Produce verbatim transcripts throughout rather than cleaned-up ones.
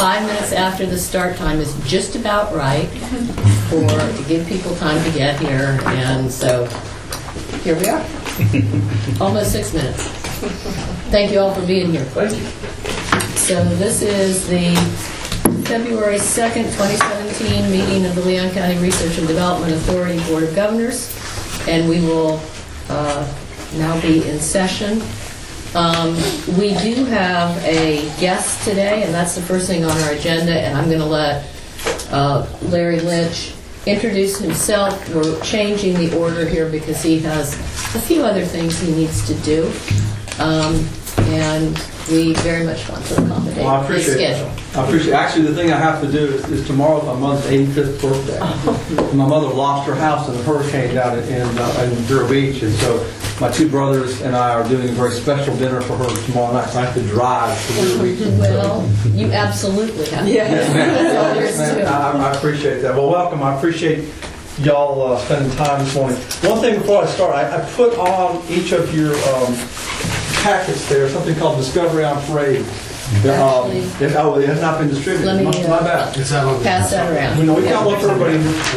five minutes after the start time is just about right for to give people time to get here, and so here we are. Almost six minutes. Thank you all for being here. Thank you. So this is the February second, twenty seventeen meeting of the Leon County Research and Development Authority Board of Governors, and we will uh, now be in session. Um, we do have a guest today, and that's the first thing on our agenda, and I'm going to let uh, Larry Lynch introduce himself. We're changing the order here because he has a few other things he needs to do, um, and we very much want to accommodate well, I his appreciate schedule. It. I appreciate it. Actually, the thing I have to do is, is tomorrow's my mother's eighty-fifth birthday. My mother lost her house in a hurricane down in, in, uh, in Vero Beach, and so my two brothers and I are doing a very special dinner for her tomorrow night, so I have to drive to Vero Beach. Well, you absolutely have to. Yes, ma'am. Yes, ma'am. I, I appreciate that. Well, welcome. I appreciate y'all uh, spending time this morning. One thing before I start, I, I put on each of your um, packets there something called Discovery on Parade. Um, it, oh, it has not been distributed. Let me, my, uh, my bad. Pass that around. You know, we got one for everybody.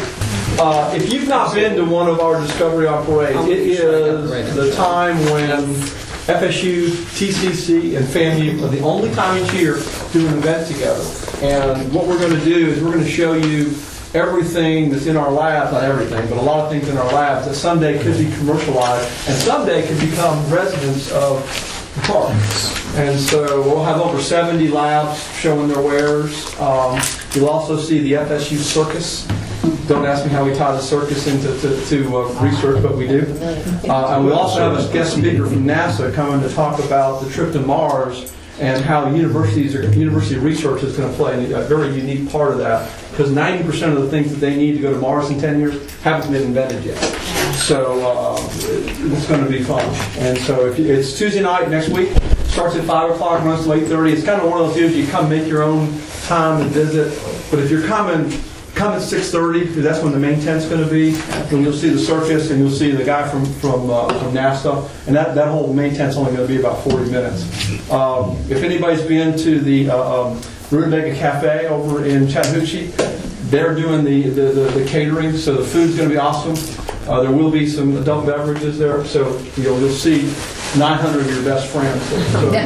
Uh, if you've not been to one of our Discovery on Parade, it is the time when F S U, T C C, and FAMU are the only time each year do an event together. And what we're going to do is we're going to show you everything that's in our labs, not everything, but a lot of things in our labs that someday could be commercialized and someday could become residents of the park. And so we'll have over seventy labs showing their wares. Um, you'll also see the F S U circus. Don't ask me how we tie the circus into to, to, uh, research, but we do. Uh, and we also have a guest speaker from NASA coming to talk about the trip to Mars and how universities or university research is going to play a very unique part of that, because ninety percent of the things that they need to go to Mars in ten years haven't been invented yet. So uh, it's going to be fun. And so if you, it's Tuesday night next week, starts at five o'clock, runs to eight thirty. It's kind of one of those deals you come make your own time and visit. But if you're coming, come at six thirty, because that's when the main tent's going to be. Then you'll see the circus, and you'll see the guy from from, uh, from NASA. And that, that whole main tent's only going to be about forty minutes. Um, if anybody's been to the uh, um, Rutabaga Cafe over in Chattahoochee, they're doing the, the, the, the catering, so the food's going to be awesome. Uh, there will be some adult beverages there, so you know, you'll see nine hundred of your best friends. So,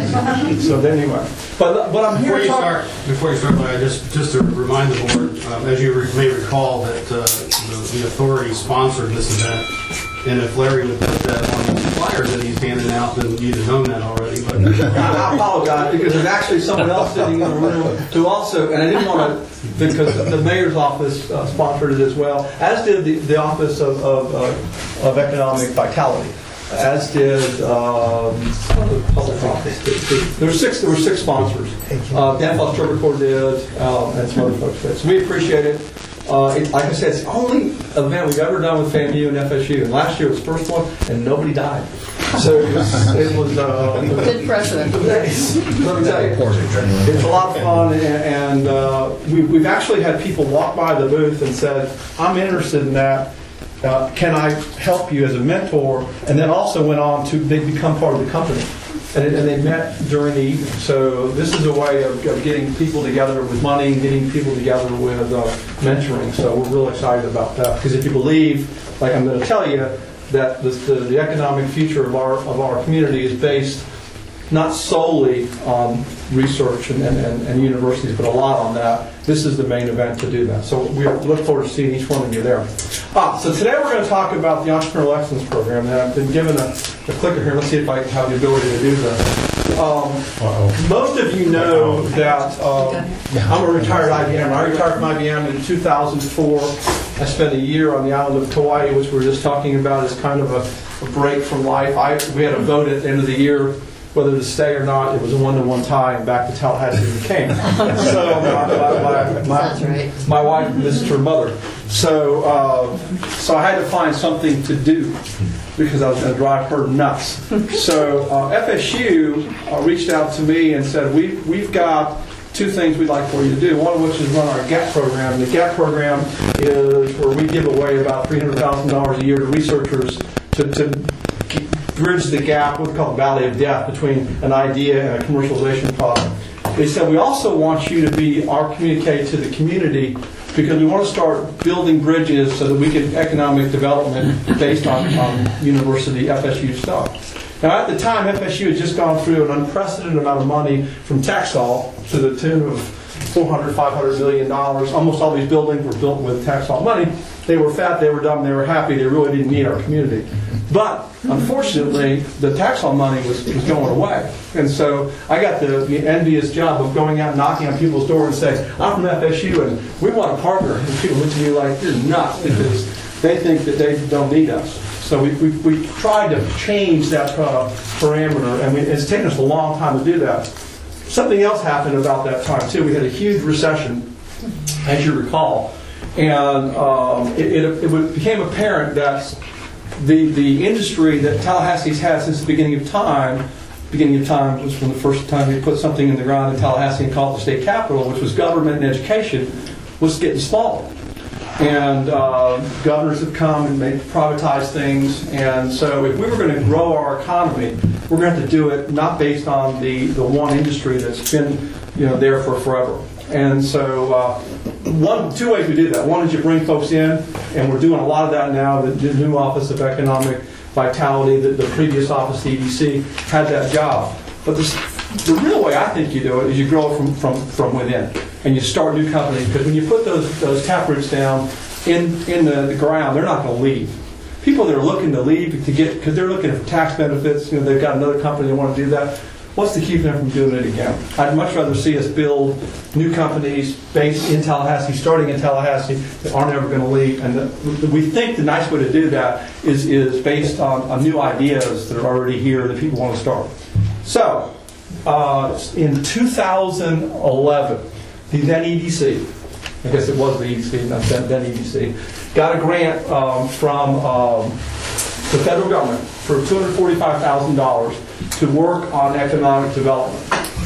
so anyway, but but I'm here before to you talk. start. Before you start, I just just to remind the board, um, as you may recall, that uh, the, the authority sponsored this event, and if Larry would put that on the flyer that he's handing out, then you'd have known that already. But I apologize because there's actually someone else sitting in the room who also, and I didn't want to, because the mayor's office uh, sponsored it as well, as did the, the Office of of, uh, of Economic Vitality. As did um, public office. There were six. There were six sponsors. Uh, Dan Foster Corps did, um, and some other folks did. So we appreciate it. Uh, it. Like I said, it's the only event we've ever done with FAMU and F S U. And last year was the first one, and nobody died. So it was. It was uh, Good precedent. Let me tell you, it's a lot of fun, and, and uh, we, we've actually had people walk by the booth and said, "I'm interested in that. Uh, can I help you as a mentor?" And then also went on to they become part of the company, and, and they met during the evening. So this is a way of, of getting people together with money, getting people together with uh, mentoring. So we're real excited about that, because if you believe, like I'm going to tell you, that the, the, the economic future of our of our community is based not solely on research and, and, and universities, but a lot on that. This is the main event to do that. So we look forward to seeing each one of you there. Ah, so today we're going to talk about the Entrepreneurial Excellence Program. And I've been given a, a clicker here. Let's see if I have the ability to do this. Um, most of you know that um, I'm a retired I B M. I retired from I B M in two thousand four. I spent a year on the island of Kauai, which we were just talking about as kind of a, a break from life. I, we had a vote at the end of the year whether to stay or not. It was a one-to-one tie, and back to Tallahassee we came. So my, my, my, my, right. my wife missed her mother. So uh, so I had to find something to do because I was going to drive her nuts. So uh, F S U uh, reached out to me and said, we've, we've got two things we'd like for you to do, one of which is run our GAP program. The GAP program is where we give away about three hundred thousand dollars a year to researchers to, to bridge the gap, what we call the valley of death, between an idea and a commercialization product. They said, we also want you to be our communique to the community because we want to start building bridges so that we can economic development based on, on university F S U stuff. Now, at the time, F S U had just gone through an unprecedented amount of money from Taxol to the tune of four hundred, five hundred million dollars. Almost all these buildings were built with Taxol money. They were fat, they were dumb, they were happy. They really didn't need our community. But unfortunately, the Taxol money was, was going away. And so I got the, the envious job of going out and knocking on people's door and saying, I'm from F S U and we want a partner. And people look at me like, you're nuts, because they think that they don't need us. So we, we, we tried to change that uh, parameter, and we, it's taken us a long time to do that. Something else happened about that time, too. We had a huge recession, as you recall, and um, it, it, it became apparent that the, the industry that Tallahassee's had since the beginning of time, beginning of time was from the first time they put something in the ground in Tallahassee and called it the state capital, which was government and education, was getting smaller. And uh, governors have come and they privatized things. And so if we were going to grow our economy, we're going to have to do it not based on the, the one industry that's been you know, there for forever. And so uh, one, two ways we do that. One is you bring folks in, and we're doing a lot of that now. The, the new Office of Economic Vitality, the, the previous office, the E D C, had that job. But this, the real way I think you do it is you grow it from, from, from within. And you start new companies, because when you put those those taproots down in in the, the ground, they're not going to leave. People that are looking to leave to get because they're looking for tax benefits, you know, they've got another company they want to do that. What's to keep them from doing it again? I'd much rather see us build new companies based in Tallahassee, starting in Tallahassee, that aren't ever going to leave. And the, we think the nice way to do that is is based on, on new ideas that are already here that people want to start. So, uh, in two thousand eleven. The then E D C, I guess it was the E D C, not then, then E D C, got a grant um, from um, the federal government for two hundred forty-five thousand dollars to work on economic development.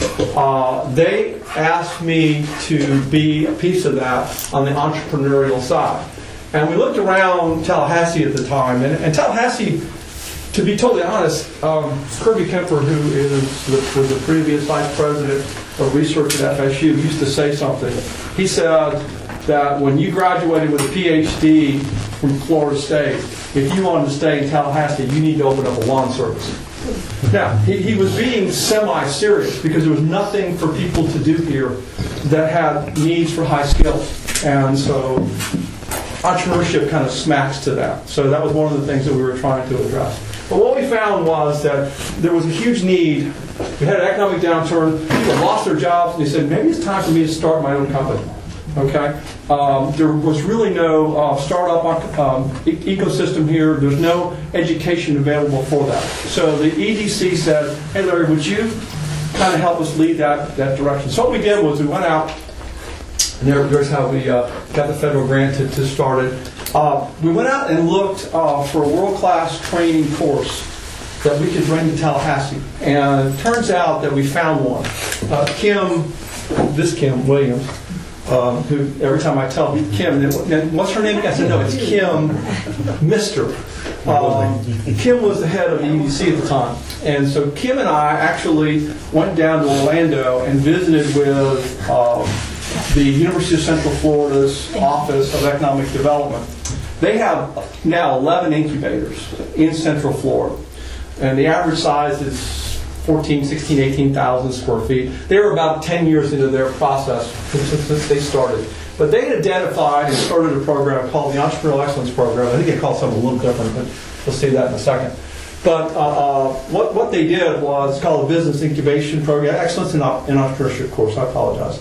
Uh, they asked me to be a piece of that on the entrepreneurial side. And we looked around Tallahassee at the time, and, and Tallahassee, to be totally honest, um, Kirby Kemper, who is the, was the previous vice president of research at F S U, used to say something. He said that when you graduated with a P H D from Florida State, if you wanted to stay in Tallahassee, you need to open up a lawn service. Now, he, he was being semi-serious because there was nothing for people to do here that had needs for high skills. And so entrepreneurship kind of smacks to that. So that was one of the things that we were trying to address. But what we found was that there was a huge need. We had an economic downturn. People lost their jobs, and they said, maybe it's time for me to start my own company. Okay? Um, there was really no uh, startup um, e- ecosystem here. There's no education available for that. So the E D C said, hey, Larry, would you kind of help us lead that, that direction? So what we did was we went out, and there, there's how we uh, got the federal grant to, to start it. Uh, we went out and looked uh, for a world-class training course that we could bring to Tallahassee. And it turns out that we found one. Uh, Kim, this Kim Williams, um, who every time I tell Kim, what's her name? I said, no, it's Kim Mister Um, Kim was the head of the E D C at the time. And so Kim and I actually went down to Orlando and visited with um, the University of Central Florida's Office of Economic Development. They have now eleven incubators in Central Florida. And the average size is fourteen, sixteen, eighteen thousand square feet. They were about ten years into their process since they started. But they had identified and started a program called the Entrepreneurial Excellence Program. I think they called something a little different, but we'll see that in a second. But uh, uh, what, what they did was called a Business Incubation Program. Excellence in, in Entrepreneurship course, I apologize.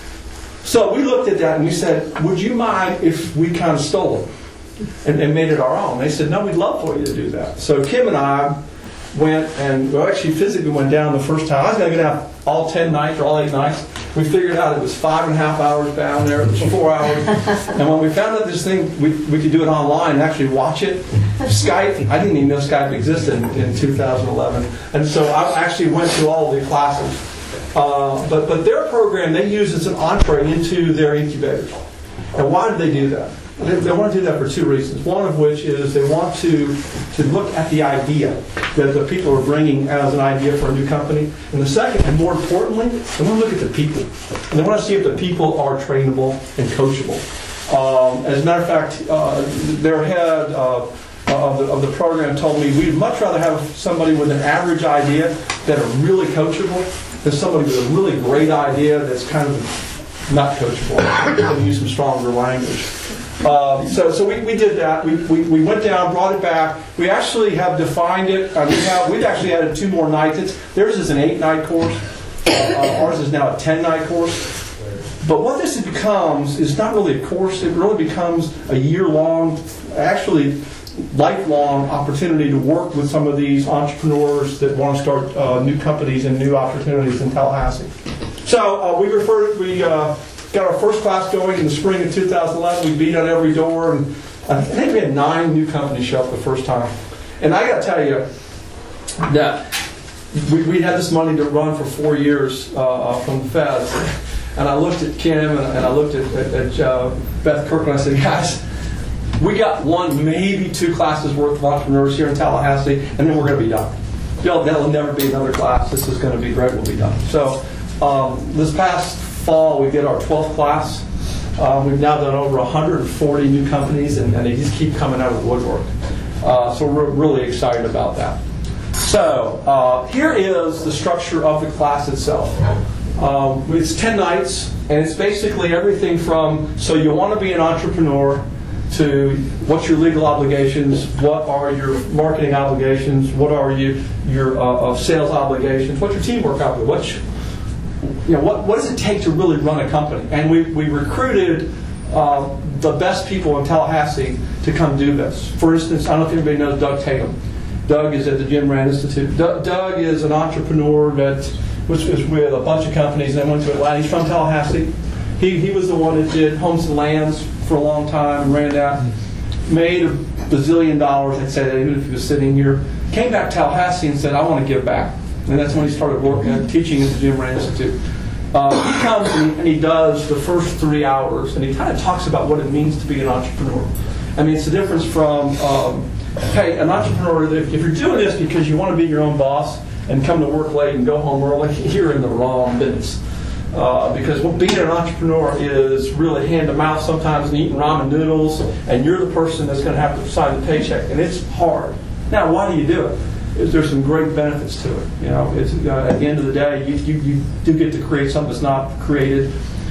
So we looked at that and we said, would you mind if we kind of stole it and, and made it our own? They said, no, we'd love for you to do that. So Kim and I went and, well, actually physically went down the first time. I was going to go down all ten nights or all eight nights. We figured out it was five and a half hours down there. It was four hours. And when we found out this thing, we, we could do it online and actually watch it. Skype, I didn't even know Skype existed in, in two thousand eleven. And so I actually went through all of the classes. Uh, but, but their program, they use as an entree into their incubators. And why do they do that? They, they want to do that for two reasons. One of which is they want to, to look at the idea that the people are bringing as an idea for a new company. And the second, and more importantly, they want to look at the people. And they want to see if the people are trainable and coachable. Um, as a matter of fact, uh, their head uh, of, the, of the program told me we'd much rather have somebody with an average idea that are really coachable than somebody with a really great idea that's kind of not coachable. To use some stronger language. Um, so so we, we did that. We, we, we went down, brought it back. We actually have defined it. Uh, we have, we've actually added two more nights. It's, theirs is an eight-night course. Uh, ours is now a ten-night course. But what this becomes is not really a course. It really becomes a year-long, actually lifelong opportunity to work with some of these entrepreneurs that want to start uh, new companies and new opportunities in Tallahassee. So uh, we referred, we uh, got our first class going in the spring of two thousand eleven. We beat on every door, and I think we had nine new companies show up the first time. And I got to tell you that we, we had this money to run for four years uh, from the feds. And I looked at Kim and, and I looked at, at, at uh, Beth Kirkland. I said, guys, we got one, maybe two classes worth of entrepreneurs here in Tallahassee, and then we're going to be done. There'll, there'll never be another class. This is going to be great. We'll be done. So um, this past fall, we did our twelfth class. Um, we've now done over one hundred forty new companies, and, and they just keep coming out of the woodwork. Uh, so we're really excited about that. So uh, here is the structure of the class itself. Um, it's ten nights, and it's basically everything from, so you want to be an entrepreneur, to what's your legal obligations, what are your marketing obligations, what are you, your uh, uh, sales obligations, what's your teamwork obligations, what's, you know, what, what does it take to really run a company? And we, we recruited uh, the best people in Tallahassee to come do this. For instance, I don't know if anybody knows Doug Tatum. Doug is at the Jim Rand Institute. Doug, Doug is an entrepreneur that was, was with a bunch of companies and then went to Atlanta. He's from Tallahassee. He, he was the one that did Homes and Lands for a long time and ran that. Made a bazillion dollars, I'd say that even if he was sitting here. Came back to Tallahassee and said, I want to give back. And that's when he started working, uh, teaching at the Jim Rand Institute. Uh, he comes and he, and he does the first three hours, and he kind of talks about what it means to be an entrepreneur. I mean, it's the difference from, um, hey, an entrepreneur, if, if you're doing this because you want to be your own boss and come to work late and go home early, you're in the wrong business. Uh, because being an entrepreneur is really hand to mouth sometimes and eating ramen noodles, and you're the person that's going to have to sign the paycheck, and it's hard. Now, why do you do it? Is there's some great benefits to it. You know, it's, uh, at the end of the day, you, you, you do get to create something that's not created.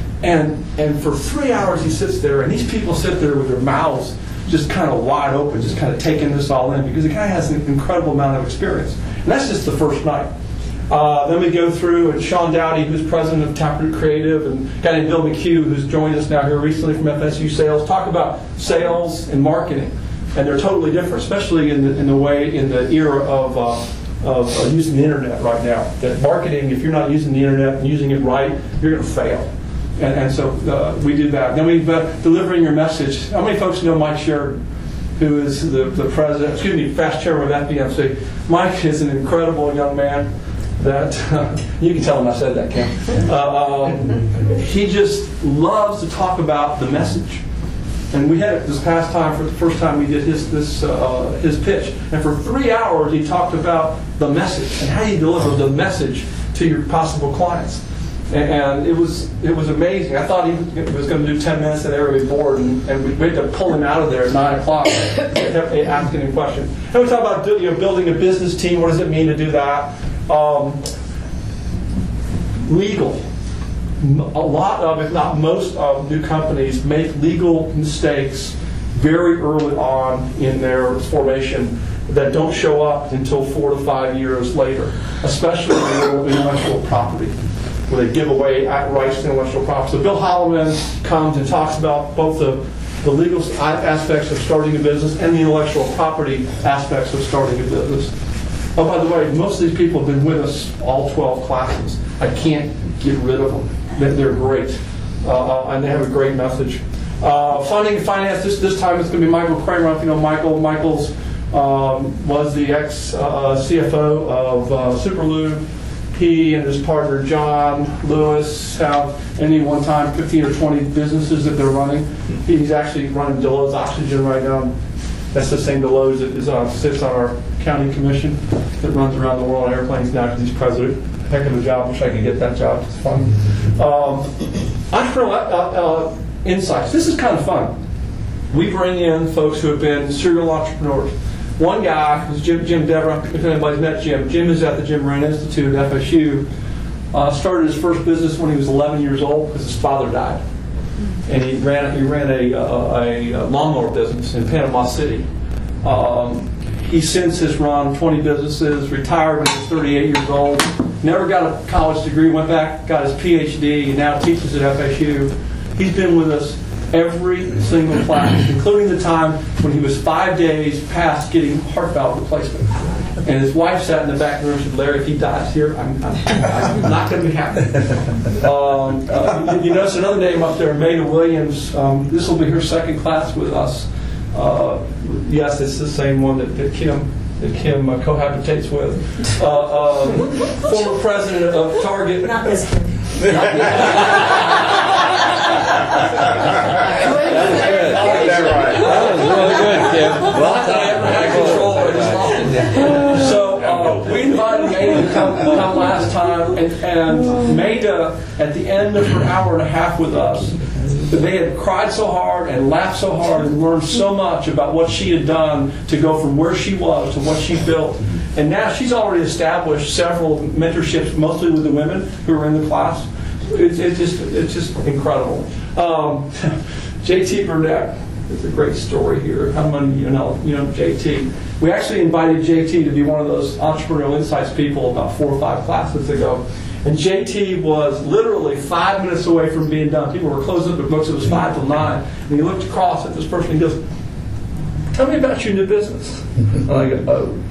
And and for three hours he sits there, and these people sit there with their mouths just kind of wide open, just kind of taking this all in, because the guy has an incredible amount of experience. And that's just the first night. Uh, then we go through, and Sean Dowdy, who's president of Taproot Creative, and a guy named Bill McHugh, who's joined us now here recently from F S U Sales, talk about sales and marketing. And they're totally different, especially in the, in the way, in the era of, uh, of uh, using the internet right now. That marketing, if you're not using the internet and using it right, you're going to fail. And, and so uh, we do that. Then we've uh, delivering your message. How many folks know Mike Sheridan, who is the, the president, excuse me, fast chairman of F B M C? Mike is an incredible young man that, uh, you can tell him I said that, Kim. Uh, um, he just loves to talk about the message. And we had it this past time for the first time we did his this uh, his pitch, and for three hours he talked about the message and how you deliver the message to your possible clients, and, and it was it was amazing. I thought he was going to do ten minutes and they were going to be bored, and, and we had to pull him out of there at nine o'clock asking him questions. And we talk about you know building a business team. What does it mean to do that? Um, legal. A lot of, if not most of, new companies make legal mistakes very early on in their formation that don't show up until four to five years later, especially in intellectual property, where they give away rights to intellectual property. So Bill Holloman comes and talks about both the, the legal aspects of starting a business and the intellectual property aspects of starting a business. Oh, by the way, most of these people have been with us all twelve classes. I can't get rid of them. They're great, uh, and they have a great message. Uh, funding and finance, this, this time it's going to be Michael Kramer. If you know Michael, Michael's um, was the ex-C F O uh, of uh, Superlube, he and his partner John Lewis have any one time fifteen or twenty businesses that they're running. He's actually running Deloes Oxygen right now. That's the same Deloes that is on, sits on our county commission that runs around the world on airplanes now because he's president. Heck of a job. Wish I could get that job. It's fun. Um, entrepreneurial uh, uh, insights. This is kind of fun. We bring in folks who have been serial entrepreneurs. One guy is Jim, Jim Dever. If anybody's met Jim, Jim is at the Jim Moran Institute at F S U. Uh, started his first business when he was eleven years old because his father died, and he ran he ran a, a, a lawnmower business in Panama City. Um, he since has run twenty businesses. Retired when he was thirty-eight years old. Never got a college degree. Went back, got his P H D, and now teaches at F S U. He's been with us every single class, including the time when he was five days past getting heart valve replacement. And his wife sat in the back room and said, Larry, if he dies here, I'm, I'm, I'm not going to be happy. Um, uh, you notice another name up there, Maida Williams. Um, this will be her second class with us. Uh, yes, it's the same one that, that Kim that Kim uh, cohabitates with. Uh, um, former president of Target. Not this Kim. That was really good, Kim. Not that I ever had control, I just lost it. So uh, we invited Maida to come, come last time, and, and Maida, at the end of her hour and a half with us, they had cried so hard and laughed so hard and learned so much about what she had done to go from where she was to what she built. And now she's already established several mentorships, mostly with the women who are in the class. It's, it's just it's just incredible. Um, J T Burnett is a great story here. How many of you know you know J T? We actually invited J T to be one of those entrepreneurial insights people about four or five classes ago. And J T was literally five minutes away from being done. People were closing up their books. It was five till nine. And he looked across at this person and he goes, "Tell me about your new business." And I go,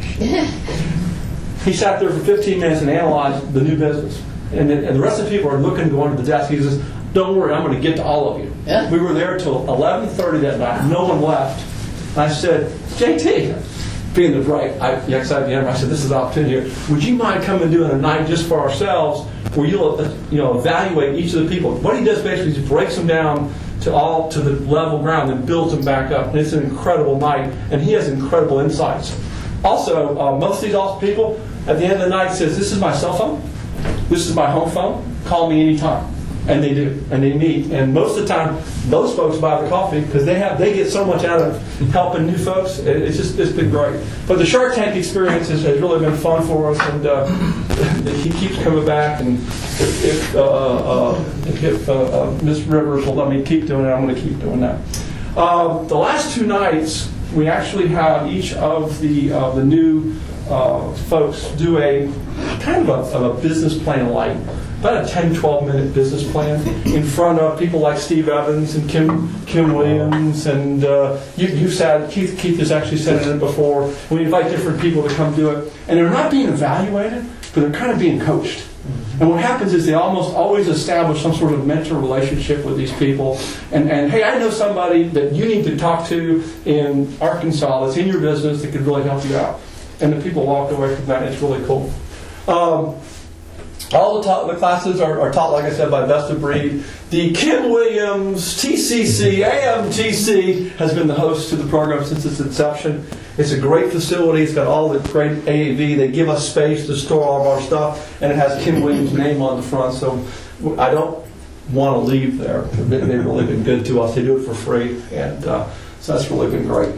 "Oh." He sat there for fifteen minutes and analyzed the new business. And, then, and the rest of the people are looking to go under the desk. He says, "Don't worry, I'm going to get to all of you." Yeah. We were there till eleven thirty that night. No one left. And I said, "J T," being the bright, I, yes, I, I said, "This is an opportunity here. Would you mind coming and doing a night just for ourselves where you'll you know, evaluate each of the people?" What he does basically is he breaks them down to all to the level ground and builds them back up. And it's an incredible night. And he has incredible insights. Also, uh, most of these awesome people, at the end of the night, says, "This is my cell phone. This is my home phone. Call me anytime." And they do, and they meet. And most of the time, those folks buy the coffee because they have they get so much out of helping new folks. It, it's just it's been great. But the Shark Tank experience has, has really been fun for us, and uh, he keeps coming back. And if, if, uh, uh, if uh, uh, Miss Rivers will let me keep doing it, I'm going to keep doing that. Uh, the last two nights, we actually have each of the uh, the new uh, folks do a kind of a, of a business plan light. About a ten, twelve minute business plan in front of people like Steve Evans and Kim Kim Williams, and uh, you, you said Keith Keith has actually said it before. We invite different people to come do it, and they're not being evaluated, but they're kind of being coached. And what happens is they almost always establish some sort of mentor relationship with these people. And, and hey, I know somebody that you need to talk to in Arkansas that's in your business that could really help you out. And the people walk away from that. It's really cool. Um, All the, ta- the classes are, are taught, like I said, by Vesta Breed. The Kim Williams T C C, A M T C, has been the host to the program since its inception. It's a great facility. It's got all the great A A V. They give us space to store all of our stuff, and it has Kim Williams' name on the front. So I don't want to leave there. They've really been good to us. They do it for free, and uh, so that's really been great.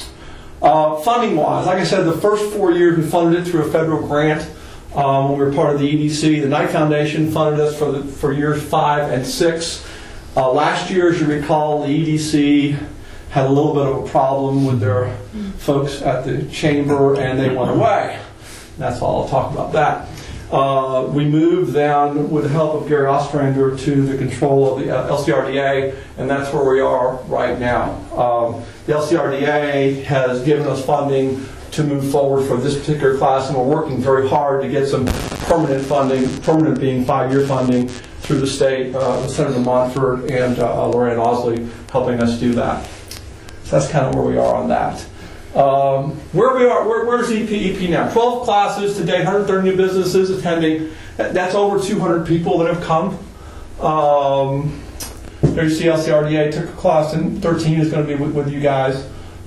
Uh, funding-wise, like I said, the first four years we funded it through a federal grant. Um, when we were part of the E D C, the Knight Foundation funded us for the, for years five and six. Uh, last year, as you recall, the E D C had a little bit of a problem with their folks at the chamber, and they went away. That's all I'll talk about that. Uh, we moved then, with the help of Gary Ostrander, to the control of the L C R D A, and that's where we are right now. Um, the L C R D A has given us funding to move forward for this particular class, and we're working very hard to get some permanent funding, permanent being five-year funding, through the state, uh, Senator Montford and uh, Lorraine Osley helping us do that. So that's kind of where we are on that. Um, where we are, where, where's E P? E P now? twelve classes today, one hundred thirty new businesses attending. That, that's over two hundred people that have come. Um, there's C L C R D A, took a class, and thirteen is going to be with, with you guys.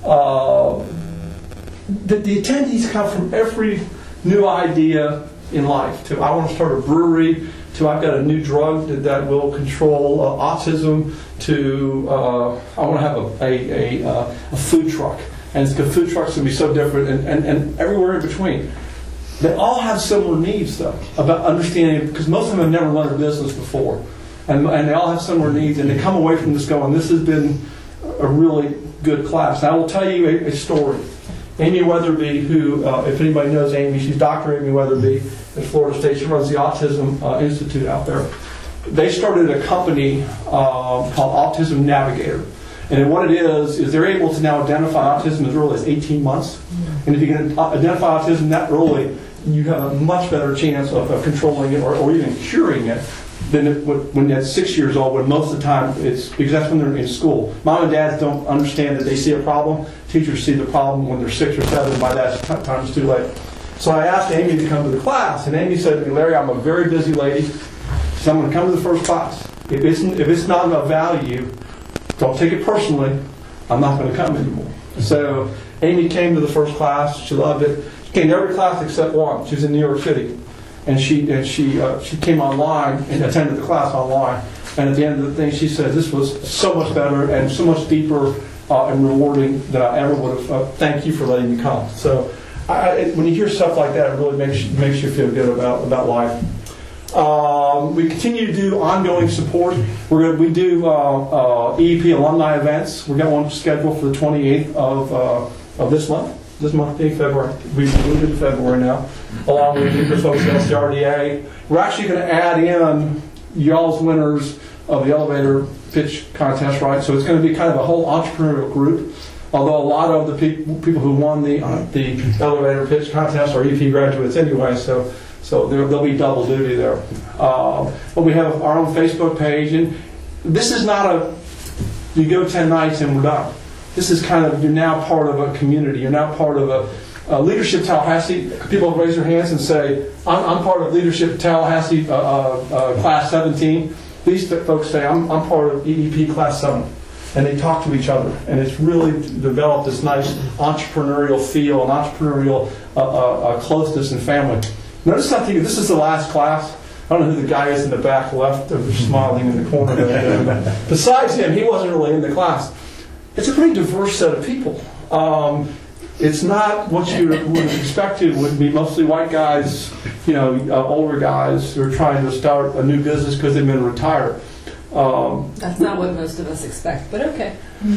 Uh, the, the attendees come from every new idea in life. To I want to start a brewery, to I've got a new drug that, that will control uh, autism, to uh, I want to have a, a, a, a food truck. And it's, the food trucks can be so different, and, and, and everywhere in between. They all have similar needs, though, about understanding, because most of them have never learned a business before. And, and they all have similar needs, and they come away from this going, this has been a really good class. And I will tell you a, a story. Amy Weatherby, who, uh, if anybody knows Amy, she's Doctor Amy Weatherby at Florida State. She runs the Autism uh, Institute out there. They started a company uh, called Autism Navigator. And what it is, is they're able to now identify autism as early as eighteen months. And if you can identify autism that early, you have a much better chance of, of controlling it or, or even curing it than it, when they're six years old, when most of the time it's because that's when they're in school. Mom and dads don't understand that they see a problem. Teachers see the problem when they're six or seven. By that time, it's too late. So I asked Amy to come to the class, and Amy said to me, Larry, I'm a very busy lady, so I'm going to come to the first class. If it's, if it's not of value, don't take it personally. I'm not going to come anymore. So Amy came to the first class. She loved it. She came to every class except one. She was in New York City, and she and she uh, she came online and attended the class online. And at the end of the thing, she said this was so much better and so much deeper uh, and rewarding than I ever would have. Uh, thank you for letting me come. So I, it, when you hear stuff like that, it really makes makes you feel good about about life. Um, we continue to do ongoing support. We're gonna, we do uh, uh, E E P alumni events. We've got one scheduled for the twenty-eighth of uh, of this month. This month being February. We've moved into February now, along with the folks at L C R D A. We're actually going to add in y'all's winners of the elevator pitch contest, right? So it's going to be kind of a whole entrepreneurial group. Although a lot of the pe- people who won the uh, the elevator pitch contest are E P graduates anyway, so. So there, there'll be double duty there. Uh, but we have our own Facebook page, and this is not a, you go ten nights and we're done. This is kind of, you're now part of a community. You're now part of a, a Leadership Tallahassee. People raise their hands and say, I'm, I'm part of Leadership Tallahassee uh, uh, uh, Class seventeen. These folks say, I'm, I'm part of E E P Class seven. And they talk to each other. And it's really developed this nice entrepreneurial feel and entrepreneurial uh, uh, uh, closeness and family. Notice something, this is the last class. I don't know who the guy is in the back left, they're smiling in the corner there. Besides him, he wasn't really in the class. It's a pretty diverse set of people. Um, it's not what you would expect. It would be mostly white guys, you know, uh, older guys who are trying to start a new business because they've been retired. Um, That's not what most of us expect, but okay. Too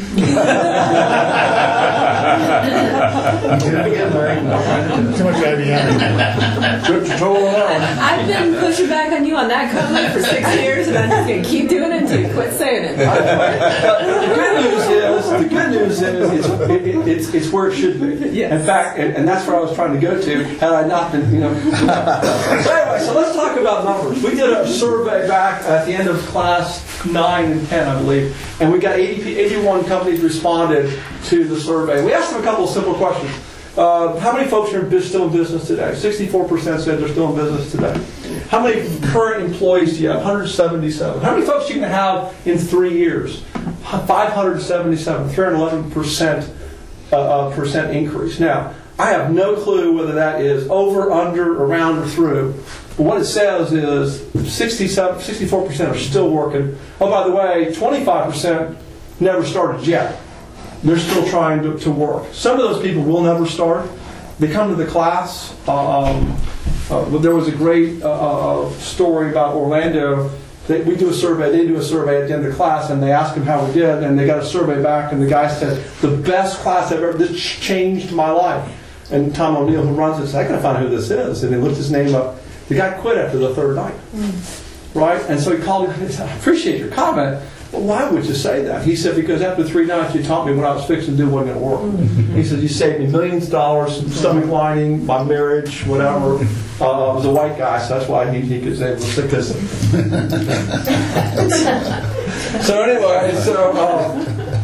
much I B M. Good control around. I've been pushing back on you on that comment for six years, and I'm just going to keep doing it until you quit saying it. The good news is, the good news is, it's, it, it, it's, it's where it should be. Yes. In fact, and, and that's where I was trying to go to, had I not been, you know. So anyway, so let's talk about numbers. We did a survey back at the end of class nine and ten, I believe, and we got eighty, eighty-one companies responded to the survey. We asked them a couple of simple questions. Uh, how many folks are still in business today? sixty-four percent said they're still in business today. How many current employees do you have? one hundred seventy-seven. How many folks are you going to have in three years? five hundred seventy-seven, three hundred eleven percent uh, uh, percent increase. Now, I have no clue whether that is over, under, around, or through. But what it says is sixty-seven, sixty-four percent are still working. Oh, by the way, twenty-five percent never started yet. They're still trying to, to work. Some of those people will never start. They come to the class. Um, uh, there was a great uh, story about Orlando. They, we do a survey. They do a survey at the end of the class, and they ask them how we did, and they got a survey back, and the guy said, "The best class I've ever. This changed my life." And Tom O'Neill, who runs it, said, "I gotta find out who this is." And they looked his name up. The guy quit after the third night, mm. right? And so he called me and he said, "I appreciate your comment. Well, why would you say that?" He said, "Because after three nights, you taught me what I was fixing to do wasn't going to work." Mm-hmm. He said, "You saved me millions of dollars, stomach lining, my marriage, whatever." Uh, I was a white guy, so that's why he, he could say, "Well, stick this." So anyway, so uh,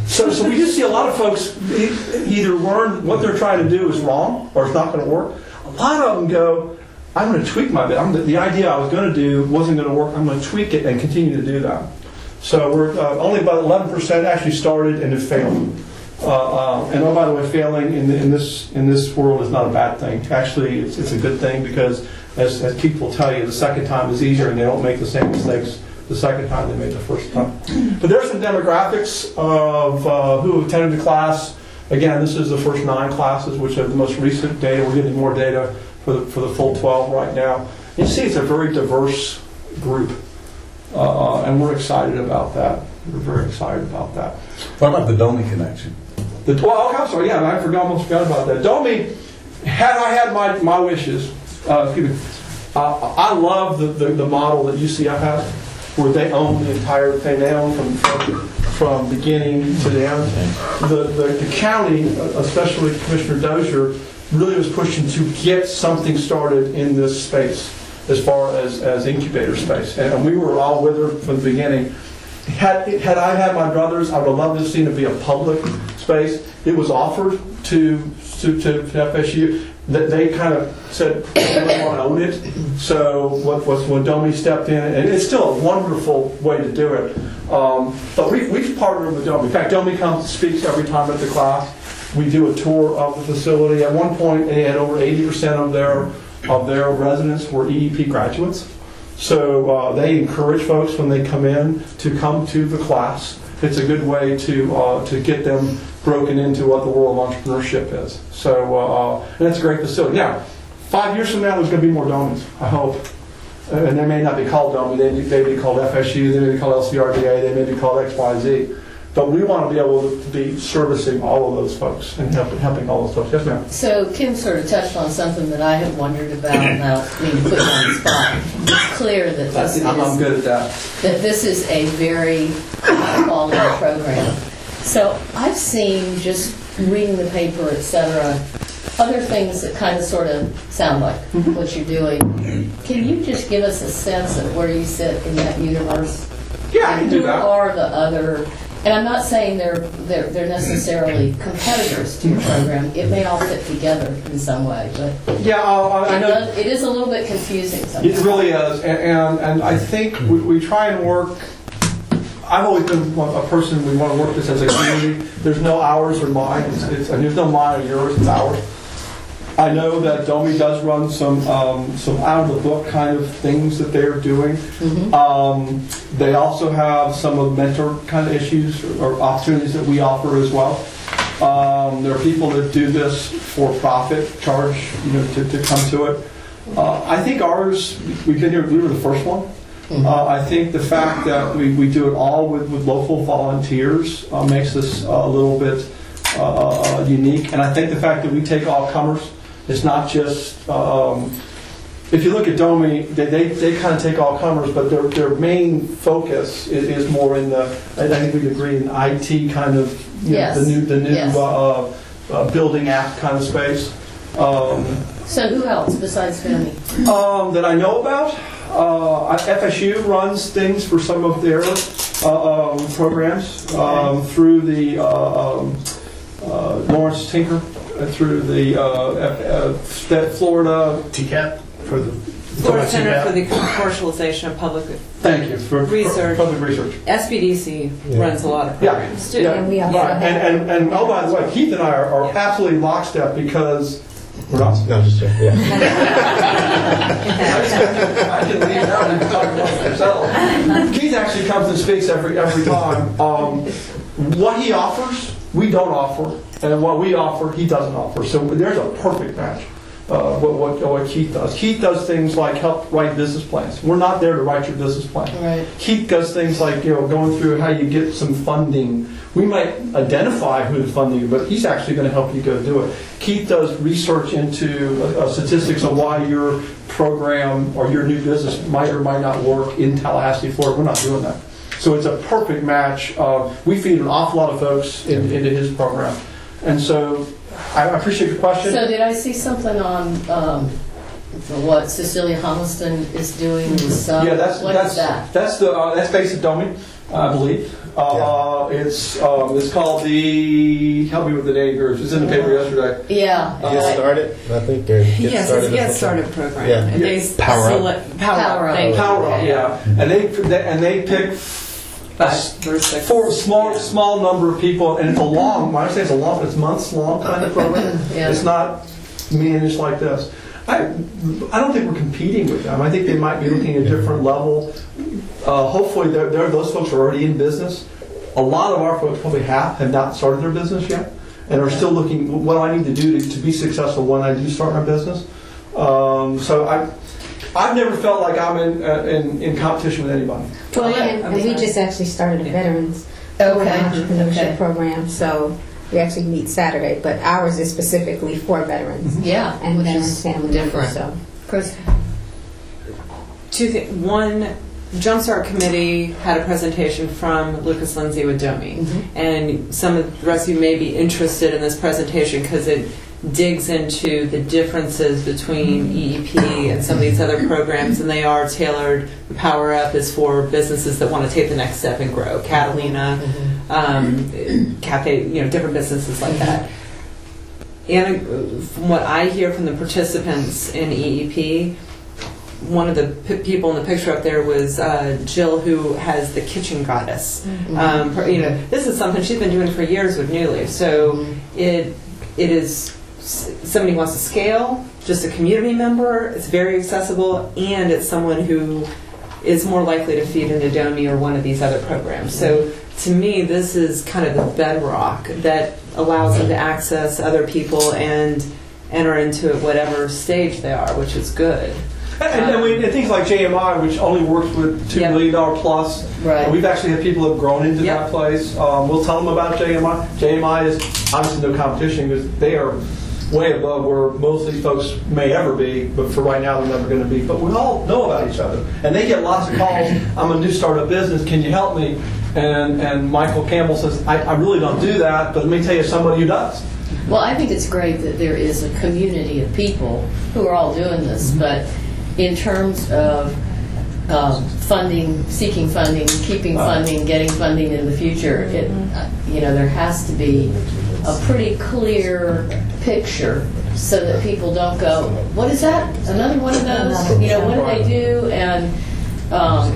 So, so we just see a lot of folks e- either learn what they're trying to do is wrong or it's not going to work. A lot of them go, I'm going to tweak my bit. I'm, the, the idea I was going to do wasn't going to work. I'm going to tweak it and continue to do that. So we're uh, only about eleven percent actually started and have failed. Uh, uh, and oh, by the way, failing in, the, in this in this world is not a bad thing. Actually, it's, it's a good thing because, as, as people will tell you, the second time is easier and they don't make the same mistakes the second time they made the first time. But there's some demographics of uh, who attended the class. Again, this is the first nine classes, which are the most recent data. We're getting more data for the, for the full twelve right now. You see it's a very diverse group, uh, and we're excited about that. We're very excited about that. What about the Domi connection? The well, I'm sorry, yeah, I forgot, almost forgot about that. Domi, had I had my, my wishes, uh, excuse me, uh, I love the, the, the model that U C F has, where they own the entire thing. They own from, from, from beginning to the end. The, the, the county, especially Commissioner Dozier, really was pushing to get something started in this space as far as, as incubator space. And, and we were all with her from the beginning. Had, had I had my brothers, I would have loved to have seen it be a public space. It was offered to, to, to F S U. That they kind of said they don't want to own it. So what was when Domi stepped in, and it's still a wonderful way to do it. Um, but we, we've partnered with Domi. In fact, Domi comes and speaks every time at the class. We do a tour of the facility. At one point, they had over eighty percent of their of their residents were E E P graduates. So uh, they encourage folks when they come in to come to the class. It's a good way to uh, to get them broken into what the world of entrepreneurship is. So, uh, and that's a great facility. Now, five years from now, there's going to be more Domis, I hope. Uh, and they may not be called Domi. They may be called F S U. They may be called L C R D A. They may be called X Y Z. But we want to be able to be servicing all of those folks and help, helping all those folks. Yes, ma'am. So Kim sort of touched on something that I have wondered about, and I don't mean to put you on the spot. It's clear that this is, I'm, I'm good at that. that this is a very high-quality program. So I've seen, just reading the paper, et cetera, other things that kind of sort of sound like mm-hmm. what you're doing. Can you just give us a sense of where you sit in that universe? Yeah, I can do that. Who are the other... And I'm not saying they're, they're they're necessarily competitors to your program. It may all fit together in some way, but yeah, uh, I it, know does, it is a little bit confusing sometimes. It really is, and and, and I think we, we try and work. I've always been a person we want to work this as a community. There's no ours or mine. It's, it's, and there's no mine or yours. It's ours. I know that Domi does run some um, some out of the book kind of things that they're doing. Mm-hmm. Um, they also have some of the mentor kind of issues or opportunities that we offer as well. Um, there are people that do this for profit, charge you know to, to come to it. Uh, I think ours. We've been here. We were the first one. Mm-hmm. Uh, I think the fact that we, we do it all with, with local volunteers uh, makes us a little bit uh, unique. And I think the fact that we take all comers. It's not just, um, if you look at Domi, they, they, they kind of take all comers, but their, their main focus is, is more in the, I think we'd agree, in I T kind of, you yes. know, the new, the new yes. uh, uh, building app kind of space. Um, so who else besides Domi? Um, that I know about? Uh, F S U runs things for some of their uh, um, programs um, okay. through the uh, um, uh, Lawrence Tinker. Through the uh, uh, Florida T C A P for the Florida Center for the Commercialization of Public Thank you for Research. For public research. S B D C yeah. runs a lot of programs yeah. too. Yeah. And we also right. have and, and, and oh, by the way, Keith and I are, are yeah. absolutely lockstep because we're not. No, just yeah. I can leave now and talk about yourself. Keith actually comes and speaks every every time. Um, what he offers, we don't offer. And what we offer, he doesn't offer. So there's a perfect match. Uh, what, what, what Keith does. Keith does things like help write business plans. We're not there to write your business plan. Right. Keith does things like you know going through how you get some funding. We might identify who the funding is, but he's actually going to help you go do it. Keith does research into uh, statistics of why your program or your new business might or might not work in Tallahassee, Florida. We're not doing that. So it's a perfect match. Uh, we feed an awful lot of folks in, into his program. And so I appreciate your question. So did I see something on um, what Cecilia Holliston is doing with some? Yeah, that's what that's is that? that's the uh, that's based at Domi, I believe. Uh, it's um, it's called the. Help me with the name, Group. It was in the paper yesterday. Yeah. Get I- started, I think. Or get Yes, started it's a or Get something. Started program. Yeah. And they Power Up. select- Power Power Up. Up. Thank you. Power Up, yeah, and they, they and they pick Five or six. for a small small number of people, and it's a long. When I say it's a long, it's months long kind of program. Yeah. It's not managed like this. I I don't think we're competing with them. I think they might be looking at a different level. Uh, hopefully, they're, they're, those folks are already in business. A lot of our folks, probably half, have not started their business yet, and are still looking. What do I need to do to, to be successful when I do start my business? Um, so I. I've never felt like I'm in, uh, in in competition with anybody. Well, and, and we just actually started a veterans Okay. entrepreneurship Okay. program, so we actually meet Saturday, but ours is specifically for veterans Yeah. and which veteran is family different. members. So Chris. Two things. One, Jumpstart Committee had a presentation from Lucas Lindsay with Domi. Mm-hmm. And some of the rest of you may be interested in this presentation because it digs into the differences between E E P and some of these other programs, and they are tailored. The Power Up is for businesses that want to take the next step and grow. Catalina, um, Cafe, you know, different businesses like that. And from what I hear from the participants in E E P, one of the p- people in the picture up there was uh, Jill, who has the Kitchen Goddess. Um, her- you know, this is something she's been doing for years with New Leaf. So it it is s- somebody who wants to scale, just a community member. It's very accessible, and it's someone who is more likely to feed into Domi or one of these other programs. So to me, this is kind of the bedrock that allows them to access other people and enter into whatever stage they are, which is good. And, and, we, and things like J M I, which only works with two Yep. million dollar plus. Right. We've actually had people who have grown into Yep. that place. Um, we'll tell them about J M I. J M I is obviously no competition because they are way above where most of these folks may ever be, but for right now they're never going to be. But we all know about each other, and they get lots of calls. I'm a new startup business. Can you help me? And and Michael Campbell says, I, I really don't do that, but let me tell you somebody who does. Well, I think it's great that there is a community of people who are all doing this, but in terms of um, funding, seeking funding, keeping funding, getting funding in the future, it, uh, you know, there has to be a pretty clear picture so that people don't go, what is that? Another one of those? You know, what do they do? And um,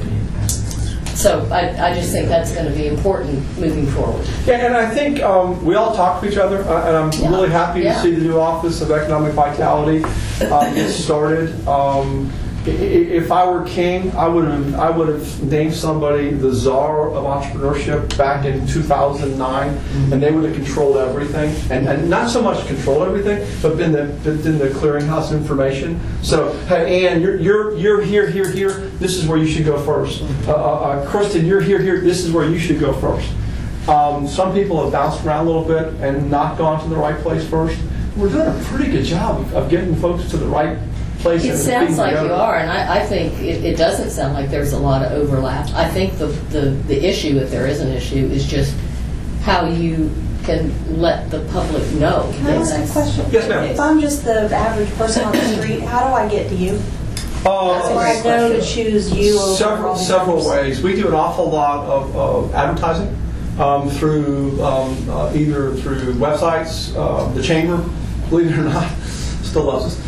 so I, I just think that's going to be important moving forward. Yeah, and I think um, we all talk to each other, uh, and I'm Yeah. really happy Yeah. to see the new Office of Economic Vitality uh, get started. Um, i- i- if I were king, I would have I would have named somebody the czar of entrepreneurship back in two thousand nine, and they would have controlled everything, and, and not so much control everything, but been the been the clearinghouse information. So, hey, Ann, you're you're you're here, here, here. This is where you should go first. Uh, uh, uh, Kristen, you're here, here. This is where you should go first. Um, some people have bounced around a little bit and not gone to the right place first. We're doing a pretty good job of, of getting folks to the right place. It and sounds being like you together. are, and I, I think it, it doesn't sound like there's a lot of overlap. I think the, the, the issue, if there is an issue, is just how you can let the public know. Can I ask a question? Yes, ma'am. If I'm just the average person on the street, how do I get to you? Uh, Or I know to choose you over several all the several others? ways. We do an awful lot of, of advertising um, through um, uh, either through websites, uh, the chamber, believe it or not, still loves us.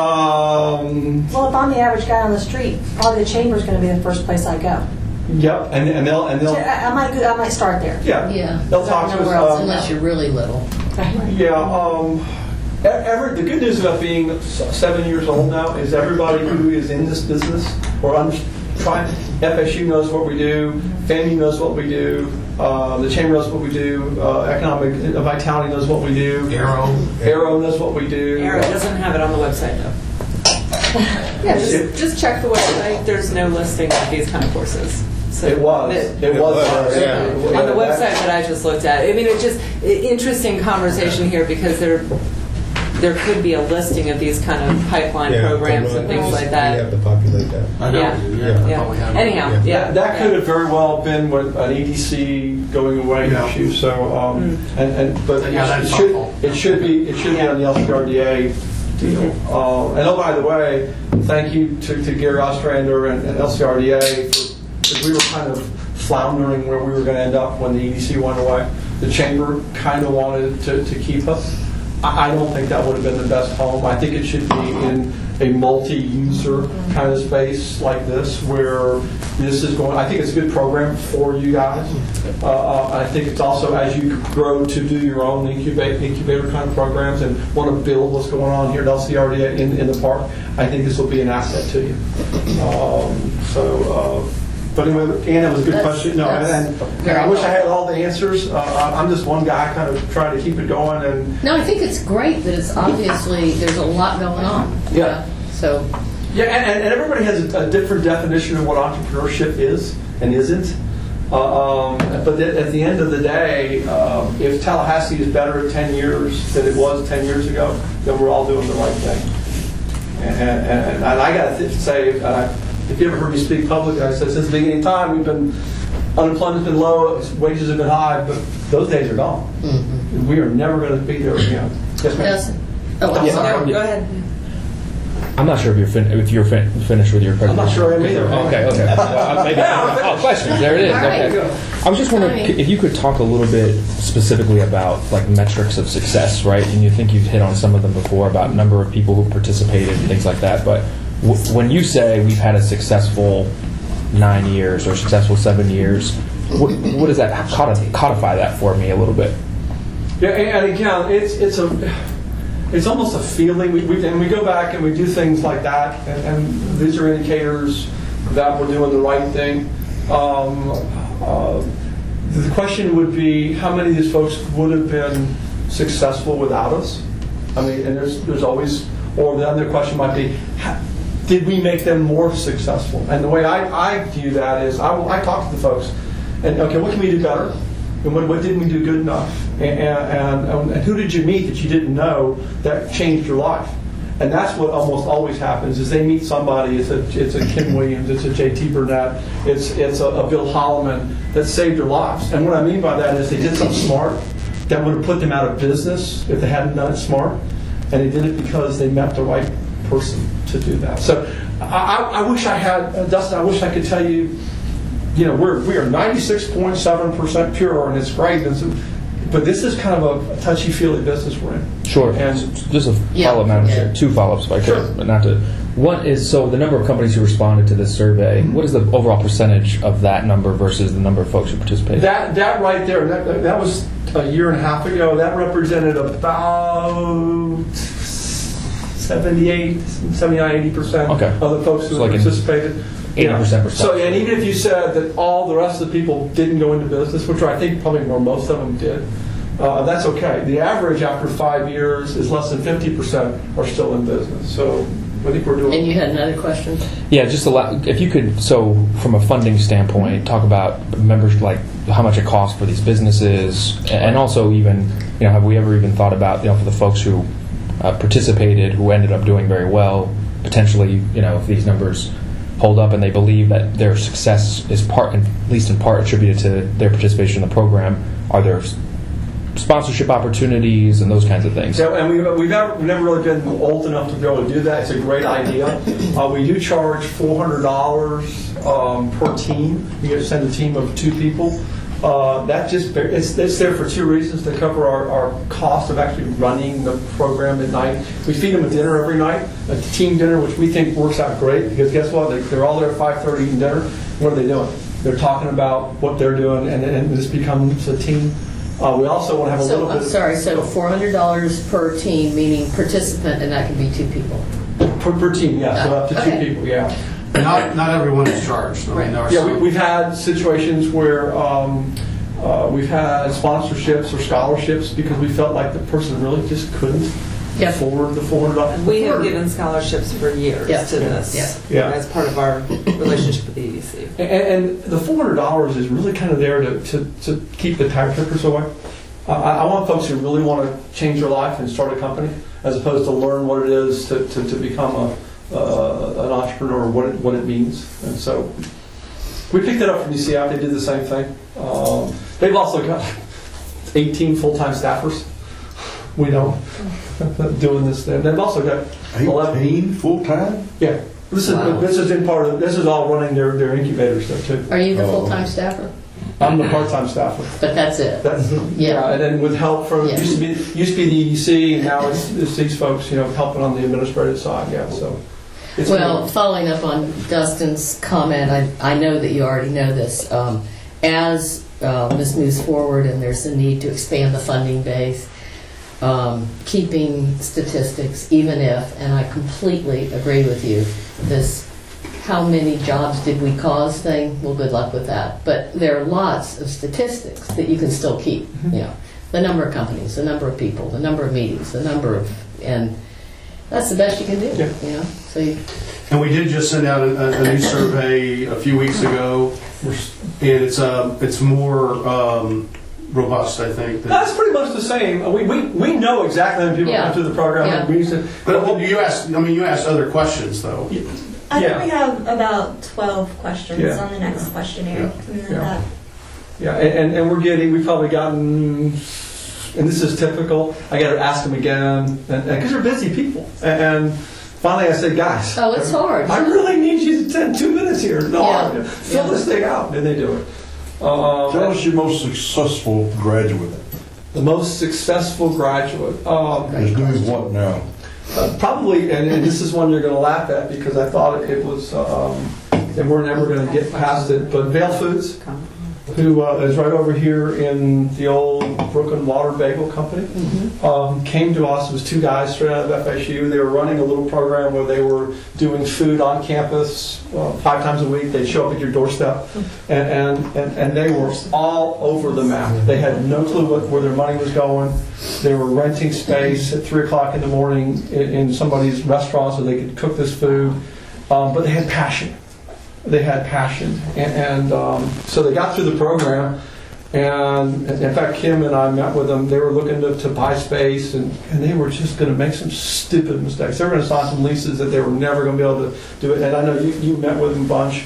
Um, Well, if I'm the average guy on the street, probably the chamber's going to be the first place I go. yep, and, and they'll and So they'll I, I might go, I might start there. yeah Yeah. they'll talk to us. Nowhere else, um, unless you're really little. Yeah. Um, e- every, the good news about being s- seven years old now is everybody who is in this business or under, trying, F S U knows what we do, FAMU knows what we do, uh, the Chamber knows what we do, uh, Economic Vitality knows what we do, Arrow. Arrow knows what we do. Arrow doesn't have it on the website though. Yeah, just, just check the website. There's no listing of these kind of courses. So It was. it- It was. was, yeah. on the website that I just looked at. I mean, it's just i- interesting conversation here because there there could be a listing of these kind of pipeline Yeah, programs they and run- things like We that. have to populate that. I know. Yeah. Yeah. Yeah. Probably have it. Anyhow, Yeah. yeah. That, that could have very well been what an E D C going away Yeah. issue. So, um, and, and but Yeah, that's it should helpful. it should be it should be on the L C R D A deal. Uh, and oh, by the way, thank you to, to Gary Ostrander and, and L C R D A for because we were kind of floundering where we were going to end up when the E D C went away. The chamber kind of wanted to, to keep us. I, I don't think that would have been the best home. I think it should be in a multi-user kind of space like this, where this is going. I think it's a good program for you guys. Uh, uh, I think it's also, as you grow to do your own incubate, incubator kind of programs and want to build what's going on here at L C R D A in, in the park, I think this will be an asset to you. Um, so, uh, but anyway, Anna, it was a good That's- question. No, and, that's and very I wish I helpful. had all the answers. Uh, I'm just one guy, kind of trying to keep it going. And No, I think it's great that it's obviously, there's a lot going on. Yeah. So, yeah, and, and everybody has a, a different definition of what entrepreneurship is and isn't. Uh, um, but th- at the end of the day, uh, if Tallahassee is better at ten years than it was ten years ago, then we're all doing the right thing. And, and, and I got to th- say, uh, if you ever heard me speak publicly, I said since the beginning of time, we've been unemployment's been low, wages have been high, but those days are gone. Mm-hmm. We are never going to be there again. Yes, ma'am. yes. Oh, I'm Yeah. sorry. No, go ahead. I'm not sure if you're fin- if you're fin- finished with your presentation. I'm not sure I am either. Okay, okay. Well, maybe. Oh, questions. There it is. All right. Okay. I was just wondering Sorry. if you could talk a little bit specifically about like metrics of success, right? And you think you've hit on some of them before about number of people who participated and things like that. But w- when you say we've had a successful nine years or successful seven years, what, what does that codify, codify that for me a little bit? Yeah, and and again, it's it's a it's almost a feeling. We, we and we go back and we do things like that, and, and these are indicators that we're doing the right thing. Um, uh, the question would be, how many of these folks would have been successful without us? I mean, and there's there's always, or the other question might be, how, did we make them more successful? And the way I, I view that is, I, I talk to the folks, and okay, what can we do better? And what, what didn't we do good enough? And, and, and who did you meet that you didn't know that changed your life? And that's what almost always happens, is they meet somebody, it's a, it's a Kim Williams, it's a J T Burnett, it's, it's a, a Bill Holloman that saved their lives. And what I mean by that is they did something smart that would have put them out of business if they hadn't done it smart. And they did it because they met the right person to do that. So I, I, I wish I had, uh, Dustin, I wish I could tell you, you know, we're we are ninety-six point seven percent pure, and it's great. And so, but this is kind of a, a touchy-feely business we're in. Sure. And Just a Yeah. follow-up, Madam Yeah. Chair. Two follow-ups, if I could, Sure. but not to. One is, so the number of companies who responded to this survey, what is the overall percentage of that number versus the number of folks who participated? that that right there, that, that was a year and a half ago. That represented about seventy-eight, seventy-nine, eighty percent Okay. of the folks who So like in participated. eighty percent So, and even if you said that all the rest of the people didn't go into business, which I think probably more most of them did, uh, that's okay. The average after five years is less than fifty percent are still in business. So I think we're doing. And you had another question? Yeah, just a lot. If you could, so from a funding standpoint, talk about members, like how much it costs for these businesses, and also even, you know, have we ever even thought about, you know, for the folks who uh, participated, who ended up doing very well, potentially, you know, if these numbers hold up and they believe that their success is part, at least in part, attributed to their participation in the program, are there sponsorship opportunities and those kinds of things? So, and we've, we've, never, we've never really been old enough to be able to do that. It's a great idea. Uh, we do charge four hundred dollars um, per team. You get to send a team of two people. Uh, that just it's, it's there for two reasons: to cover our, our cost of actually running the program at night. We feed them a dinner every night, a team dinner, which we think works out great, because guess what? They, they're all there at five thirty eating dinner. What are they doing? They're talking about what they're doing, and, and this becomes a team. Uh, we also want to have a So, little I'm bit. sorry, so four hundred dollars per team, meaning participant, and that can be two people. Per, per team, yeah, so up to Okay. two people, yeah. Not, not everyone is charged. I mean, there are Yeah, we, some- we've had situations where um, uh, we've had sponsorships or scholarships because we felt like the person really just couldn't Yep. afford the four hundred dollars. We have given scholarships for years Yeah. to this Yeah. as part of our relationship with the E D C. And, and the four hundred dollars is really kind of there to, to, to keep the tire kickers away. Uh, I, I want folks who really want to change their life and start a company, as opposed to learn what it is to, to, to become a uh, an entrepreneur, what it, what it means. And so we picked it up from U C F. They did the same thing. Um, they've also got eighteen full-time staffers. We know doing this. Thing. They've also got eleven. eighteen full-time? Yeah, This is, Wow. this is in part of, this is all running their, their incubators though too. Are you the Oh. full-time staffer? I'm the part-time staffer. But that's it. That's, Yeah. yeah, and then with help from, Yeah. used to be, used to be the E D C, and now it's, it's these folks, you know, helping on the administrative side, yeah, so. it's Well, good. following up on Dustin's comment, I, I know that you already know this. Um, as uh, this moves forward and there's a need to expand the funding base, um, keeping statistics, even if, and I completely agree with you, this how many jobs did we cause thing, well, good luck with that. But there are lots of statistics that you can still keep. Mm-hmm. You know, the number of companies, the number of people, the number of meetings, the number of, and that's the best you can do. Yeah. You know, so you, And we did just send out a, a new survey a few weeks ago, and it's uh, it's more um, robust, I think. than- That's pretty much the same. We, we, we know exactly how many people Yeah. come through the program. Yeah. We used to, But you asked, I mean, you asked other questions though. I Yeah. think we have about twelve questions Yeah. on the next questionnaire. And then Yeah. that- yeah, and, and- and we're getting, we've probably gotten, and this is typical, I got to ask them again, and because they're busy people. And finally I said, guys. oh, it's hard. I really need you to spend two minutes here. No, Yeah. fill Yeah. this thing out. And they do it. Um, Tell us your most successful graduate the most successful graduate. Um, is doing what now? Uh, probably, and, and this is one you're going to laugh at because I thought it was, um, and we're never going to get past it, but Vail Foods, who uh, is right over here in the old Brooklyn Water Bagel Company, um, came to us. It was two guys straight out of F S U. They were running a little program where they were doing food on campus uh, five times a week. They'd show up at your doorstep, and, and, and, and they were all over the map. They had no clue what, where their money was going. They were renting space at three o'clock in the morning in, in somebody's restaurant so they could cook this food, um, but they had passion. They had passion, and, and um, so they got through the program. And in fact, Kim and I met with them. They were looking to, to buy space, and, and they were just going to make some stupid mistakes. They were going to sign some leases that they were never going to be able to do it. And I know you, you met with them a bunch.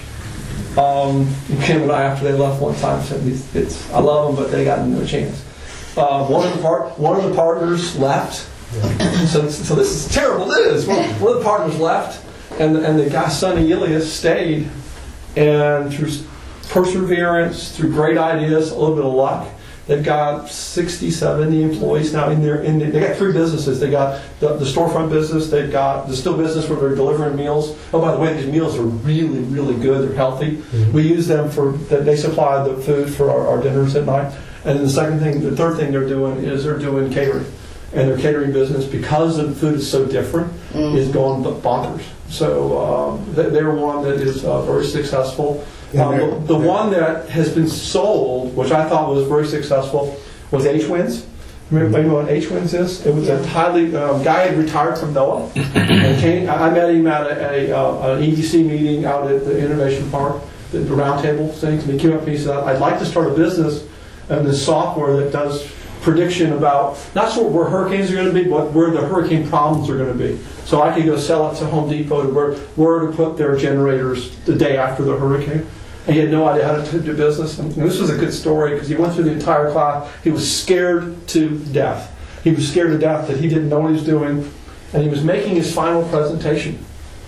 Um, Kim and I, after they left one time, said, "It's, it's I love them, but they got no chance." Uh, one of the part, one of the partners left. So, so this is terrible news. One, one of the partners left, and and the guy Sonny Ilias stayed. And through perseverance, through great ideas, a little bit of luck, they've got sixty, seventy employees now in their, in the, they got three businesses. They got the, the storefront business, they've got the still business where they're delivering meals. Oh, by the way, these meals are really, really good. They're healthy. Mm-hmm. We use them for, they supply the food for our, our dinners at night. And then the second thing, the third thing they're doing is they're doing catering. And their catering business, because the food is so different, mm. is going bonkers. So um, they're one that is uh, very successful. Um, the the one that has been sold, which I thought was very successful, was H-Winds. Remember, you know what H-Winds is? It was a highly um, guy had retired from NOAA. And came, I met him at a, a, uh, an E D C meeting out at the Innovation Park, the, the roundtable things. And he came up and he said, "I'd like to start a business in this software that does prediction about not sort of where hurricanes are going to be, but where the hurricane problems are going to be. So I could go sell it to Home Depot to where, where to put their generators the day after the hurricane." And he had no idea how to do business. And this was a good story because he went through the entire class. He was scared to death. He was scared to death that he didn't know what he was doing. And he was making his final presentation.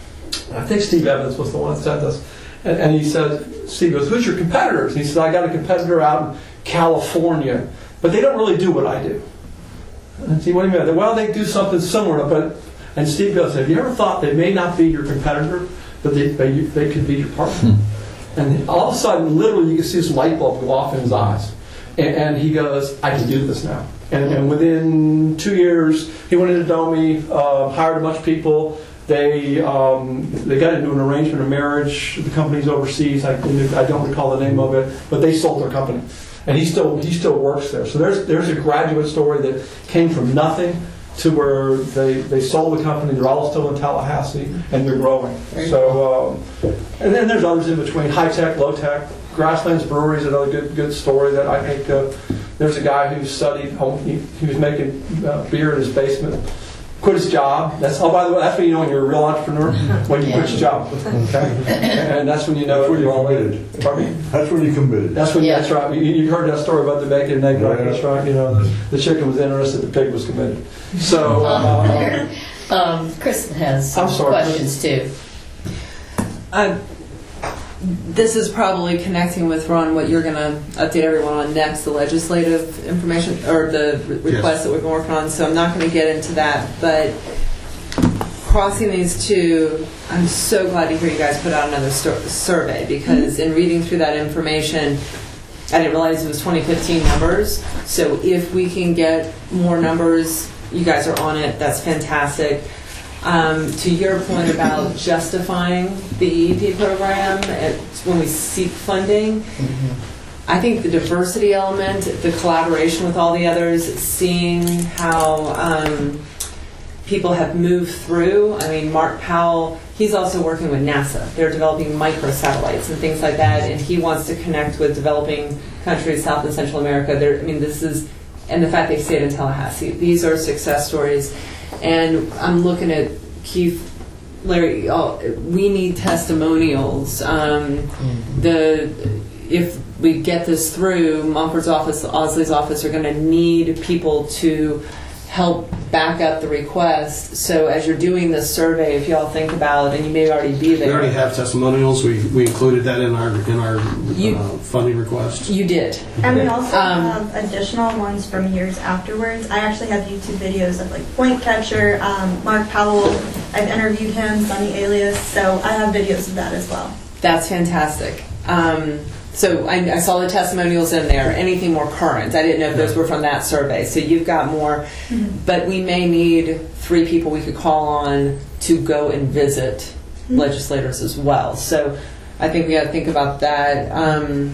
I think Steve Evans was the one that said this. And, and he said, Steve goes, "Who's your competitors?" And he said, "I got a competitor out in California, but they don't really do what I do." And see, what do you mean? Well, they do something similar, but, and Steve goes, "Have you ever thought they may not be your competitor, but they, they, they could be your partner?" Hmm. And all of a sudden, literally, you can see this light bulb go off in his eyes. And, and he goes, "I can do this now." And, and within two years, he went into Domi, uh, hired a bunch of people. They um, they got into an arrangement of marriage. The company's overseas. I, I don't recall the name of it, but they sold their company. And he still he still works there. So there's there's a graduate story that came from nothing to where they, they sold the company. They're all still in Tallahassee and they're growing. So um, and then there's others in between, high tech, low tech. Grasslands Brewery is another good good story that I think. Uh, there's a guy who studied home. He, he was making uh, beer in his basement. Quit his job. That's oh, by the way, that's when you know when you're a real entrepreneur, when you quit your job. Okay, and that's when you know That's when you're you're all committed. in. Pardon me? That's when you committed. That's when. Yeah. That's right. You, you heard that story about the bacon and egg Yeah. breakfast, right? You know, the, the chicken was interested, the pig was committed. So, uh, um, Chris has I'm some sorry, questions too. Uh, this is probably connecting with, Ron, what you're going to update everyone on next, the legislative information, or the re- request Yes. that we've been working on, so I'm not going to get into that, but crossing these two, I'm so glad to hear you guys put out another sto- survey, because in reading through that information, I didn't realize it was twenty fifteen numbers, so if we can get more numbers, you guys are on it, that's fantastic. Um, to your point about justifying the E E P program at, when we seek funding, I think the diversity element, the collaboration with all the others, seeing how um, people have moved through. I mean, Mark Powell, he's also working with NASA. They're developing microsatellites and things like that, and he wants to connect with developing countries, South and Central America. They're, I mean, this is, and the fact they stayed in Tallahassee. These are success stories. And I'm looking at Keith, Larry, oh, we need testimonials. Um, the if we get this through, Mumford's office, Osley's office are going to need people to help back up the request. So as you're doing this survey, if y'all think about, and you may already be there. We already have testimonials. We we included that in our in our You- uh, funding request. You did. And we also Um, have additional ones from years afterwards. I actually have YouTube videos of like Point Catcher, um, Mark Powell. I've interviewed him, Sunny Alias, so I have videos of that as well. That's fantastic. Um, so I, I saw the testimonials in there. Anything more current? I didn't know if those were from that survey. So you've got more, Mm-hmm. but we may need three people we could call on to go and visit Mm-hmm. legislators as well. So I think we got to think about that. Um,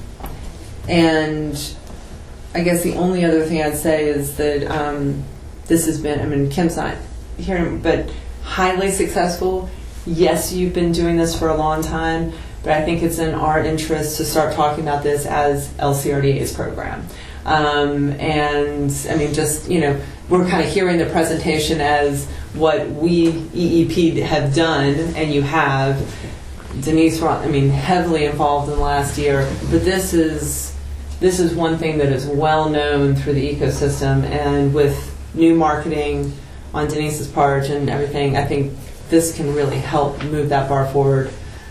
and I guess the only other thing I'd say is that um, this has been, I mean, Kim's not here, but highly successful. Yes, you've been doing this for a long time, but I think it's in our interest to start talking about this as L C R D A's program. Um, and, I mean, just, you know, we're kind of hearing the presentation as what we, E E P, have done, and you have. Denise, I mean, heavily involved in the last year, but this is this is one thing that is well known through the ecosystem, and with new marketing on Denise's part and everything, I think this can really help move that bar forward.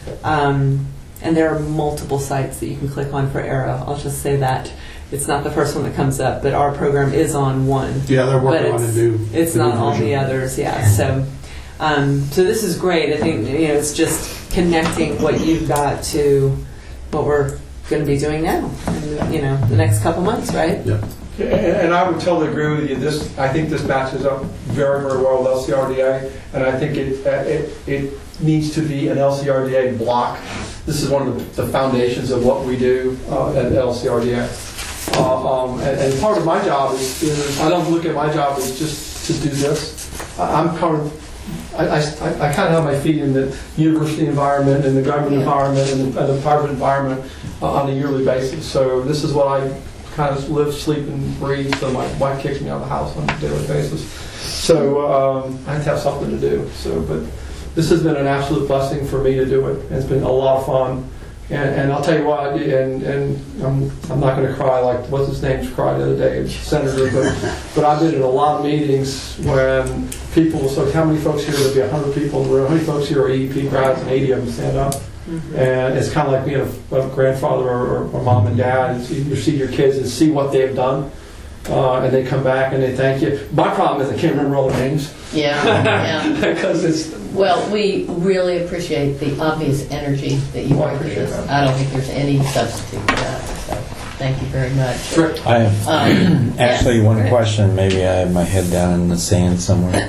Um, and there are multiple sites that you can click on for Arrow. I'll just say that. It's not the first one that comes up, but our program is on one. Yeah, they're working But on a it's- new. It's the new not all version. the others, yeah. So, um, so this is great. I think, you know, it's just connecting what you've got to what we're going to be doing now, in, you know, the next couple months, right? Yeah. And, and I would totally agree with you. This, I think this matches up very, very well with L C R D A, and I think it, uh, it, it needs to be an L C R D A block. This is one of the, the foundations of what we do uh, at L C R D A. Uh, um, and, and part of my job is, is, I don't look at my job as just to do this. I, I'm kind of, I, I, I kind of have my feet in the university environment and the government environment and the, and the private environment uh, on a yearly basis. So this is what I kind of live, sleep, and breathe. So my wife kicks me out of the house on a daily basis. So um, I have to have something to do. So, but this has been an absolute blessing for me to do it. And it's been a lot of fun. And, and I'll tell you what, and, and I'm, I'm not going to cry like what's his name cried the other day, Senator, but, but I've been in a lot of meetings when people will say, how many folks here? There'll be one hundred people in the room. How many folks here are E E P grads? And eighty of them stand up. Mm-hmm. And it's kind of like being a, a grandfather or, or, or mom and dad. And you see your kids and see what they've done. Uh, and they come back and they thank you. My problem is I can't remember all the names. Yeah, yeah. Because it's... Well, we really appreciate the obvious energy that you Well, I bring to appreciate this. that. I don't think there's any substitute for that. So thank you very much. Sure. I have Um, actually yeah, one go ahead. question. Maybe I have my head down in the sand somewhere.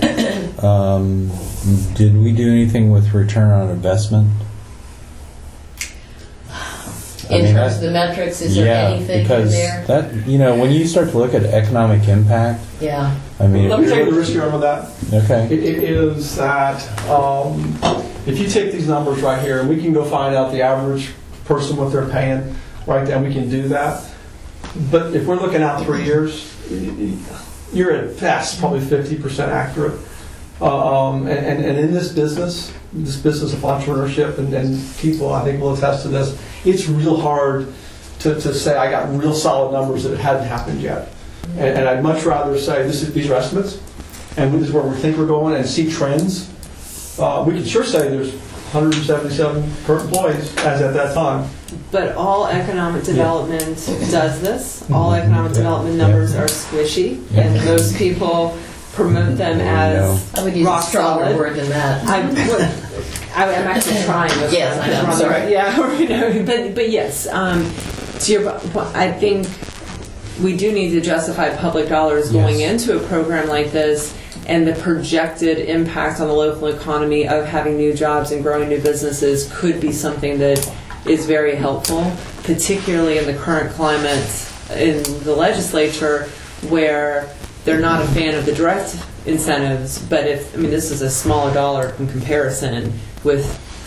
Um, did we do anything with return on investment? I In mean, terms of that- the metrics, is there yeah, anything in because there? that you know when you start to look at economic impact, Yeah. I mean, Let me tell you the risk you're on with that. okay, It, it is that um, if you take these numbers right here, and we can go find out the average person what they're paying, right then we can do that. But if we're looking out three years, you're at best probably fifty percent accurate. Uh, um, and, and, and in this business, this business of entrepreneurship, and, and people I think will attest to this, it's real hard to, to say I got real solid numbers that it hadn't happened yet. And, and I'd much rather say this is, these are estimates, and this is where we think we're going, and see trends. Uh, we can sure say there's hundred seventy-seven current employees as at that time. But all economic development does this. All economic development numbers are squishy, and those people promote them as I would use a rock stronger solid. word than that. I would, I, I'm actually trying. This Yes, one. I know, I'm sorry. Yeah, you know, but but yes, um, to your, I think we do need to justify public dollars going Yes. into a program like this, and the projected impact on the local economy of having new jobs and growing new businesses could be something that is very helpful, particularly in the current climate in the legislature where they're not a fan of the direct incentives, but if, I mean, this is a smaller dollar in comparison with,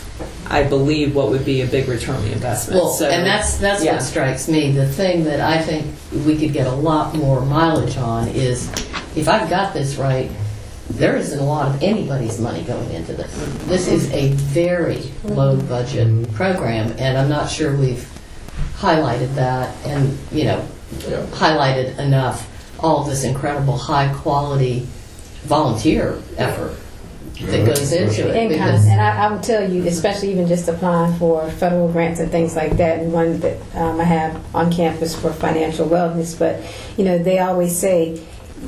I believe, what would be a big return on the investment. Well, So, and that's that's yeah. what strikes me. The thing that I think we could get a lot more mileage on is, if I've got this right, there isn't a lot of anybody's money going into this. This is a very low budget program, and I'm not sure we've highlighted that and, you know, Yeah. highlighted enough all of this incredible high quality volunteer effort that goes into it. In kind. Because And I, I will tell you, especially even just applying for federal grants and things like that, and one that um, I have on campus for financial wellness, but, you know, they always say,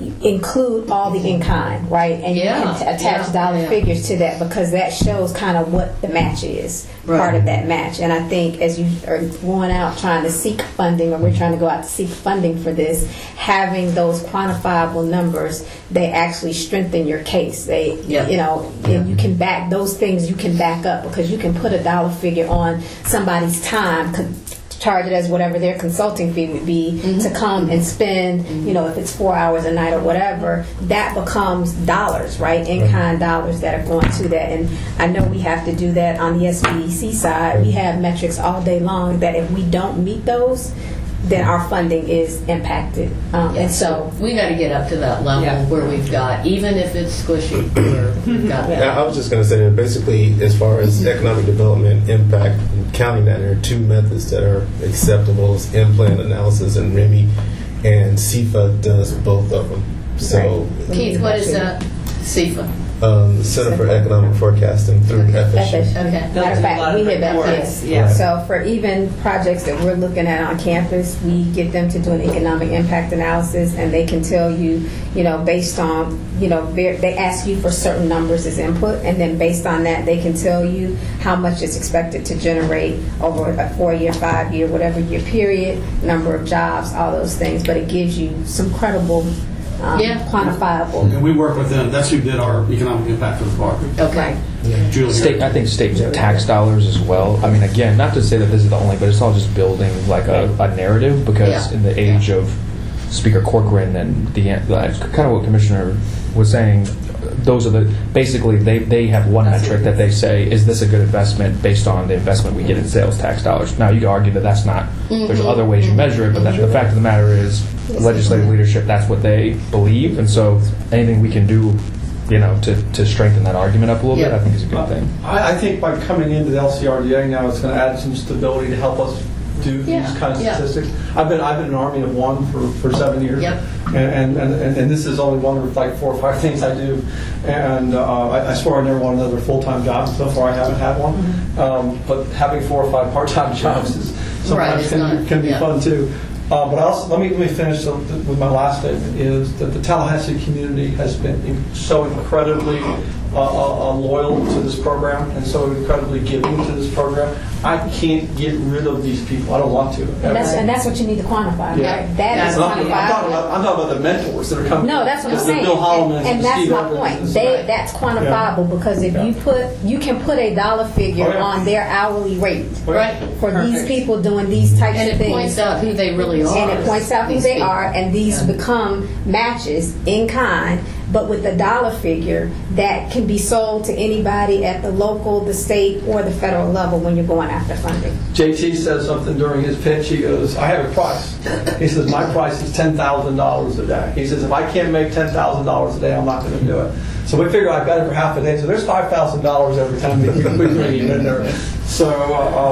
include all the in-kind, right? And Yeah, you can t- attach yeah, dollar yeah. figures to that because that shows kind of what the match is, Right. part of that match. And I think as you are going out trying to seek funding, or we're trying to go out to seek funding for this, having those quantifiable numbers, they actually strengthen your case. They, Yeah. you know, and you can back those things. You can back up because you can put a dollar figure on somebody's time. Con- charge it as whatever their consulting fee would be to come and spend, you know, if it's four hours a night or whatever, that becomes dollars, right? In-kind dollars that are going to that. And I know we have to do that on the S B E C side. We have metrics all day long that if we don't meet those, then our funding is impacted. Um, Yeah, and so, we got to get up to that level Yeah. where we've got, even if it's squishy, where we've got Yeah, I was just going to say that basically, as far as economic development impact, counting that, there are two methods that are acceptable: is in-plan analysis, and R E M I, and C F A does both of them. So, Keith, what is that? C F A. um, Center for Economic Forecasting through F S U. Okay. They'll matter of do a fact, lot we of hit that reports, yes. yeah. So for even projects that we're looking at on campus, we get them to do an economic impact analysis, and they can tell you, you know, based on, you know, ver- they ask you for certain numbers as input, and then based on that, they can tell you how much it's expected to generate over a four-year, five-year, whatever year period, number of jobs, all those things. But it gives you some credible, um, Yeah. quantifiable. And we work with them. That's who did our economic impact for the park. Okay. Julie. State, I think state tax dollars as well. I mean, again, not to say that this is the only, but it's all just building like a, a narrative because Yeah. in the age of Speaker Corcoran and the, like, kind of what Commissioner was saying, those are the basically they, they have one metric that they say, is this a good investment based on the investment we get in sales tax dollars. Now you can argue that that's not, there's other ways you measure it, but that, the fact of the matter is legislative leadership, that's what they believe, and so anything we can do, you know, to, to strengthen that argument up a little bit, Yeah. I think is a good thing. I, I think by coming into the L C R D A now, it's going to add some stability to help us do Yeah, these kinds of yeah. statistics. I've been I've been in an army of one for, for seven years, Yep. and, and, and and this is only one of like four or five things I do, and uh, I, I swore I never want another full time job. So far, I haven't had one, um, but having four or five part time jobs is Right, sometimes it's can, not- can be yeah. fun too. Uh, but also, let me let me finish the, the, with my last statement is that the Tallahassee community has been in, so incredibly uh, uh, uh, loyal to this program and so incredibly giving to this program. I can't get rid of these people. I don't want to. And that's, and that's what you need to quantify, Yeah. right? That is I'm, I'm, talking quantifiable. about, I'm talking about the mentors that are coming. No, that's what I'm The saying. Bill Holloman and, and and that's Steve my Evans point. and- They, that's quantifiable because if Yeah. you put, you can put a dollar figure Oh, yeah. on their hourly rate Right. for these Perfect. people doing these types And of it things. points out who they really are. And it points out who These they people. are, and these Yeah. become matches in kind, but with a dollar figure that can be sold to anybody at the local, the state, or the federal level when you're going after funding. J T said something during his pitch. He goes, I have a price. He says, my price is ten thousand dollars a day. He says, if I can't make ten thousand dollars a day, I'm not going to do it. So we figure I've got it for half a day. So there's five thousand dollars every time we we bring it in there. So, uh, um,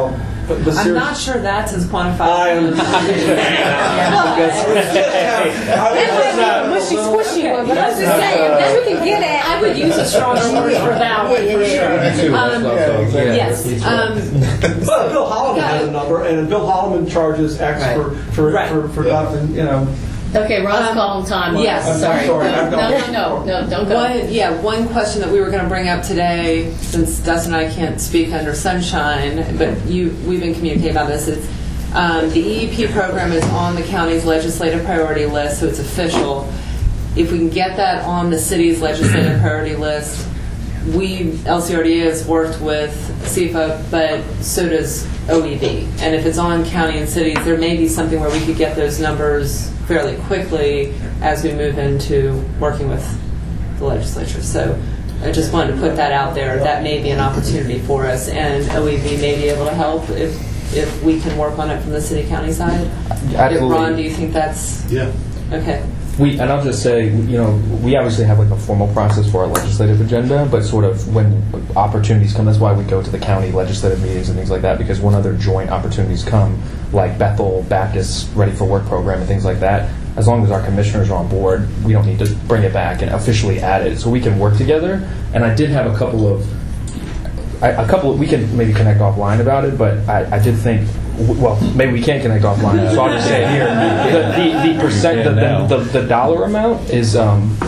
But, but I'm seriously- not sure that's as quantified. I understand. Mushy squishy one, but I was just Okay. saying, that we can get at. I would use a stronger word for that one, for sure. Um, Yes. Um, But Bill Holloman has a number, and Bill Holloman charges X Right. for for, Right. for for nothing. You know. Okay, Ron's Um, calling time on yes. us. I'm Sorry. sorry, No, I'm no, going- no, no, no, don't go. One, yeah, one question that we were going to bring up today, since Dustin and I can't speak under sunshine, but you, we've been communicating about this. It's um, the E E P program is on the county's legislative priority list, so it's official. If we can get that on the city's legislative priority list, we L C R D A has worked with C F A, but so does O E B. And if it's on county and cities, there may be something where we could get those numbers fairly quickly as we move into working with the legislature. So I just wanted to put that out there. That may be an opportunity for us, and O E B may be able to help if if we can work on it from the city-county side. Absolutely. Ron, do you think that's Yeah. okay? We, and I'll just say, you know, we obviously have like a formal process for our legislative agenda, but sort of when opportunities come, that's why we go to the county legislative meetings and things like that, because when other joint opportunities come, like Bethel Baptist Ready for Work program and things like that, as long as our commissioners are on board, we don't need to bring it back and officially add it, so we can work together. And I did have a couple of, I, a couple of, we can maybe connect offline about it, but I, I did think, well, maybe we can't connect offline, so I'll just say it here. The, the, the percent, the, the, the, the dollar amount is um,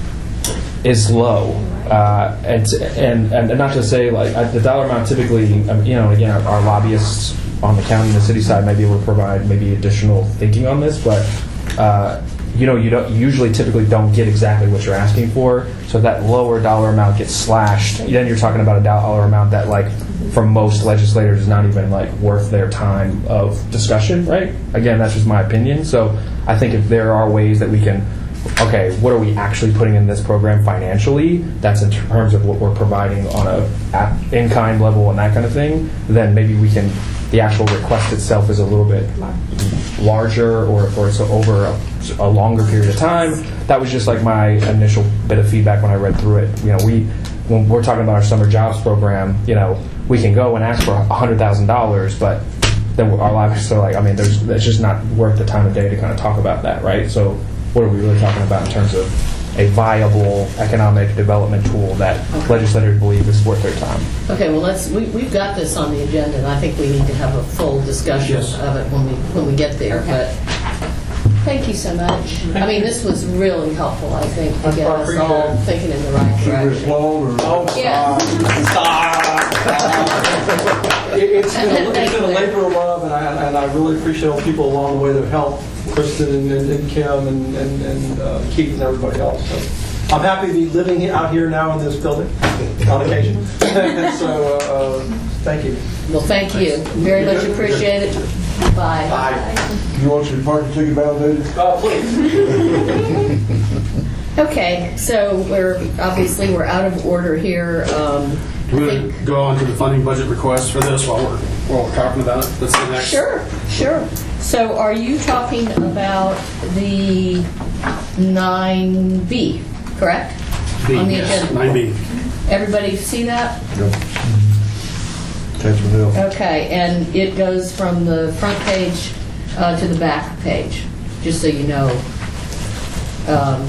is low. Uh, and, and and not to say, like, I, the dollar amount typically, um, you know, again, our, our lobbyists on the county and the city side might be able to provide maybe additional thinking on this, but, uh, you know, you don't you usually typically don't get exactly what you're asking for, so if that lower dollar amount gets slashed, then you're talking about a dollar amount that, like, for most legislators is not even like worth their time of discussion, right? Again, that's just my opinion. So I think if there are ways that we can, okay, what are we actually putting in this program financially? That's in terms of what we're providing on a in-kind level and that kind of thing. Then maybe we can, the actual request itself is a little bit larger, or, or it's over a, a longer period of time. That was just like my initial bit of feedback when I read through it. You know, we, when we're talking about our summer jobs program, you know, we can go and ask for one hundred thousand dollars, but then our lives are like, I mean, there's, it's just not worth the time of day to kind of talk about that, right? So what are we really talking about in terms of a viable economic development tool that legislators believe is worth their time? Okay, well, let's, we, we've got this on the agenda, and I think we need to have a full discussion Yes. of it when we, when we get there, but thank you so much. I mean, this was really helpful, I think, to get us all thinking in the right Should we direction. applaud or? Oh, Yeah. It, it's been a, it's been a labor of love, and I, and I really appreciate all the people along the way that have helped, Kristen and, and, and Kim and, and, and uh, Keith and everybody else. So I'm happy to be living here, out here now in this building on occasion. And so, uh, uh, thank you. Well, thank you. Very much appreciated. Bye. Bye. You want your parking ticket validated? Uh, please. Okay, so we're, obviously, we're out of order here. Um, We're going to go on to the funding budget request for this while we're, while we're talking about it. That's the next. Sure, sure. So are you talking about the nine B, correct? B, On the yes, agenda. nine B. Everybody see that? Yep. Catch me up. Okay, and it goes from the front page uh, to the back page, just so you know, um,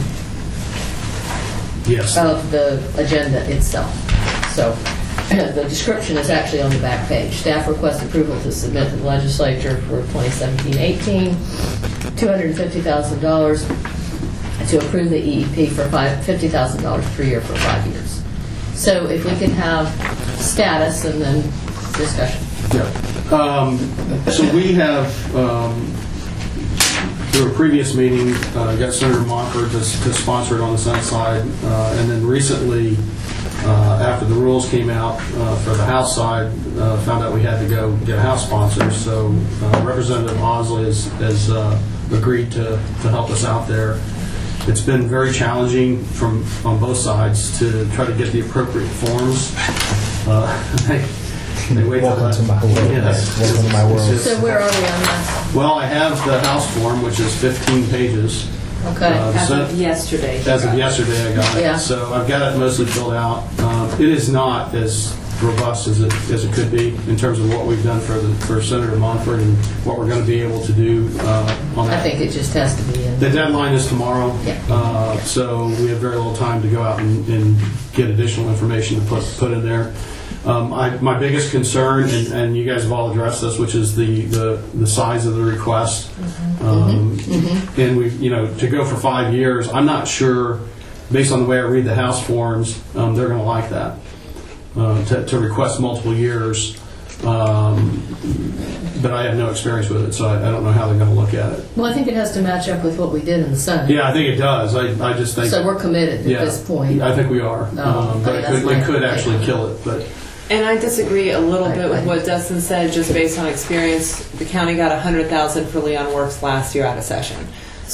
Yes. of the agenda itself. So the description is actually on the back page. Staff requests approval to submit to the legislature for twenty seventeen eighteen, two hundred fifty thousand dollars to approve the E E P for five- fifty thousand dollars per year for five years. So if we can have status and then discussion. Yeah. Um, so we have, um, through a previous meeting, uh, got Senator Montford to, to sponsor it on the Senate side, uh, and then recently, uh, after the rules came out uh, for the House side, uh, found out we had to go get a House sponsor. So uh, Representative Osley has, has uh, agreed to, to help us out there. It's been very challenging from on both sides to try to get the appropriate forms. Uh, they, they wait Welcome till to my world. Yes. Welcome to my world. It's just- So where are we on that? well, I have the House form, which is fifteen pages. Okay. Uh, As so- of yesterday. As of yesterday, I got it. Yeah. So I've got it mostly filled out. Um, it is not as robust as it as it could be in terms of what we've done for the for Senator Montford and what we're going to be able to do uh, on that. I think it just has to be in. The deadline is tomorrow, Yeah. uh, so we have very little time to go out and, and get additional information to put put in there. Um, I, my biggest concern, and, and you guys have all addressed this, which is the, the, the size of the request. Um, Mm-hmm. And we, you know, to go for five years, I'm not sure, based on the way I read the House forms, um, they're going to like that. Uh, to, to request multiple years, um, but I have no experience with it, so I, I don't know how they're going to look at it. Well, I think it has to match up with what we did in the Senate. Yeah, I think it does. I, I just think. So we're committed at yeah, this point. I think we are. No, um, but I mean, it that's could, my it could opinion. actually kill it. But And I disagree a little Right, bit with right. what Dustin said, just based on experience. The county got one hundred thousand dollars for Leon Works last year out of session.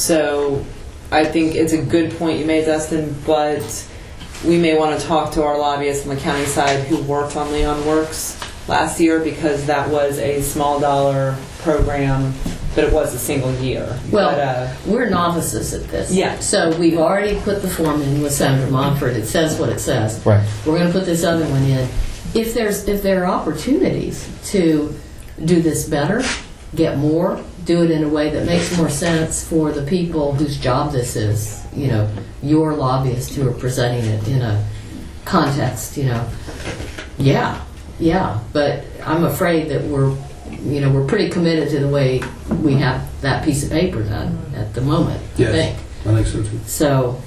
So I think it's a good point you made, Dustin, but we may want to talk to our lobbyists on the county side who worked on Leon Works last year, because that was a small dollar program, but it was a single year. Well, but, uh, we're novices at this. Yeah. So we've already put the form in with Senator Montford. It says what it says. Right. We're going to put this other one in. If there's if there are opportunities to do this better, get more, do it in a way that makes more sense for the people whose job this is, you know, your lobbyists who are presenting it in a context, you know, yeah, yeah. But I'm afraid that we're, you know, we're pretty committed to the way we have that piece of paper done at the moment, I yes, think. I think so too. So,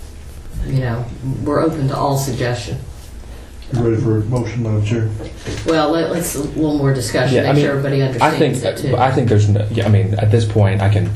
you know, we're open to all suggestion. You ready for a motion, Madam Chair? Well, let, let's a little more discussion. Yeah, Make I mean, sure everybody I understands think, it too. I think there's, no, yeah, I mean, at this point, I can.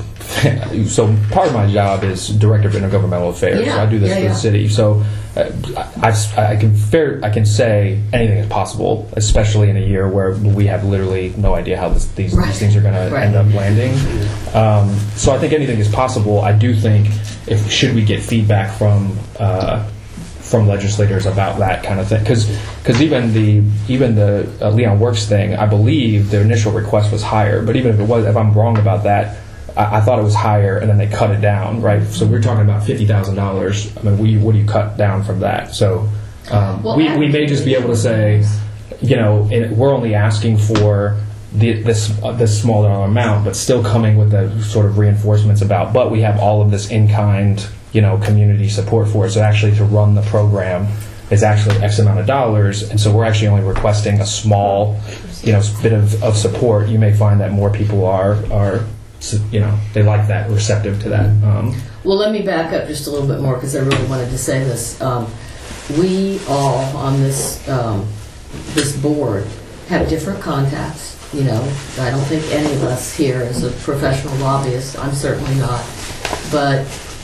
So part of my job is director of intergovernmental affairs. Yeah, so I do this yeah, for yeah. the city. So uh, I, I can fair, I can say anything is possible, especially in a year where we have literally no idea how this, these Right. these things are going to Right. end up landing. Um, so I think anything is possible. I do think if should we get feedback from. Uh, from legislators about that kind of thing, because even the even the uh, Leon Works thing, I believe their initial request was higher, but even if it was, if I'm wrong about that, I, I thought it was higher, and then they cut it down, right? So we're talking about fifty thousand dollars. I mean, we, what do you cut down from that? So um, Well, we we may just be able to say, you know, it, we're only asking for the, this uh, this small dollar amount, but still coming with the sort of reinforcements about, but we have all of this in kind, you know, community support for it. So actually to run the program is actually X amount of dollars, and so we're actually only requesting a small, you know, bit of, of support. You may find that more people are, are, you know, they like that, receptive to that. Um, Well, let me back up just a little bit more because I really wanted to say this. Um, we all on this um, this board have different contacts. You know, I don't think any of us here is a professional lobbyist. I'm certainly not. But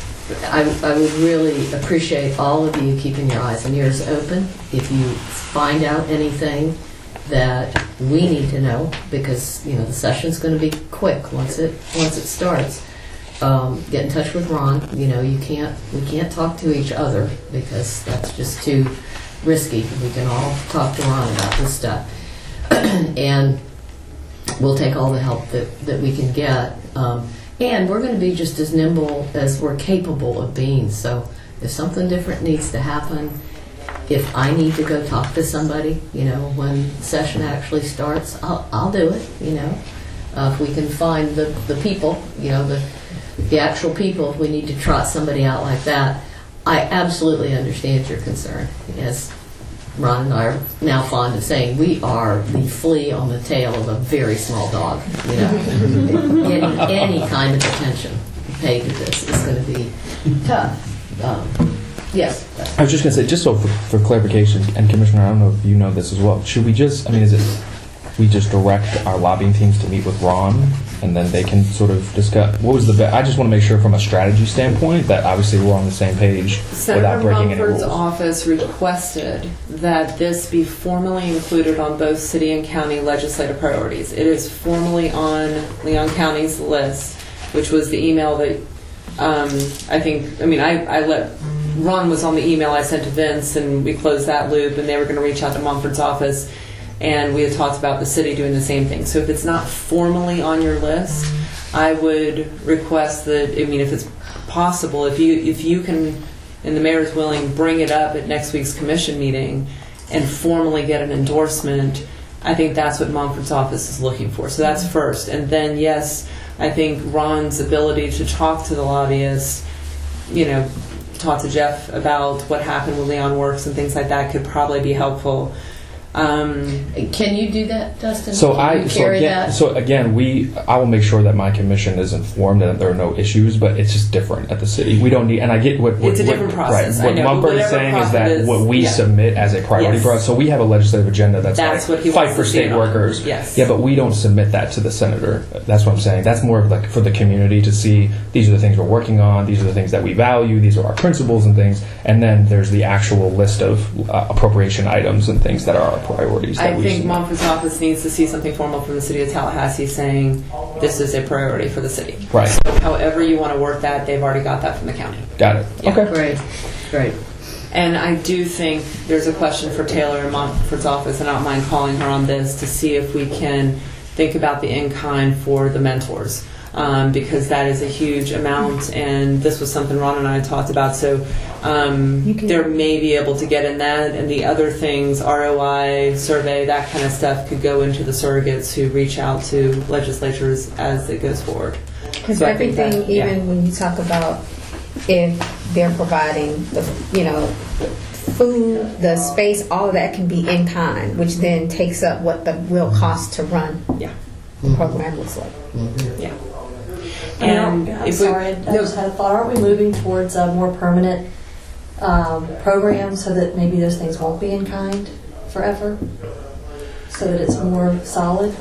I, I would really appreciate all of you keeping your eyes and ears open. If you find out anything that we need to know, because you know the session's going to be quick once it once it starts. Um, get in touch with Ron. You know, you can't we can't talk to each other because that's just too risky. We can all talk to Ron about this stuff, and we'll take all the help that, that we can get. Um, and we're going to be just as nimble as we're capable of being. So if something different needs to happen, if I need to go talk to somebody, you know, when session actually starts, I'll, I'll do it, you know. Uh, if we can find the, the people, you know, the, the actual people, if we need to trot somebody out like that, I absolutely understand your concern. As Ron and I are now fond of saying, we are the flea on the tail of a very small dog. You know, getting any kind of attention paid to this is going to be tough. Um, yes. I was just going to say, just so for, for clarification, and Commissioner, I don't know if you know this as well, should we just, I mean, is it, we just direct our lobbying teams to meet with Ron, and then they can sort of discuss, what was the best, I just want to make sure from a strategy standpoint that obviously we're on the same page without Senator breaking any Mumford's rules. office requested that this be formally included on both city and county legislative priorities. It is formally on Leon County's list, which was the email that um, I think, I mean, I, I let, Ron was on the email I sent to Vince, and we closed that loop, and they were going to reach out to Mumford's office, and we had talked about the city doing the same thing. So if it's not formally on your list, I would request that, I mean, if it's possible, if you if you can, and the mayor's willing, bring it up at next week's commission meeting and formally get an endorsement, I think that's what Montford's office is looking for. So that's first. And then, yes, I think Ron's ability to talk to the lobbyists, you know, talk to Jeff about what happened with Leon Works and things like that could probably be helpful. Um, Can you do that, Dustin? So Can I you so carry again, that? so again we I will make sure that my commission is informed and that there are no issues, but it's just different at the city. We don't need, and I get what, what It's a what- different process, Right, I what know, Mumford but is saying whatever is that profit is- what we yeah. submit as a priority Yes. for us. So we have a legislative agenda that's, That's like what he fight wants for to see state it on. workers. Yes. Yeah, but we don't submit that to the senator. That's what I'm saying. That's more of like for the community to see. These are the things we're working on. These are the things that we value. These are our principles and things. And then there's the actual list of uh, appropriation items and things that are our priorities. That I we think submit. Montford's office needs to see something formal from the city of Tallahassee saying this is a priority for the city. Right. So however you want to work that, they've already got that from the county. Got it. Yeah. Okay. Great, great. And I do think there's a question for Taylor in Montford's office, and I don't mind calling her on this to see if we can think about the in-kind for the mentors. Um, because that is a huge amount, and this was something Ron and I had talked about. So um, You can- there may be able to get in that, and the other things, R O I, survey, that kind of stuff, could go into the surrogates who reach out to legislatures as it goes forward. Because So I think everything, that- yeah. even when you talk about if they're providing the, you know, food, the space, all of that can be in kind, which then takes up what the real cost to run Yeah. the program looks like. Yeah. And And I'm if we- sorry, I no. just had a thought. Aren't we moving towards a more permanent um, program so that maybe those things won't be in kind forever? So that it's more solid?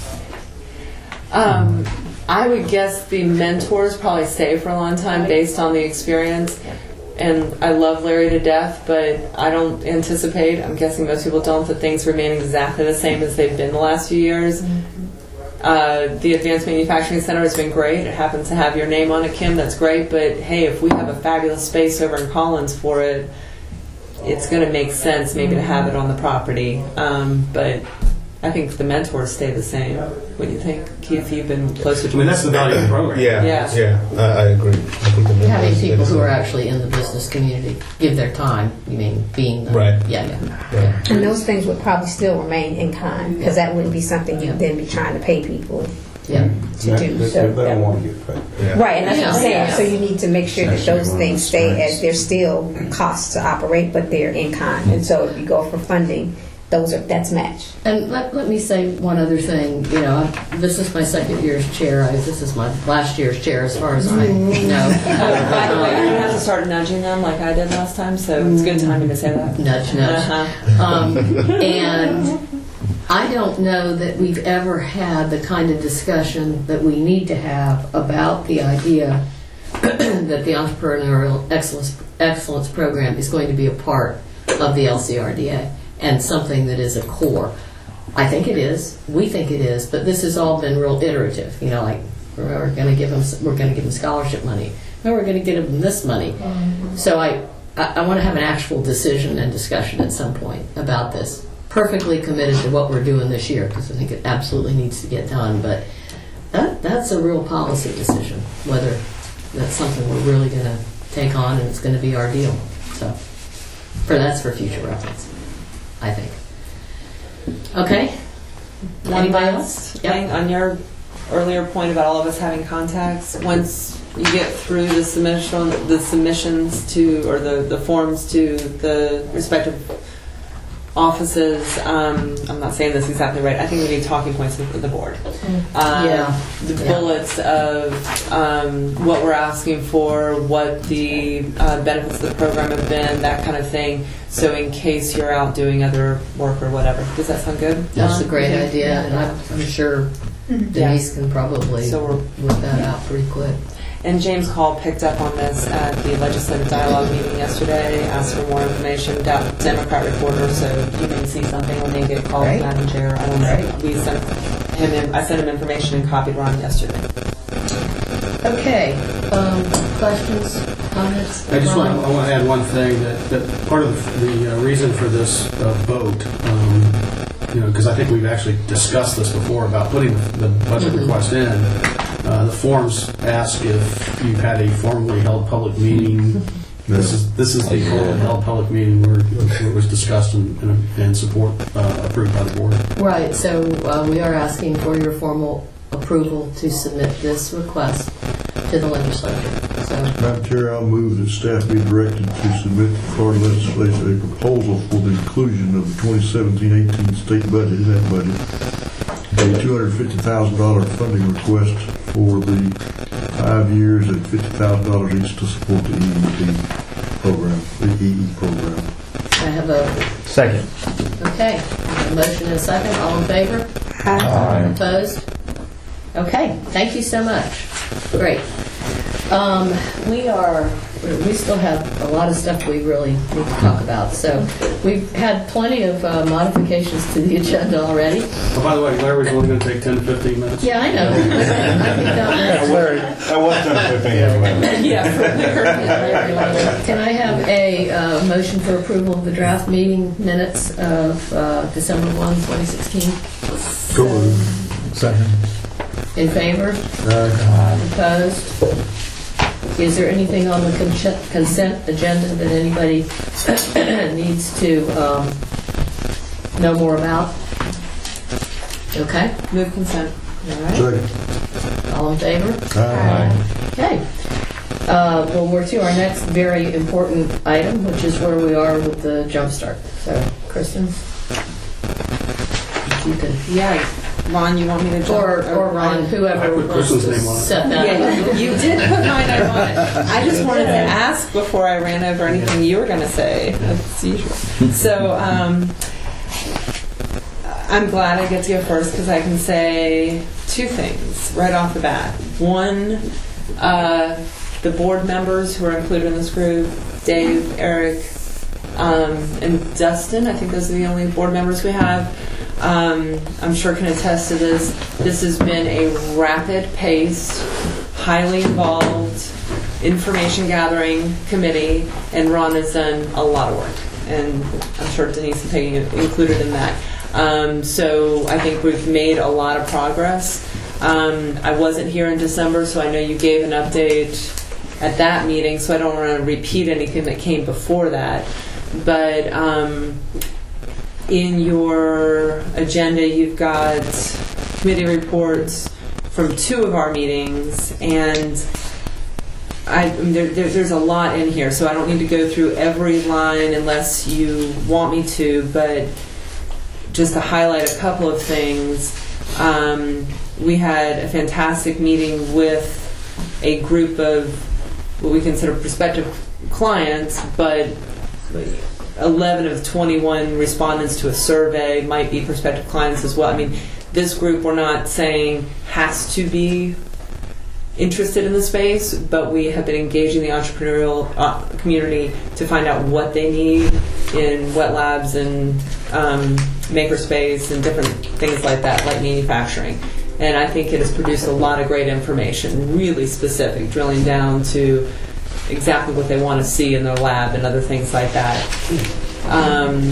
Um, I would guess the mentors probably stay for a long time based on the experience. And I love Larry to death, but I don't anticipate, I'm guessing most people don't, that things remain exactly the same as they've been the last few years. Uh, the Advanced Manufacturing Center has been great. It happens to have your name on it, Kim. That's great. But hey, if we have a fabulous space over in Collins for it, it's going to make sense maybe to have it on the property. Um, but I think the mentors stay the same. What do you think, Keith? You've been closer to I mean, that's the value of the program. Yeah, Yeah. yeah, I, I agree. I think the Having members- people who are actually in the business community give their time, you mean being the... Right. Yeah, yeah. Right. And those things would probably still remain in kind, because that wouldn't be something you'd then be trying to pay people Yeah. to do. So that- want to get paid. Yeah. Right, and that's what I'm Yeah. saying. Yeah. So you need to make sure that Especially those one of things the stay strengths. as they're still costs to operate, but they're in kind. And so if you go for funding, those are that's matched. And let, let me say one other thing. You know, I- this is my second year's chair. I, this is my last year's chair, as far as I know. By the way, you're gonna have to start nudging them like I did last time, so it's good timing to say that. Nudge, nudge. Uh-huh. Um, and I don't know that we've ever had the kind of discussion that we need to have about the idea that the Entrepreneurial Excellence, Excellence Program is going to be a part of the L C R D A and something that is a core. I think it is. We think it is. But this has all been real iterative. You know, like we're going to give them, we're going to give them scholarship money. No, we're going to give them this money. So I, I, I want to have an actual decision and discussion at some point about this. Perfectly committed to what we're doing this year because I think it absolutely needs to get done. But that that's a real policy decision whether that's something we're really going to take on and it's going to be our deal. So, for that's for future reference, I think. Okay. One Anybody last else? thing on your earlier point about all of us having contacts. Once you get through the submission, the submissions to, or the, the forms to the respective offices, um, I'm not saying this exactly right. I think we need talking points with the board. Um, Yeah. The Yeah. bullets of um, what we're asking for, what the uh, benefits of the program have been, that kind of thing. So in case you're out doing other work or whatever. Does that sound good? That's a Ron? great idea, and I'm, I'm sure Denise can probably So we're work that out pretty quick. And James Hall picked up on this at the Legislative Dialogue meeting yesterday, asked for more information, Dem- Democrat reporter, so you may see something when they get called, Right. Madam Chair. I don't know. We sent him in, I sent him information and copied Ron yesterday. Okay. Um, questions, comments? I just want, Ron? I want to add one thing, that, that part of the, the uh, reason for this uh, vote, um, you know, because I think we've actually discussed this before about putting the, the budget Mhm. request in. Uh, the forms ask if you've had a formally held public meeting This is this is the Yeah. held public meeting where it was discussed and, and, and support uh, approved by the board. Right, so uh, we are asking for your formal approval to submit this request to the legislature. So, Madam Chair, I'll move that staff be directed to submit to the Florida legislature a proposal for the inclusion of the twenty seventeen eighteen state budget, in that budget, a two hundred fifty thousand dollars funding request for the five years at fifty thousand dollars each to support the E E P program, the E E program. I have a, Second. okay, a motion and a second. All in favor? Aye. Opposed? Okay, thank you so much. Great. Um, we are, we still have a lot of stuff we really need to talk about. So we've had plenty of uh, modifications to the agenda already. Oh, by the way, Larry's only going to take ten to fifteen minutes. Yeah, I know. I think that Larry, that was ten fifteen minutes. Yeah, for Larry London. Can I have a uh, motion for approval of the draft meeting minutes of uh, December first, twenty sixteen? Go moved. Second. In favor? Aye. Opposed? Is there anything on the consent consent agenda that anybody needs to um, know more about? Okay. Move consent. All right. Second. All in favor? Aye. Okay. Uh, well, we're to our next very important item, which is where we are with the jump start. So, Kristen, you can, Yeah, Ron, you want me to jump? or or Ron, I whoever put wants Kristen's to name on it. set that Yeah, up. you, you did put my name on it. I just wanted to ask before I ran over anything you were going to say, as usual. So, um, I'm glad I get to go first because I can say two things right off the bat. One, uh, the board members who are included in this group, Dave, Eric, um, and Dustin, I think those are the only board members we have. Um, I'm sure can attest to this. This has been a rapid-paced, highly involved information gathering committee, and Ron has done a lot of work, and I'm sure Denise is taking it included in that. Um, so I think we've made a lot of progress. Um, I wasn't here in December, so I know you gave an update at that meeting, so I don't want to repeat anything that came before that. But um, in your agenda, you've got committee reports from two of our meetings, and I, there, there, there's a lot in here, so I don't need to go through every line unless you want me to, but just to highlight a couple of things, um, we had a fantastic meeting with a group of what we consider prospective clients, but eleven of twenty-one respondents to a survey might be prospective clients as well. I mean, this group we're not saying has to be interested in the space, but we have been engaging the entrepreneurial uh, community to find out what they need in wet labs and um, makerspace and different things like that, like manufacturing. And I think it has produced a lot of great information, really specific, drilling down to exactly what they want to see in their lab and other things like that. Um,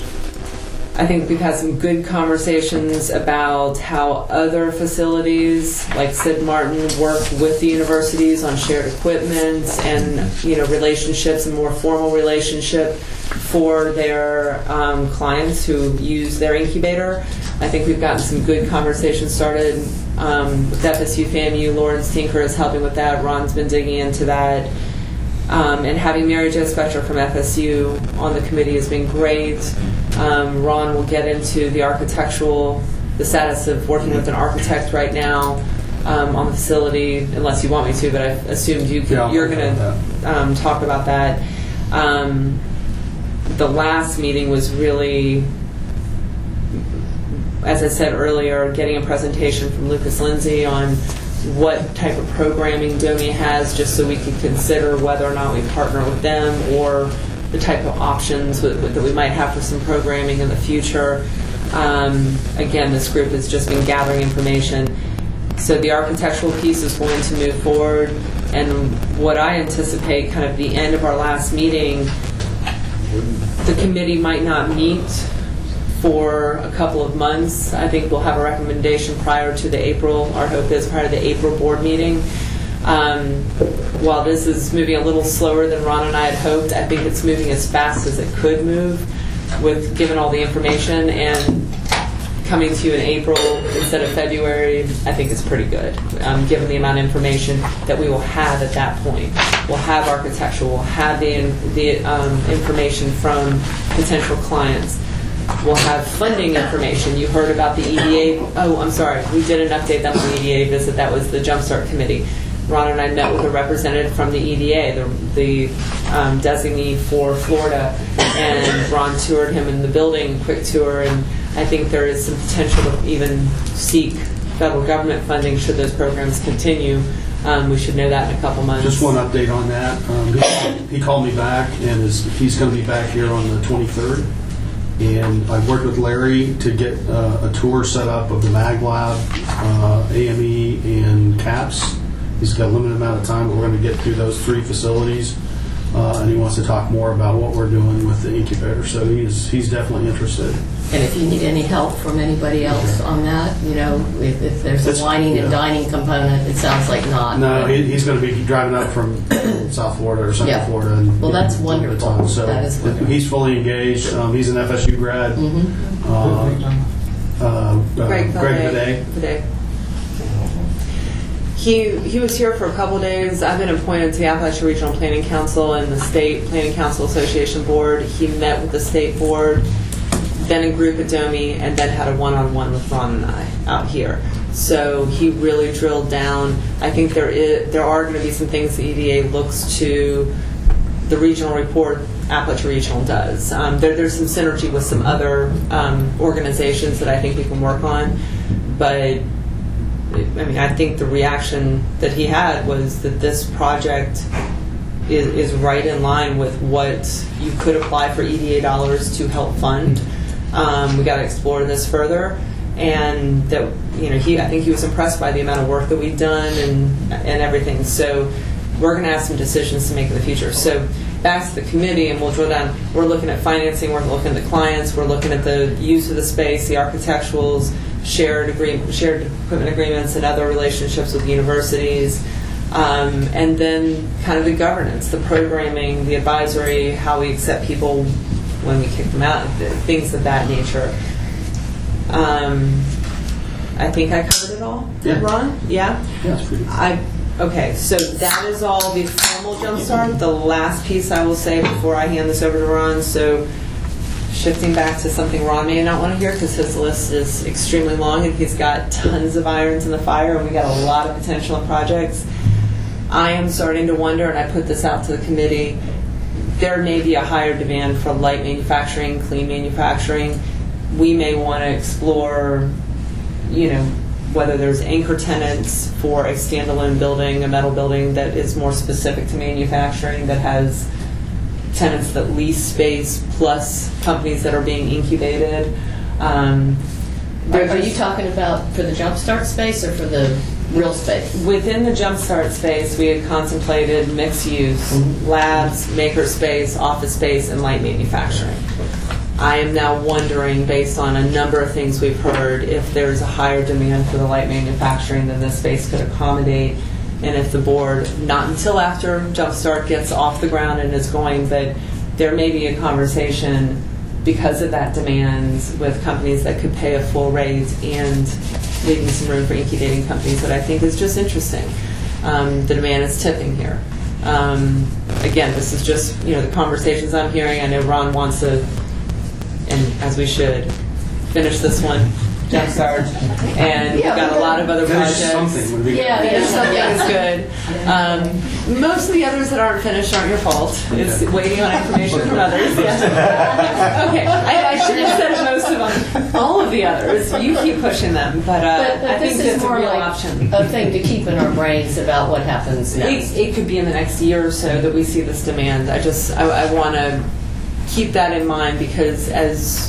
I think we've had some good conversations about how other facilities like Sid Martin work with the universities on shared equipment and, you know, relationships and more formal relationship for their um, clients who use their incubator. I think we've gotten some good conversations started um, with F S U FAMU. Lawrence Tinker is helping with that. Ron's been digging into that. Um, and having Mary Jo Spector from F S U on the committee has been great. Um, Ron will get into the architectural, the status of working with an architect right now um, on the facility, unless you want me to, but I assumed you could, Yeah, you're going to um, talk about that. Um, the last meeting was really, as I said earlier, getting a presentation from Lucas Lindsay on what type of programming D O M I has, just so we can consider whether or not we partner with them or the type of options that we might have for some programming in the future. Um, again, this group has just been gathering information. So the architectural piece is going to move forward, and what I anticipate kind of the end of our last meeting, the committee might not meet for a couple of months. I think we'll have a recommendation prior to the April, our hope is prior to the April board meeting. Um, while this is moving a little slower than Ron and I had hoped, I think it's moving as fast as it could move with given all the information, and coming to you in April instead of February, I think is pretty good, um, given the amount of information that we will have at that point. We'll have architecture, we'll have the, the um, information from potential clients. We'll have funding information. You heard about the E D A. Oh, I'm sorry. We did an update on the E D A visit. That was the Jumpstart Committee. Ron and I met with a representative from the E D A, the, the um, designee for Florida, and Ron toured him in the building, quick tour, and I think there is some potential to even seek federal government funding should those programs continue. Um, we should know that in a couple months. Just one update on that. Um, he, he called me back, and is, he's going to be back here on the twenty-third. And I've worked with Larry to get uh, a tour set up of the Mag Lab, uh, A M E, and CAPS. He's got a limited amount of time, but we're going to get through those three facilities. Uh, and he wants to talk more about what we're doing with the incubator. So he's he's definitely interested. And if you need any help from anybody else on that, you know, if, if there's It's- a whining and yeah. dining component, it sounds like not. No, he, he's going to be driving up from South Florida or Central Yeah. Florida. And Well, that's getting a little bit of wonderful. time. So That is wonderful. he's fully engaged. Um, he's an F S U grad. Mm-hmm. Uh, uh, uh, Greg Greg Bidet. Bidet. Bidet. He he was here for a couple days. I've been appointed to the Appalachian Regional Planning Council and the State Planning Council Association Board. He met with the state board, then a group at Domi, and then had a one-on-one with Ron and I out here. So he really drilled down. I think there is there are going to be some things the E D A looks to the regional report Appalachian Regional does. Um, there, there's some synergy with some other um, organizations that I think we can work on, but I mean, I think the reaction that he had was that this project is, is right in line with what you could apply for E D A dollars to help fund. Um, we got to explore this further, and that you know, he I think he was impressed by the amount of work that we've done and and everything. So we're going to have some decisions to make in the future. So back to the committee, and we'll drill down. We're looking at financing. We're looking at the clients. We're looking at the use of the space, the architecturals, shared agreement, shared equipment agreements, and other relationships with universities, um, and then kind of the governance, the programming, the advisory, how we accept people when we kick them out, things of that nature. Um, I think I covered it all. Yeah. Ron? Yeah. Yeah, it's pretty. I okay. So that is all the formal jumpstart. The last piece I will say before I hand this over to Ron. So. Shifting back to something Ron may not want to hear because his list is extremely long and he's got tons of irons in the fire and we got a lot of potential in projects. I am starting to wonder, and I put this out to the committee, there may be a higher demand for light manufacturing, clean manufacturing. We may want to explore, you know, whether there's anchor tenants for a standalone building, a metal building that is more specific to manufacturing, that has tenants that lease space plus companies that are being incubated. Um, Are, are you talking about for the Jumpstart space or for the real space? Within the Jumpstart space, we had contemplated mixed use, mm-hmm. labs, maker space, office space, and light manufacturing. I am now wondering, based on a number of things we've heard, if there's a higher demand for the light manufacturing than this space could accommodate. And if the board, not until after Jumpstart gets off the ground and is going, but there may be a conversation because of that demand with companies that could pay a full rate and leaving some room for incubating companies that I think is just interesting. Um, the demand is tipping here. Um, again, this is just, you know, the conversations I'm hearing. I know Ron wants to, and as we should, finish this one. Jumpstart, and Yeah, we've got a lot of other Finish projects. something would be Yeah, good. yeah. Something is good. Um, most of the others that aren't finished aren't your fault. It's waiting on information from others. Yeah. Okay, I, I should have said most of them. All of the others, you keep pushing them, but, uh, But, but I think this is it's a more real like option. a thing to keep in our brains about what happens next. It, it could be in the next year or so that we see this demand. I just, I, I want to keep that in mind because as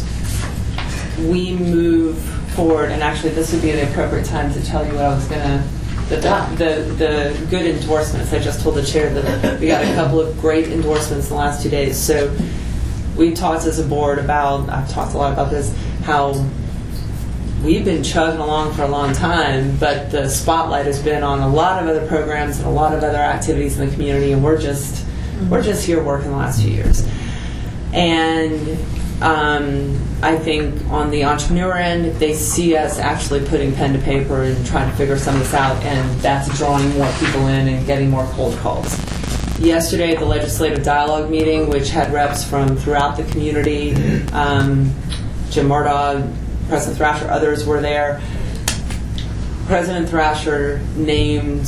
we move forward, and actually this would be the appropriate time to tell you what I was going to, the, the, the good endorsements. I just told the chair that we got a couple of great endorsements in the last two days. So we talked as a board about, I've talked a lot about this, how we've been chugging along for a long time, but the spotlight has been on a lot of other programs and a lot of other activities in the community, and we're just we're just here working the last few years. And um, I think on the entrepreneur end, they see us actually putting pen to paper and trying to figure some of this out, and that's drawing more people in and getting more cold calls. Yesterday at the Legislative Dialogue meeting, which had reps from throughout the community, um, Jim Murdaugh, President Thrasher, others were there. President Thrasher named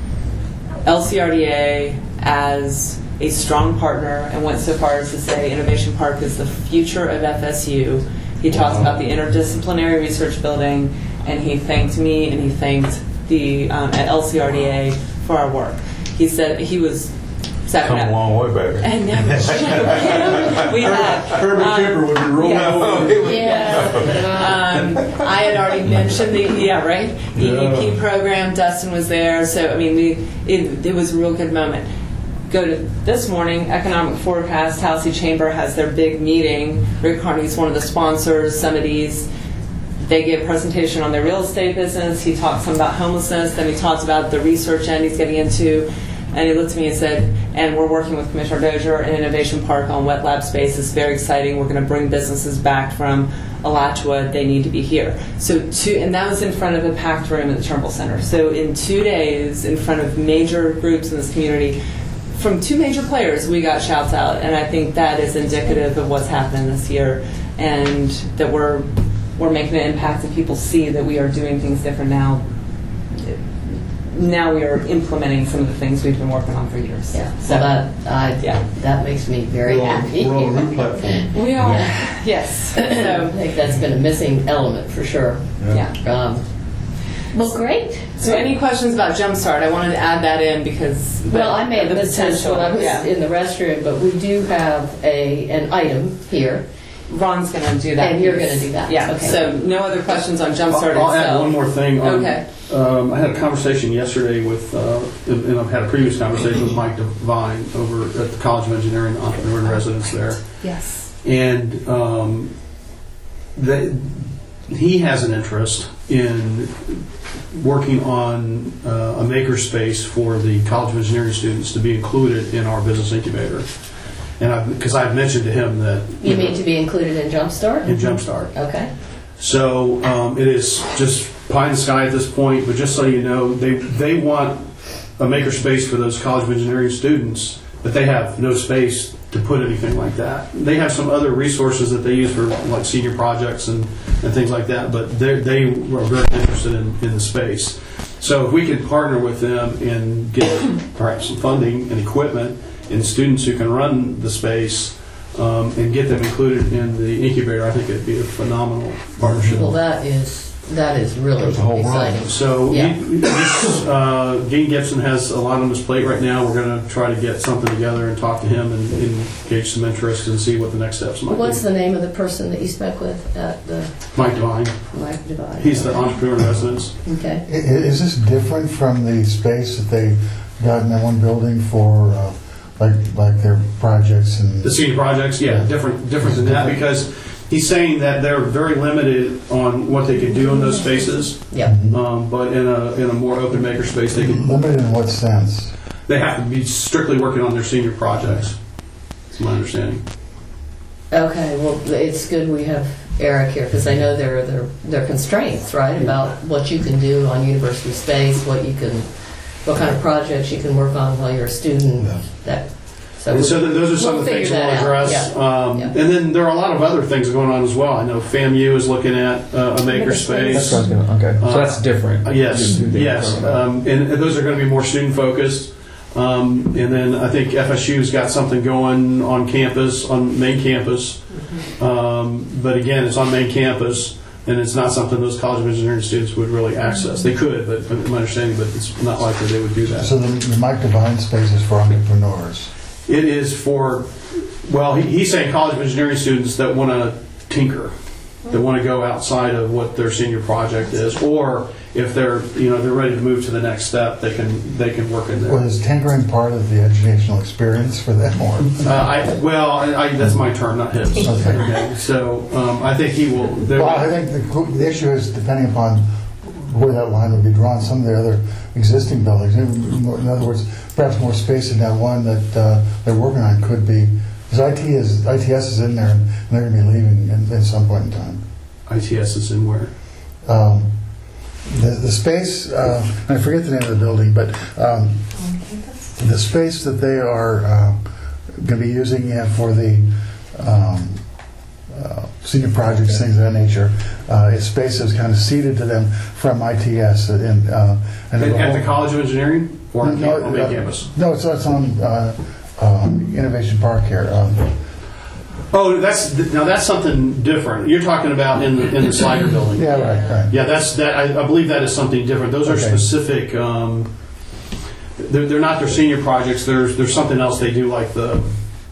L C R D A as a strong partner and went so far as to say Innovation Park is the future of F S U. He talked about the interdisciplinary research building, and he thanked me and he thanked the um, at L C R D A for our work. He said he was Come a long way, baby. And never, we have. Herbert um, Kipper would be rolling yes. out. Yeah. Um, I had already mentioned the yeah right the Yeah. E E P program. Dustin was there, so I mean we it, it was a real good moment. Go to this morning, Economic Forecast, Towsea Chamber has their big meeting. Rick Carney's one of the sponsors, Summit East. They gave a presentation on their real estate business. He talked some about homelessness. Then he talked about the research end he's getting into. And he looked at me and said, and we're working with Commissioner Dozier and Innovation Park on wet lab space. It's very exciting. We're going to bring businesses back from Alachua. They need to be here. So two, and that was in front of a packed room at the Turnbull Center. So in two days, in front of major groups in this community, from two major players, we got shouts out. And I think that is indicative of what's happening this year, and that we're we're making an impact, and people see that we are doing things different now. Now we are implementing some of the things we've been working on for years. Yeah, So so that I, yeah. that makes me very We're on- happy. we're on a new platform. We are. Yeah. Yes. I So, think that's been a missing element for sure. yeah. Um, well, great. So any questions about Jumpstart? I wanted to add that in because Well, I may have the missed this when I was Yeah. in the restroom, but we do have a an item here. Ron's going to do that. And you're piece. gonna do that. Yeah. Okay. So no other questions on Jumpstart I'll, I'll itself. add one more thing. On, Okay. Um, I had a conversation yesterday with, uh, and and I've had a previous conversation with Mike Devine over at the College of Engineering, entrepreneur in residence there. Yes. And um, they, he has an interest in working on uh, a makerspace for the College of Engineering students to be included in our business incubator. And because I've mentioned to him that You mean to be included in Jumpstart? in Jumpstart. Okay. So um, it is just pie in the sky at this point, but just so you know, they they want a makerspace for those College of Engineering students, but they have no space to put anything like that. They have some other resources that they use for like senior projects and, and things like that, but they they are very interested in, in the space. So if we could partner with them and get perhaps some funding and equipment and students who can run the space, Um, and get them included in the incubator, I think it'd be a phenomenal partnership. Well, that is that is really That's a whole exciting. So, Yeah. he, this, uh, Dean Gibson has a lot on his plate right now. We're going to try to get something together and talk to him and, and gauge some interest and see what the next steps might What's be. the name of the person that you spoke with at the Mike Devine. Mike Divide? He's the entrepreneur in residence. Okay. I- Is this different from the space that they got in that one building for, uh, like like their projects and? The senior projects, yeah, different different than that because he's saying that they're very limited on what they can do in those spaces. Yeah. Um, but in a in a more open maker space, they can Limited in what sense? they have to be strictly working on their senior projects. That's my understanding. Okay. Well, it's good we have Eric here because I know there are there there are constraints, right, about what you can do on university space, what you can, what kind of projects you can work on while you're a student. Yeah. That. And so th- those are some we'll of the things figure we'll that out. address. Yeah. Um, Yeah. And then there are a lot of other things going on as well. I know FAMU is looking at uh, a makerspace. That's what I was going to. Okay, so that's different. Uh, yes, Than who they yes. were talking about. Um, and, and those are going to be more student focused. Um, and then I think F S U's got something going on campus, on main campus. Um, but again, it's on main campus, and it's not something those College of Engineering students would really access. They could, but but my understanding, but it's not likely they would do that. So the, the Mike Devine space is for entrepreneurs. It is for, well, he, he's saying College of Engineering students that want to tinker. that want to go outside of what their senior project is, or if they're, you know, they're ready to move to the next step, they can they can work in there. Well, is tinkering part of the educational experience for them, or? Uh, I, well, I, I, that's my term, not his. Okay. So um, I think he will. Well, I think the, the issue is depending upon where that line would be drawn. Some of the other existing buildings, in other words, perhaps more space in that one that uh, they're working on could be, because I T is I T S is in there and they're going to be leaving in, at some point in time. I T S is in where? Um, the, the space, uh, I forget the name of the building, but um, the space that they are uh, going to be using yeah, for the um, uh, senior projects, things of that nature, uh, is space that's kind of ceded to them from I T S. And, uh, and at, the at whole, the College of Engineering or on no, main uh, campus? No, it's, it's on uh, um, Innovation Park here. Um, Oh, that's now that's something different. You're talking about in the in the Slider building. Yeah, right, right. Yeah, that's that. I, I believe that is something different. Those are Okay. specific. Um, they're, they're not their senior projects. There's there's something else they do, like the.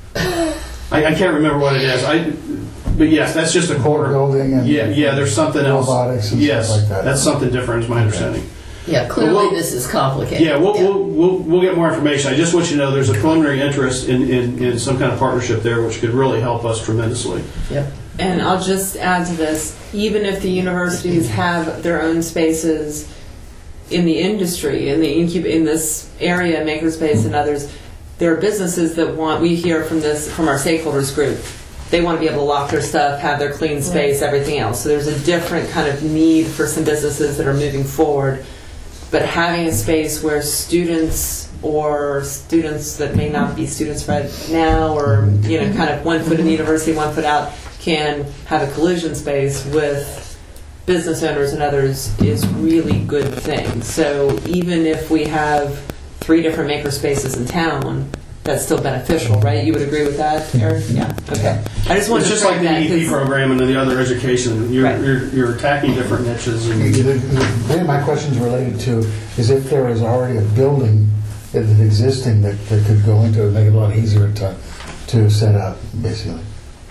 I, I can't remember what it is. I. But yes, that's just a quarter building and yeah, yeah. There's something else. robotics and yes, stuff like that. That's something different, is my understanding. Yeah, clearly Well, this is complicated. Yeah, we'll, We'll, we'll we'll get more information. I just want you to know there's a preliminary interest in, in, in some kind of partnership there, which could really help us tremendously. Yep. And I'll just add to this, even if the universities have their own spaces in the industry, in the incub- in this area, Makerspace and others, there are businesses that want, we hear from this, from our stakeholders group, they want to be able to lock their stuff, have their clean space, everything else. So there's a different kind of need for some businesses that are moving forward. But having a space where students or students that may not be students right now, or you know, kind of one foot in the university, one foot out, can have a collision space with business owners and others is really good thing. So even if we have three different maker spaces in town, that's still beneficial, right? You would agree with that, Eric? Yeah. Okay. I just wanted It's to just like the that E P program and the other education. You're, Right. you're, you're attacking different niches. And One of my questions related to is if there is already a building that is existing that, that could go into it, make it a lot easier to to set up, basically.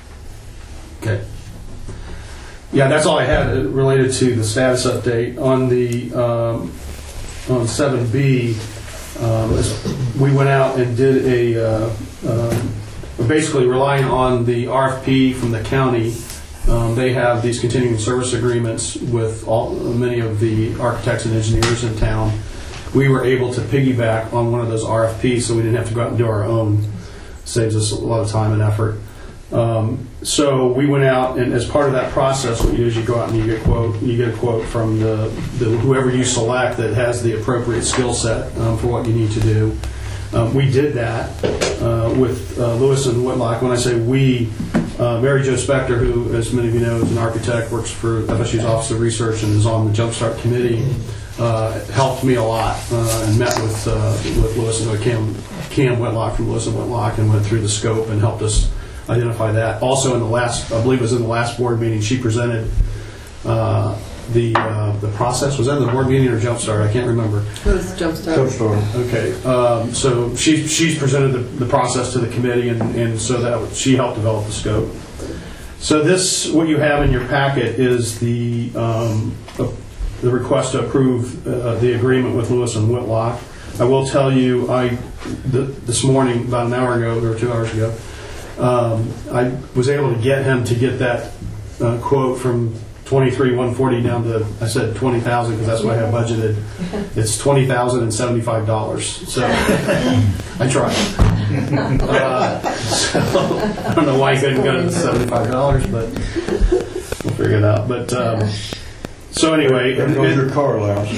Okay. Yeah, that's all I had related to the status update. On the um, on seven B, um, we went out and did a uh, uh, basically relying on the R F P from the county. Um, they have these continuing service agreements with all many of the architects and engineers in town. We were able to piggyback on one of those R F Ps, so we didn't have to go out and do our own. Saves us a lot of time and effort. Um, so we went out, and as part of that process, what you do is you go out and you get a quote. You get a quote from the, the whoever you select that has the appropriate skill set um, for what you need to do. Um, we did that uh, with uh, Lewis and Whitlock. When I say we, uh, Mary Jo Spector, who, as many of you know, is an architect, works for F S U's Office of Research and is on the Jumpstart Committee, uh, helped me a lot uh, and met with uh, with Lewis and Cam, Cam Whitlock from Lewis and Whitlock and went through the scope and helped us identify that. Also, in the last, I believe it was in the last board meeting, she presented uh, the uh, the process. Was that in the board meeting or Jumpstart? I can't remember. It was Jumpstart. Jumpstart. Okay. Um, so she she's presented the, the process to the committee, and, and so that she helped develop the scope. So this, what you have in your packet, is the um, uh, the request to approve uh, the agreement with Lewis and Whitlock. I will tell you, I the, this morning, about an hour ago or two hours ago, um, I was able to get him to get that uh, quote from twenty-three one forty down to, I said twenty thousand because that's what I have budgeted. It's twenty thousand and seventy-five dollars. So I tried. Uh, so I don't know why he couldn't go to seventy-five dollars, but we'll figure it out. But um, so anyway, There goes your car allowance.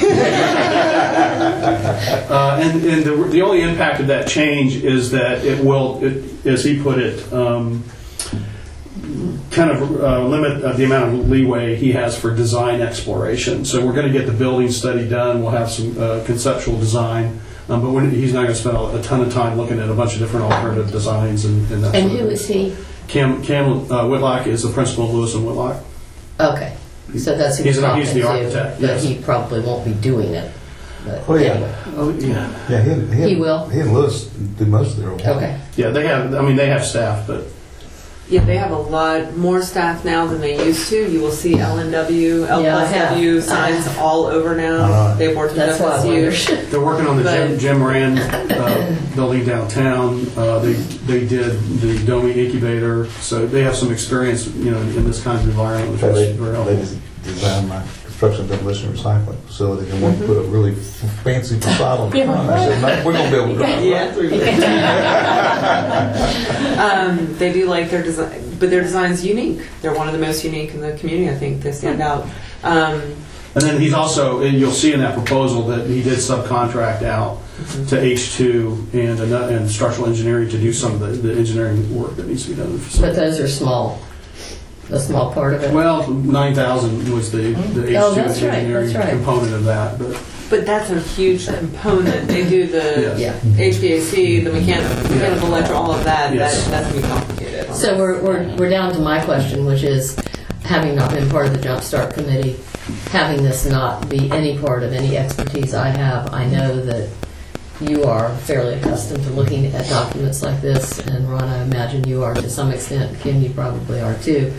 Uh, and and the, the only impact of that change is that it will, it, as he put it, um, kind of uh, limit uh, the amount of leeway he has for design exploration. So we're going to get the building study done. We'll have some uh, conceptual design, um, but we're, he's not going to spend a, a ton of time looking at a bunch of different alternative designs and, and that. And sort who of is he? Cam Cam uh, Whitlock is the principal of Lewis and Whitlock. Okay, so that's who He's he's an- talking he's the to, architect, but yes. he probably won't be doing it. But Oh, yeah. anyway. Oh yeah, Yeah, he, he, He will? He and Lewis do most of their work. Okay. yeah. They have. I mean, they have staff, but Yeah, they have a lot more staff now than they used to. You will see L N W, L Yeah, I plus have. W signs all over now. Alright. They've worked with That's why I F S U. They're working on the But- Jim, Jim Rand uh, building downtown. Uh, they they did the Domi incubator, so they have some experience, you know, in this kind of environment, which So they, is very they helpful. des- designed my construction demolition and recycling facility and want to put a really f- fancy facade on the front. I said, no, we're going to be able to drive right through there. Um, they do like their design, but their design's unique. They're one of the most unique in the community. I think they stand out. Um, And then he's also, and you'll see in that proposal that he did subcontract out to H two and ano- and structural engineering to do some of the, the engineering work that needs to be done in the But facility. those are small, a small part of it. Well, nine thousand was the, the Oh, H two that's right, engineering that's right. component of that, but but that's a huge component. They do the Yeah. H V A C, the mechanical, mechanical electric, all of that. Yes. That that's gonna be complicated. So we're, we're, we're down to my question, which is, having not been part of the Jump Start Committee, having this not be any part of any expertise I have, I know that you are fairly accustomed to looking at documents like this, and Ron, I imagine you are to some extent, Kim, you probably are too.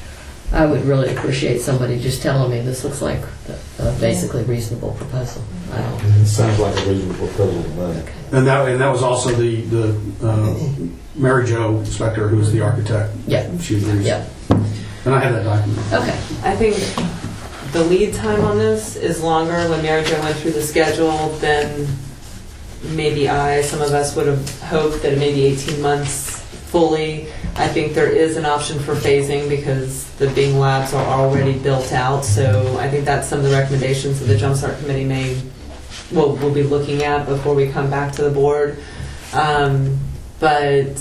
I would really appreciate somebody just telling me this looks like a a basically reasonable proposal. I don't. It sounds like a reasonable proposal to me. and that and that was also the the uh, Mary Jo inspector who was the architect. Yeah. She agrees. Yeah. And I have that document. Okay. I think the lead time on this is longer. When Mary Jo went through the schedule, then maybe I, some of us would have hoped that maybe eighteen months fully. I think there is an option for phasing because the Bing labs are already built out. So I think that's some of the recommendations that the Jumpstart Committee may, will will be looking at before we come back to the board. Um, but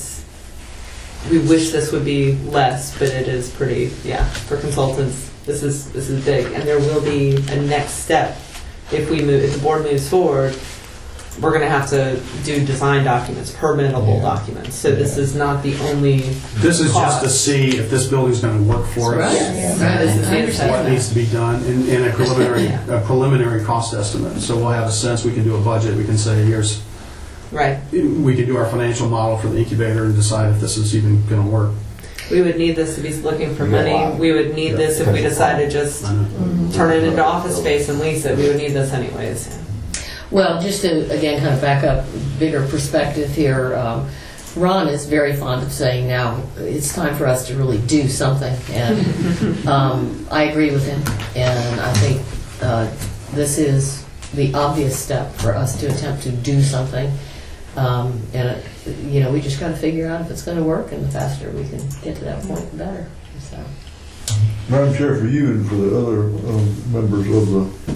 we wish this would be less, but it is pretty, yeah, for consultants, this is this is big. And there will be a next step. If we move, if the board moves forward, we're going to have to do design documents, permittable Yeah. documents. So this is not the only This is just cost. to see if this building's going to work for us. Right. Yes. Right. This is I the understand What that. needs to be done, and, and a preliminary a preliminary cost estimate. So we'll have a sense. We can do a budget. We can say, here's, Right. we can do our financial model for the incubator and decide if this is even going to work. We would need this to be looking for Yeah. money. We would need this if we decided just I know. turn it into office space and lease it. We would need this anyways. Well, just to, again, kind of back up, bigger perspective here, um, Ron is very fond of saying now, it's time for us to really do something. And um, I agree with him. And I think uh, this is the obvious step for us to attempt to do something. Um, and, it, you know, we just got to figure out if it's going to work, and the faster we can get to that point, the better. So. Madam Chair, for you and for the other um, members of the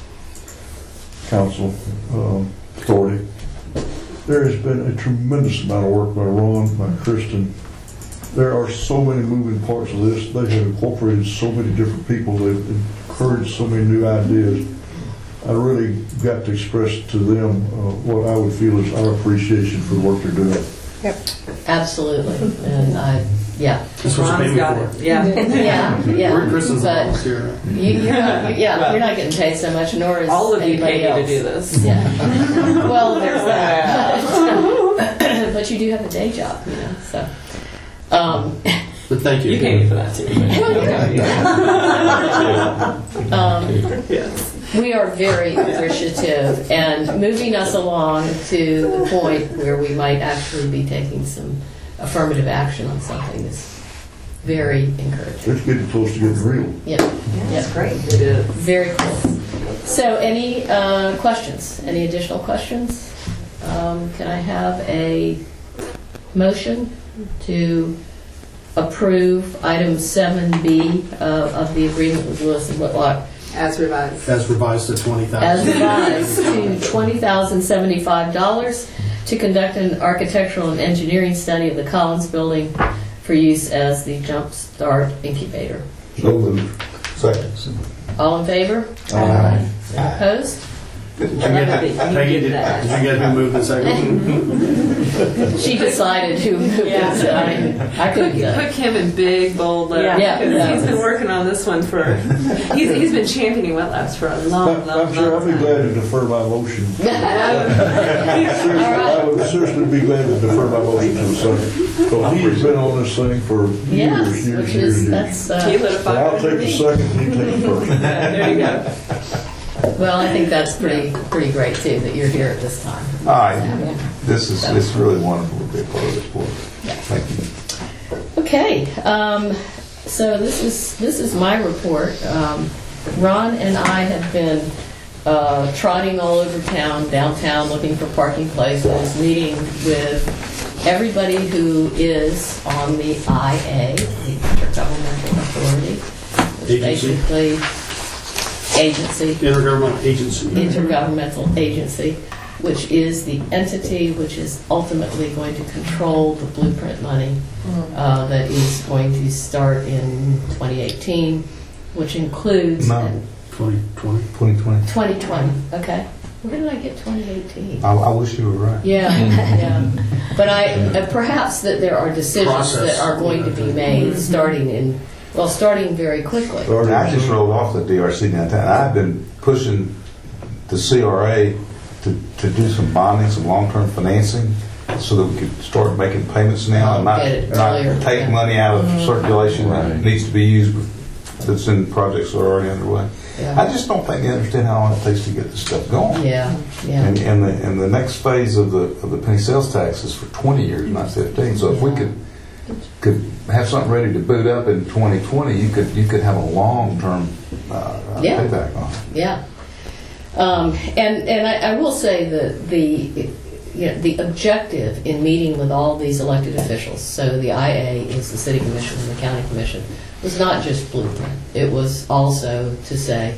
council um, authority, there has been a tremendous amount of work by Ron, by Kristen. There are so many moving parts of this. They have incorporated so many different people. They've encouraged so many new ideas. I really got to express to them uh, what I would feel is our appreciation for the work they're doing. Absolutely. And I, yeah. That's what you paid Ron's me got for. it. Yeah. Yeah, yeah. We're Kristen's But office here. you, you're not, yeah, you're not getting paid so much, nor is All of you anybody pay me to else. do this. Yeah. Well, there's that. But you do have a day job, you know, so. Um, But thank you. You pay me for that too. um, Yes. we are very appreciative, and moving us along to the point where we might actually be taking some affirmative action on something is very encouraging. It's getting close to getting real. Yeah, yeah. Great. It is. Very cool. So, any uh, questions? Any additional questions? Um, can I have a motion to approve item seven B uh, of the agreement with Lewis and Whitlock As revised. As revised to twenty as thousand. revised to twenty thousand seventy-five dollars to conduct an architectural and engineering study of the Collins Building for use as the Jump Start incubator? So moved. Second. All in favor? Aye. Opposed? Did you get, You Peggy, did did, that. did you get who moved the second? She decided who moved Yeah. it, so I, I couldn't Put, get put it. Kim in big, bold letters. Yeah. because Yeah. He's been working on this one for, he's, he's been championing wet labs for a long, I'm long, I'm sure I'll long be time. glad to defer my motion. Seriously, All right. I would seriously be glad to defer my motion to the second. So he's been on this thing for years, Yes, years, which years, is, years. that's, uh, He lit a So fire I'll take under the me. second, and you take the first. Yeah, there you go. well, I think that's pretty, pretty great too, that you're here at this time. All right, this is, it's really wonderful to be a part of this board. Thank you. Okay, um, so this is, this is my report. Um, Ron and I have been uh, trotting all over town, downtown, looking for parking places, meeting with everybody who is on the I A, the Intergovernmental Authority, which Agency. basically, agency, Intergovernmental agency. intergovernmental agency, which is the entity which is ultimately going to control the blueprint money uh, that is going to start in twenty eighteen, which includes No. twenty twenty. twenty twenty. twenty twenty. Okay, where did I get twenty eighteen? I, I wish you were right. Yeah, yeah. But I uh, perhaps that there are decisions Process. that are going to be made starting in well, starting very quickly. I just rolled off the D R C downtown. I've been pushing the C R A to, to do some bonding, some long-term financing, so that we could start making payments now and not, Get it not earlier, take yeah. money out of circulation that Right. needs to be used that's in projects that are already underway. Yeah. I just don't think they understand how long it takes to get this stuff going. Yeah, yeah. And, and the and the next phase of the of the penny sales tax is for twenty years, not fifteen. So if we could could have something ready to boot up in twenty twenty, you could you could have a long term uh, Yeah. payback on it. Yeah. Um, and and I, I will say that the you know, the objective in meeting with all these elected officials, so the I A is the City Commission and the County Commission, was not just blueprint. It was also to say,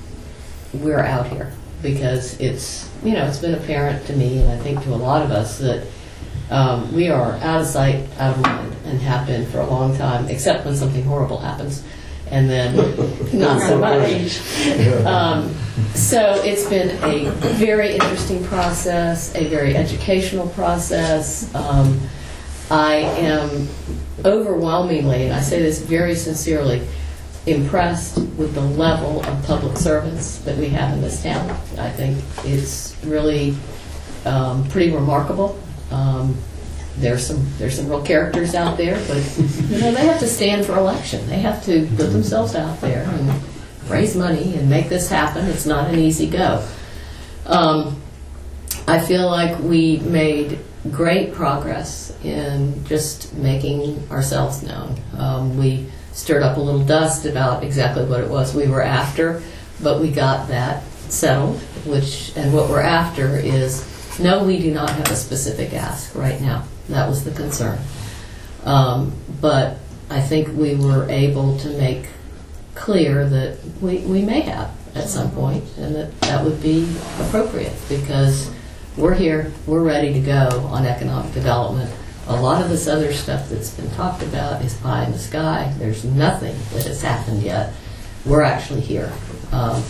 we're out here. Because it's, you know, it's been apparent to me, and I think to a lot of us, that um, we are out of sight, out of mind, and have been for a long time, except when something horrible happens. And then not so much. Um, so it's been a very interesting process, a very educational process. Um, I am overwhelmingly, and I say this very sincerely, impressed with the level of public servants that we have in this town. I think it's really um, pretty remarkable. Um, There's some there's some real characters out there, but you know they have to stand for election. They have to put themselves out there and raise money and make this happen. It's not an easy go. Um, I feel like we made great progress in just making ourselves known. Um, we stirred up a little dust about exactly what it was we were after, but we got that settled. Which and what we're after is no, we do not have a specific ask right now. That was the concern. Um, but I think we were able to make clear that we, we may have at some point, and that that would be appropriate because we're here, we're ready to go on economic development. A lot of this other stuff that's been talked about is pie in the sky. There's nothing that has happened yet. We're actually here. Um,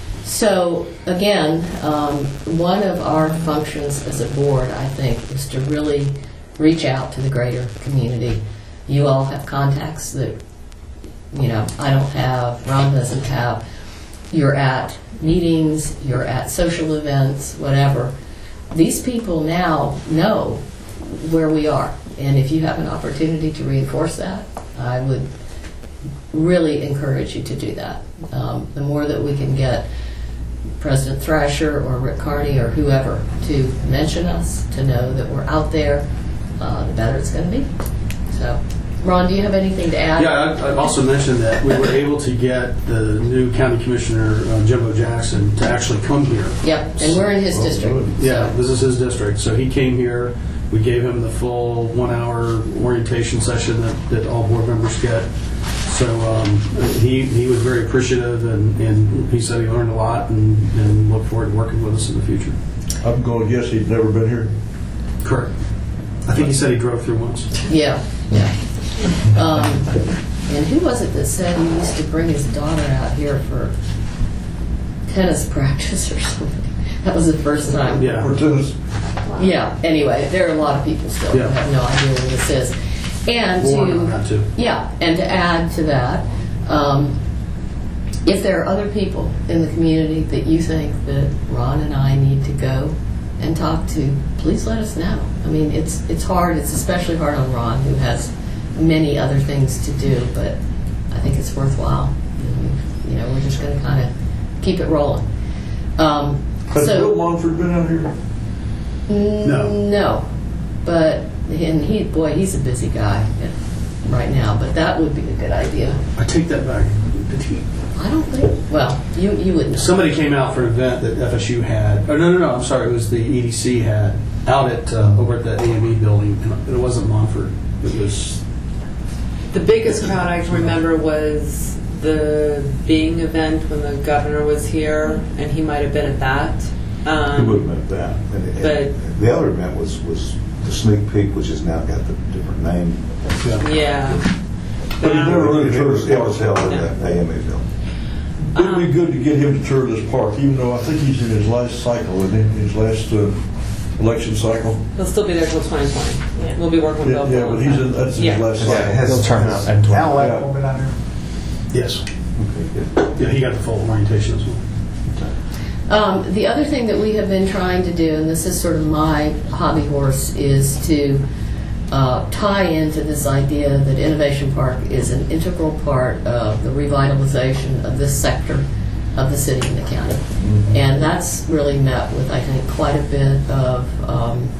So, again, um, one of our functions as a board, I think, is to really reach out to the greater community. You all have contacts that, you know, I don't have, Ron doesn't have. You're at meetings, you're at social events, whatever. These people now know where we are. And if you have an opportunity to reinforce that, I would really encourage you to do that. Um, the more that we can get President Thrasher or Rick Carney or whoever to mention us, to know that we're out there, uh, the better it's going to be. So, Ron, do you have anything to add? Yeah, I'd- I'd also mention that we were able to get the new county commissioner, uh, Jimbo Jackson, to actually come here. Yep, and we're in his district. Yeah, this is his district. So he came here. We gave him the full one-hour orientation session that, that all board members get. So um, he he was very appreciative, and, and he said he learned a lot, and, and looked forward to working with us in the future. I'm going to guess he'd never been here. Correct. I think he said he drove through once. Yeah, yeah. Um, and who was it that said he used to bring his daughter out here for tennis practice or something? That was the first time. Yeah. For tennis. Yeah, anyway, there are a lot of people still Yeah. who have no idea what this is. And We'll work on to, that too. yeah, and to add to that, um, if there are other people in the community that you think that Ron and I need to go and talk to, please let us know. I mean, it's it's hard. It's especially hard on Ron, who has many other things to do, but I think it's worthwhile. You know, we're just going to kind of keep it rolling. Um, Has so, Bill Monfort been out here? No. No. But, and he, boy, he's a busy guy right now, but that would be a good idea. I take that back. Did he? I don't think, well, you, you wouldn't. Somebody came out for an event that F S U had. Oh, no, no, no, I'm sorry. It was the E D C had out at, uh, over at that A M E building. And it wasn't Montfort. It was... The biggest crowd I can remember was the Bing event when the governor was here, and he might have been at that. Um, He would have been at that. And, and but- the other event was, was the Sneak Peek, which has now got the different name. Yeah. But he never really It toured was, this it was park. held in the A M A building. It'd be good to get him to tour this park, even though I think he's in his last cycle, isn't he? His last uh, election cycle. He'll still be there till twenty twenty. We'll be working with Yeah, Bill. yeah, for a but long he's time. in, that's his Yeah. last Yeah, cycle. has- He'll turn has out and Al twenty. Lackmore been out here? Yes. Okay, good. Yeah, he got the full orientation as well. Um, the other thing that we have been trying to do, and this is sort of my hobby horse, is to uh, tie into this idea that Innovation Park is an integral part of the revitalization of this sector of the city and the county. Mm-hmm. And that's really met with, I think, quite a bit of um,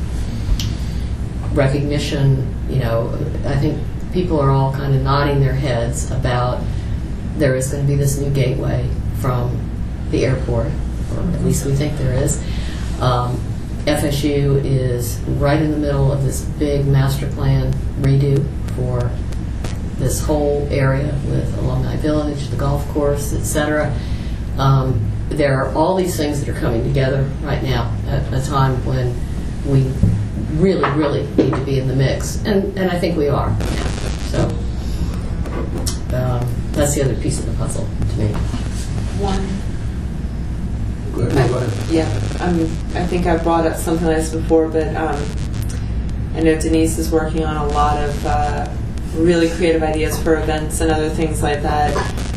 recognition. You know, I think people are all kind of nodding their heads about there is going to be this new gateway from the airport, or at least we think there is. Um, F S U is right in the middle of this big master plan redo for this whole area with Alumni Village, the golf course, et cetera. Um, there are all these things that are coming together right now at a time when we really, really need to be in the mix, and, and I think we are. So um, that's the other piece of the puzzle to me. One. Go ahead. Go ahead. Yeah, um, I think I brought up something like this before, but um, I know Denise is working on a lot of uh, really creative ideas for events and other things like that.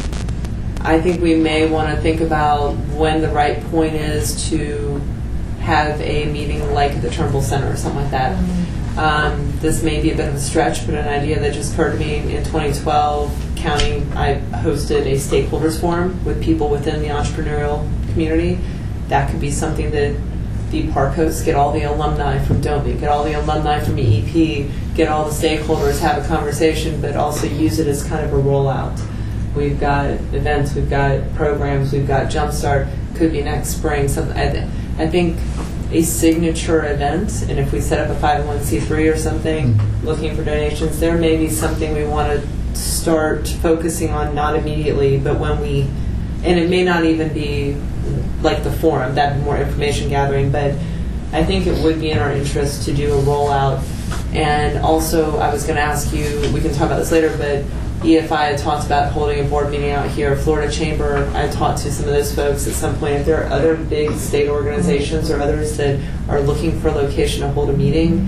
I think we may want to think about when the right point is to have a meeting like at the Turnbull Center or something like that. Um, this may be a bit of a stretch, but an idea that just occurred to me in twenty twelve, county, I hosted a stakeholders forum with people within the entrepreneurial community. That could be something that the park hosts, get all the alumni from D O M I, get all the alumni from E E P, get all the stakeholders, have a conversation, but also use it as kind of a rollout. We've got events, we've got programs, we've got Jumpstart, could be next spring. Something. I, I think a signature event, and if we set up a five oh one c three or something, looking for donations, there may be something we want to start focusing on, not immediately, but when we, and it may not even be like the forum, that'd be more information gathering, but I think it would be in our interest to do a rollout. And also, I was going to ask you, we can talk about this later, but E F I had talked about holding a board meeting out here. Florida Chamber, I talked to some of those folks at some point. If there are other big state organizations or others that are looking for a location to hold a meeting,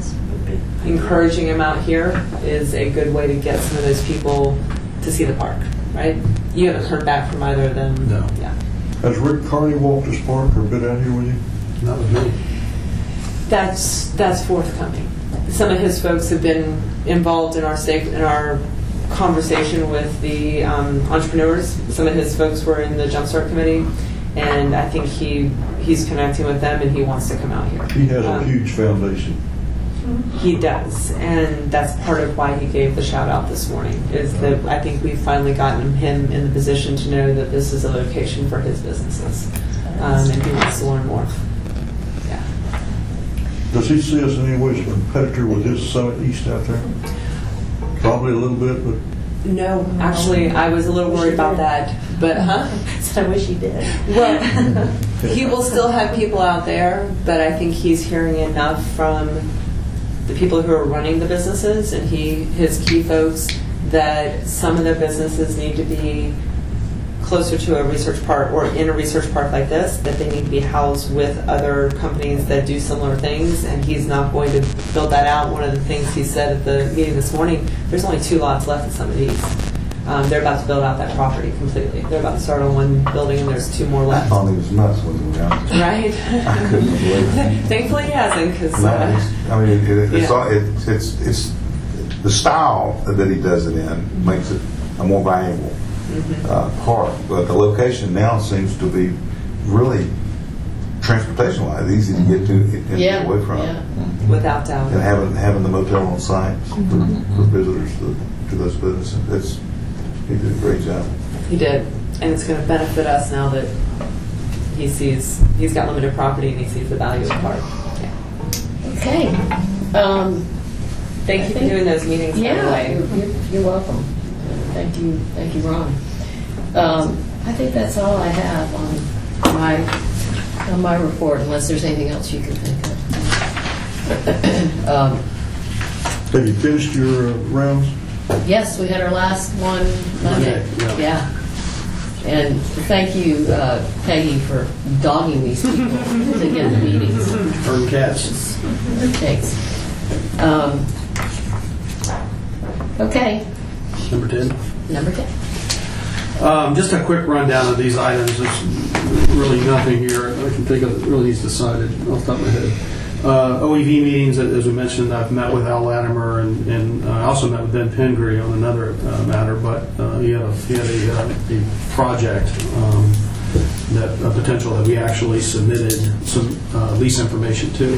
encouraging them out here is a good way to get some of those people to see the park, right? You haven't heard back from either of them. No. Yeah. Has Rick Carney walked this park or been out here with you? Not with me. That's that's forthcoming. Some of his folks have been involved in our stake in our conversation with the um, entrepreneurs. Some of his folks were in the Jumpstart committee, and I think he he's connecting with them, and he wants to come out here. He has a Um, huge foundation. He does, and that's part of why he gave the shout out this morning. Is that I think we've finally gotten him in the position to know that this is a location for his businesses, um, and he wants to learn more. Yeah. Does he see us in any way as a competitor with his Summit East out there? Probably a little bit, but No, actually, I was a little worried about that, but huh? I wish he did. Well, he will still have people out there, but I think he's hearing enough from the people who are running the businesses and he his key folks that some of their businesses need to be closer to a research park or in a research park like this, that they need to be housed with other companies that do similar things, and he's not going to build that out. One of the things he said at the meeting this morning, there's only two lots left in some of these. Um, they're about to build out that property completely. They're about to start on one building, and there's two more I left. thought he was nuts when he was around. Right? I couldn't believe it. Thankfully, he hasn't, because No, uh, it's- I mean, it, it, it's, yeah. all, it, it's it's the style that he does it in makes it a more valuable mhm. uh, park. But the location now seems to be really transportation-wise easy to get to and Yeah, get away from, yeah. without doubt. and having having the motel on site for, for visitors to, to those businesses. It's he did a great job. He did, and it's going to benefit us now that he sees he's got limited property and he sees the value of the park. Yeah. Okay. Um, Thank you for doing those meetings. By the Yeah, way. you're, you're, you're welcome. Thank you, thank you, Ron. Um, I think that's all I have on my on my report, unless there's anything else you can think of. um, Have you finished your uh, rounds? yes, we had our last one Monday. Monday, yeah. Yeah. And thank you, uh, Peggy, for dogging these people to get the meetings. Earn cats. Thanks. Um, okay, Number ten. number ten. Um, just a quick rundown of these items. There's really nothing here I can think of that really needs decided off the top of my head. Uh, O E V meetings, as we mentioned, I've met with Al Latimer, and, and uh, I also met with Ben Pingree on another uh, matter, but uh, he had a, he had a, uh, a project um, that a potential that we actually submitted some uh, lease information to.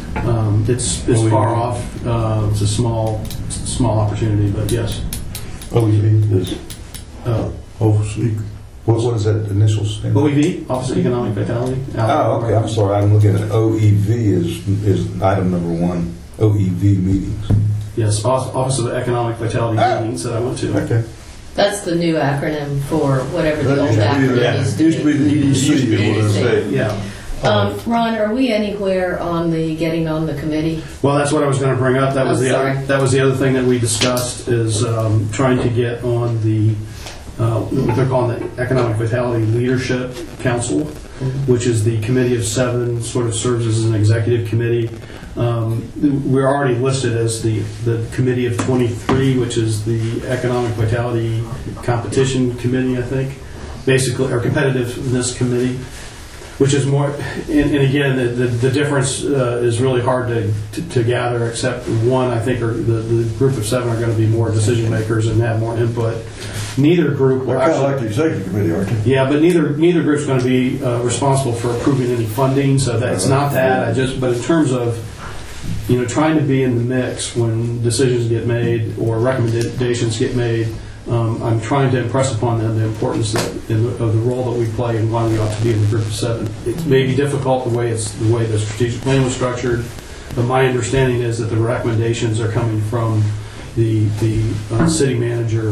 Um, it's it's O E V. far off. Uh, it's a small small opportunity, but yes. O E V is Uh, oversee. What, what is that initial stand? O E V, Office of Economic Vitality. Oh, okay. I'm sorry. I'm looking at O E V is is item number one. O E V meetings. Yes, Off- Office of Economic Vitality Ah. meetings that I went to. Okay. That's the new acronym for whatever the That old used to be the- acronym yeah, used Used to be the E D C. Used to be or whatever. E D C. Yeah. Um, Ron, are we anywhere on the getting on the committee? Well, that's what I was going to bring up. That was Oh, the sorry. other, that was the other thing that we discussed is um, trying to get on the uh, what they're calling the Economic Vitality Leadership Council, which is the committee of seven, sort of serves as an executive committee. Um, we're already listed as the, the committee of twenty-three, which is the Economic Vitality Competition Committee, I think, basically, or Competitiveness Committee. Which is more, and, and again, the, the, the difference uh, is really hard to, to, to gather, except one, I think, are the, the group of seven are going to be more decision makers and have more input. Neither group will They're kind of actually, like the executive committee, aren't they? yeah, but neither neither group's going to be uh, responsible for approving any funding, so that's not that. I just, but in terms of, you know, trying to be in the mix when decisions get made or recommendations get made, Um, I'm trying to impress upon them the importance that, in the, of the role that we play and why we ought to be in the group of seven. It may be difficult the way it's the way the strategic plan was structured, but my understanding is that the recommendations are coming from the the uh, city manager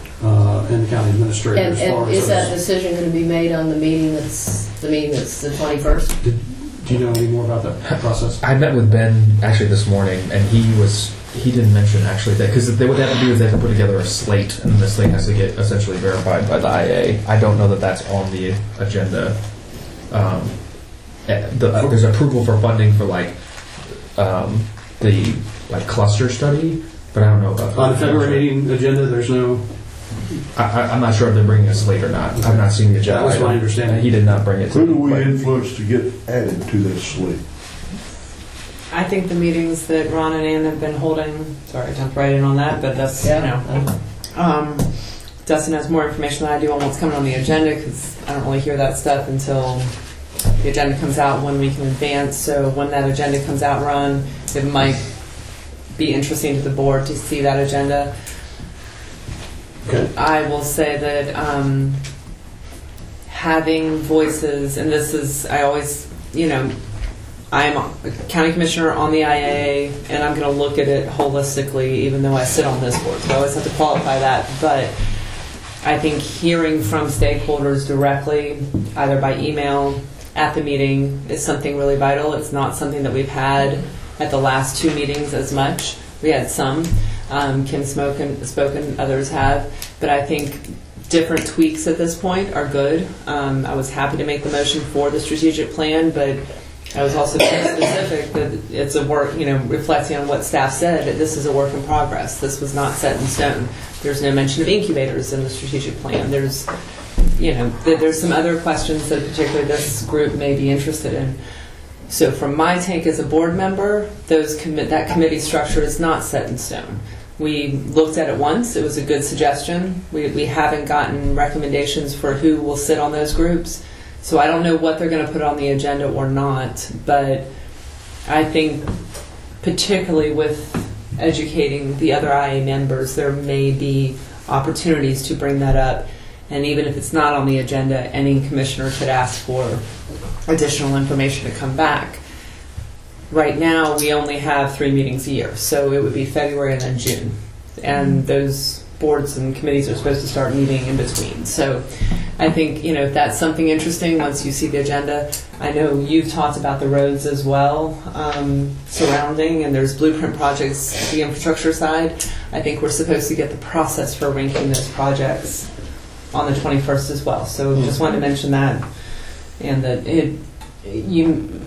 uh, and the county administrator. And, as far and as is that those. decision going to be made on the meeting that's the meeting that's the twenty-first? Did, do you know any more about that process? I met with Ben actually this morning, and he was he didn't mention actually that because what they have to do is they have to put together a slate, and the slate has to get essentially verified by the I A. I don't know that that's on the agenda. Um, eh, the, uh, there's approval for funding for like um, the like cluster study, but I don't know about On the February meeting agenda, there's no. I, I, I'm not sure if they're bringing a slate or not. I've not seen the agenda. That was my item. understanding. He did not bring it. To Who do me, we but- influence to get added to that slate? I think the meetings that Ron and Ann have been holding. Sorry, I jumped right in on that, but that's you know. Um, Dustin has more information than I do on what's coming on the agenda because I don't really hear that stuff until the agenda comes out one week in advance. So when that agenda comes out, Ron, it might be interesting to the board to see that agenda. Okay. I will say that um, having voices, and this is, I always, you know, I'm a county commissioner on the I A, and I'm going to look at it holistically, even though I sit on this board. So I always have to qualify that. But I think hearing from stakeholders directly, either by email, at the meeting, is something really vital. It's not something that we've had at the last two meetings as much. We had some. Um, Kim spoken, spoken, others have. But I think different tweaks at this point are good. Um, I was happy to make the motion for the strategic plan, but I was also very specific that it's a work, you know, reflecting on what staff said, that this is a work in progress. This was not set in stone. There's no mention of incubators in the strategic plan. There's, you know, there's some other questions that particularly this group may be interested in. So from my take as a board member, those commi- that committee structure is not set in stone. We looked at it once. It was a good suggestion. We, we haven't gotten recommendations for who will sit on those groups. So I don't know what they're going to put on the agenda or not, but I think particularly with educating the other I A members, there may be opportunities to bring that up. And even if it's not on the agenda, any commissioner could ask for additional information to come back. Right now, we only have three meetings a year, so it would be February and then June. And those boards and committees are supposed to start meeting in between. So I think, you know, if that's something interesting once you see the agenda. I know you've talked about the roads as well um, surrounding, and there's blueprint projects, the infrastructure side. I think we're supposed to get the process for ranking those projects on the twenty-first as well. So mm-hmm. just wanted to mention that, and that it, you,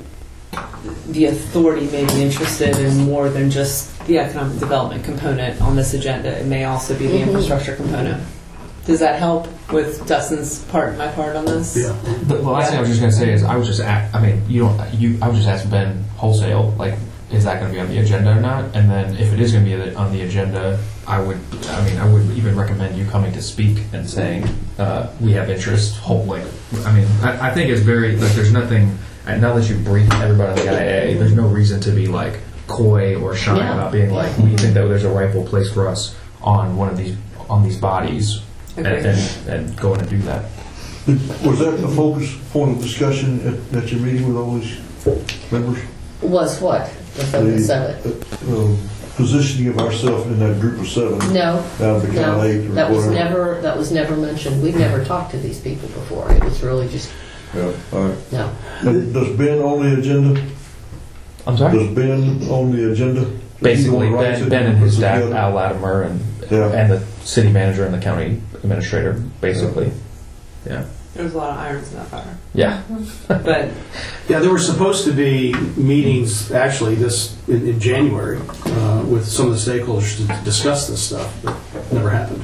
the authority may be interested in more than just the economic development component on this agenda. It may also be the mm-hmm. infrastructure component. Does that help with Dustin's part, my part on this? Yeah. The, the last yeah. thing I was just going to say is I was just, at, I mean, you don't, you, I was just asking Ben wholesale, like, is that going to be on the agenda or not? And then if it is going to be on the agenda, I would, I mean, I would even recommend you coming to speak and saying, uh, we have interest, whole, like, I mean, I, I think it's very, like, there's nothing, now that you've briefed everybody on the I A, there's no reason to be, like, coy or shy yeah. about being like, we think that there's a rightful place for us on one of these, on these bodies. And, and, and going to do that. Was that a focus point of discussion at, at your meeting with all these members? Was what? The focus the, of it? Uh, uh, positioning of ourselves in that group of seven. No. Out of the no. eight or that was whatever. never. That was never mentioned. We've never talked to these people before. It was really just. Yeah. All right. No. And does Ben on the agenda? I'm sorry. Does Ben on the agenda? Basically, Ben, Ben and his staff, Al Latimer, and yeah. and the city manager and the county administrator, basically. Yeah. There's a lot of irons in that fire. Yeah. But yeah, there were supposed to be meetings actually this in, in January uh, with some of the stakeholders to discuss this stuff, but it never happened.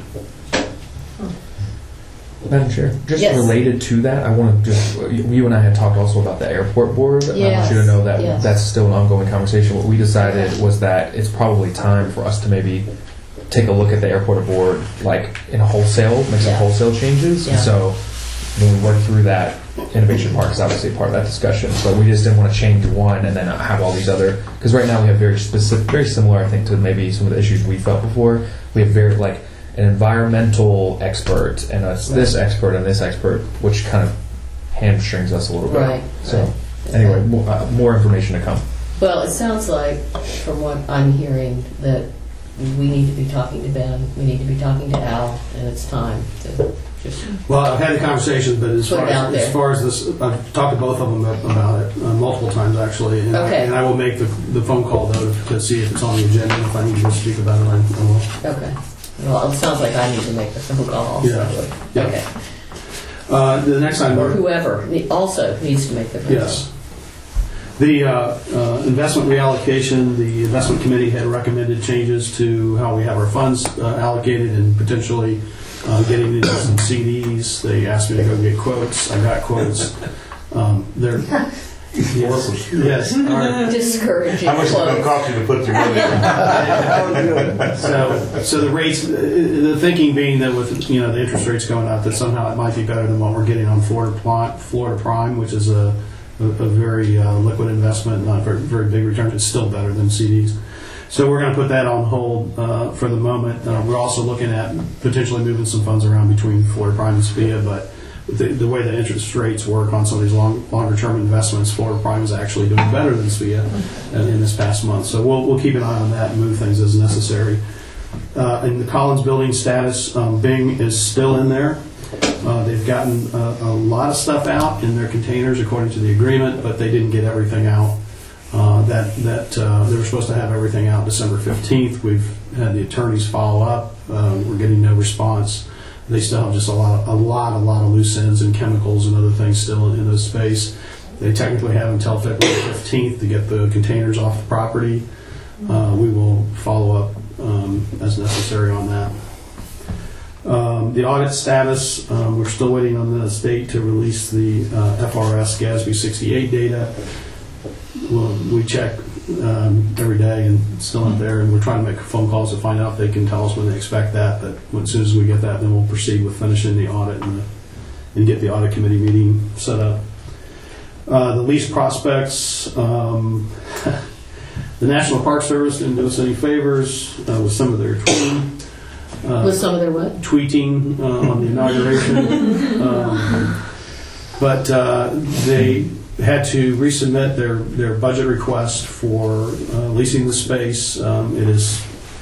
Madam Chair, just yes. related to that, I want to just, you and I had talked also about the airport board. Yes. I want you to know that yes. that's still an ongoing conversation. What we decided was that it's probably time for us to maybe take a look at the airport board, like in a wholesale, make some yeah. wholesale changes. Yeah. So when we work through that, Innovation Park is obviously part of that discussion. So we just didn't want to change one and then have all these other, because right now we have very specific, very similar, I think, to maybe some of the issues we felt before. We have very, like, an environmental expert and a, right. this expert and this expert, which kind of hamstrings us a little bit. Right. So right. anyway, more, uh, more information to come. Well, it sounds like, from what I'm hearing, that we need to be talking to Ben, we need to be talking to Al, and it's time to just... Well, I've had the conversations, but as far as, as far as this, I've talked to both of them about it uh, multiple times, actually. And, okay. I, and I will make the, the phone call, though, to see if it's on the agenda. If I need to speak about it, I will. Okay. Well, it sounds like I need to make the phone call also. Yeah. yeah. Okay. Uh, the next item... Or whoever also needs to make the phone yes. call. The uh, uh, investment reallocation, the investment committee had recommended changes to how we have our funds uh, allocated and potentially uh, getting into some C Ds. They asked me to go get quotes. I got quotes. Um, they're yes, yes. Our, discouraging. How much is it going to cost you to put together? so, so the rates, the thinking being that with you know the interest rates going up, that somehow it might be better than what we're getting on Florida Florida Prime, which is a a, a very uh, liquid investment, not very, very big returns. It's still better than C Ds. So we're going to put that on hold uh, for the moment. Uh, we're also looking at potentially moving some funds around between Florida Prime and S P I A, but the, the way the interest rates work on some of these long, longer-term investments, Florida Prime is actually doing better than S P I A in, in this past month. So we'll, we'll keep an eye on that and move things as necessary. Uh, in the Collins Building status, um, Bing is still in there. Uh, they've gotten a, a lot of stuff out in their containers according to the agreement, but they didn't get everything out. Uh, that that uh, they were supposed to have everything out December fifteenth. We've had the attorneys follow up. Uh, we're getting no response. they still have just a lot, of, a lot, a lot of loose ends and chemicals and other things still in the space. They technically have until February fifteenth to get the containers off the property. Uh, we will follow up um, as necessary on that. Um, the audit status, um, we're still waiting on the state to release the uh, F R S GASB sixty-eight data. Well, we check um, every day and it's still not there, and we're trying to make phone calls to find out if they can tell us when they expect that. But as soon as we get that, then we'll proceed with finishing the audit and, the, and get the audit committee meeting set up. Uh, the lease prospects, um, the National Park Service didn't do us any favors uh, with some of their tweeting. Uh, with some of their what? Tweeting uh, on the inauguration. um, but uh, they had to resubmit their, their budget request for uh, leasing the space. Um, it is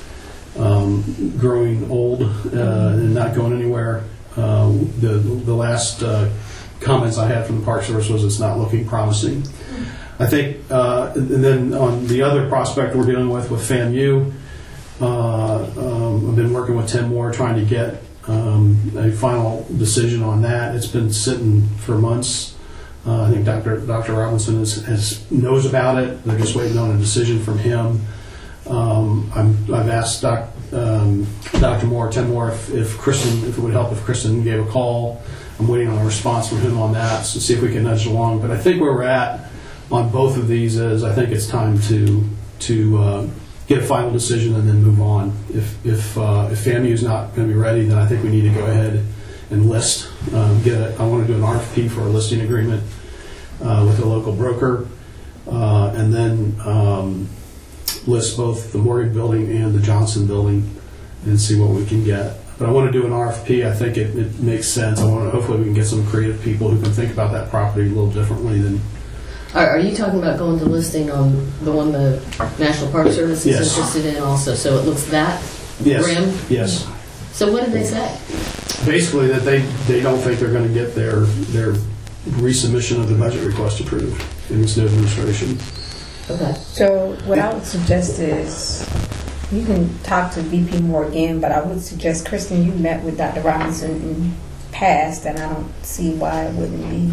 um, growing old uh, and not going anywhere. Uh, the, the last uh, comments I had from the Park Service was it's not looking promising. I think, uh, and then on the other prospect we're dealing with, with FAMU, uh, um, I've been working with Tim Moore trying to get um, a final decision on that. It's been sitting for months. Uh, I think Doctor Doctor Robinson is, has, knows about it. They're just waiting on a decision from him. Um, I'm, I've asked Doc, um, Doctor Moore, Tim Moore, if, if Kristen, if it would help if Kristen gave a call. I'm waiting on a response from him on that, so see if we can nudge along. But I think where we're at on both of these is I think it's time to to uh, get a final decision and then move on. If if uh, if FAMU is not going to be ready, then I think we need to go ahead and list. Um, get a, I want to do an R F P for a listing agreement uh, with a local broker, uh, and then um, list both the Morgan building and the Johnson building and see what we can get. But I want to do an R F P. I think it, it makes sense. I want to hopefully we can get some creative people who can think about that property a little differently than. Are, are you talking about going to listing on the one the National Park Service is Yes. interested in also? So it looks that Yes. grim? Yes. So what did they say? Basically, that they, they don't think they're going to get their their resubmission of the budget request approved in this new administration. Okay. So what I would suggest is you can talk to V P Moore again, but I would suggest, Kristen, you met with Doctor Robinson in past, and I don't see why it wouldn't be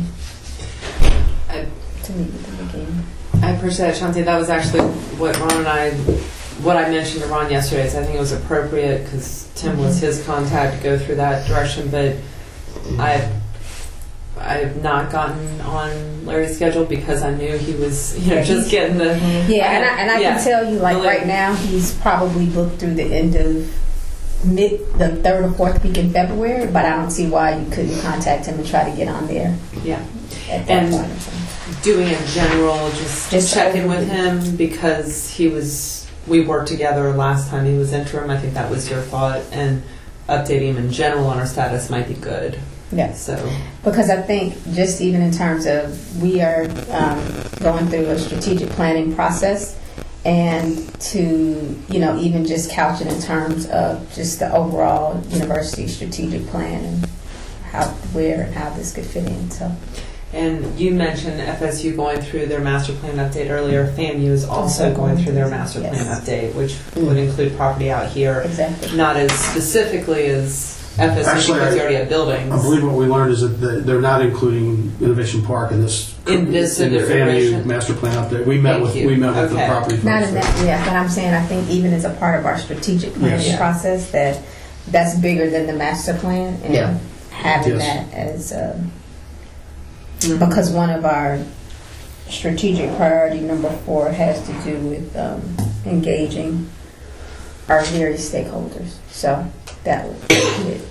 I, to meet with them again. I appreciate it, Shanti. That was actually what Ron and I, what I mentioned to Ron yesterday. Is I think it was appropriate because Tim was his contact to go through that direction, but I. I have not gotten on Larry's schedule because I knew he was, you know, Yeah, just getting the. Yeah, and I, and I yeah. can tell you, like The right now, he's probably booked through the end of mid, the third or fourth week in February. But I don't see why you couldn't contact him and try to get on there. Yeah, at that and point. doing in general, just, Just check in over- with him because he was. We worked together last time he was interim. I think that was your thought, and updating him in general on our status might be good. Yes. So Because I think just even in terms of we are um, going through a strategic planning process, and to, you know, even just couch it in terms of just the overall university strategic plan and how, where and how this could fit in. So. And you mentioned F S U going through their master plan update earlier. FAMU is also going through their master plan Yes. update, which would include property out here. Exactly. Not as specifically as F S U Actually, because I- you already have buildings. I believe what we learned is that the- they're not including Innovation Park in this In this in the iteration? FAMU master plan update. We met Thank with you. we met with the Okay. property folks. Not in that, yeah, but I'm saying I think even as a part of our strategic planning Yes. process, that that's bigger than the master plan, and Yeah. having Yes. that as um, Mhm. because one of our strategic priority number four has to do with um, engaging our various stakeholders. So that would be it.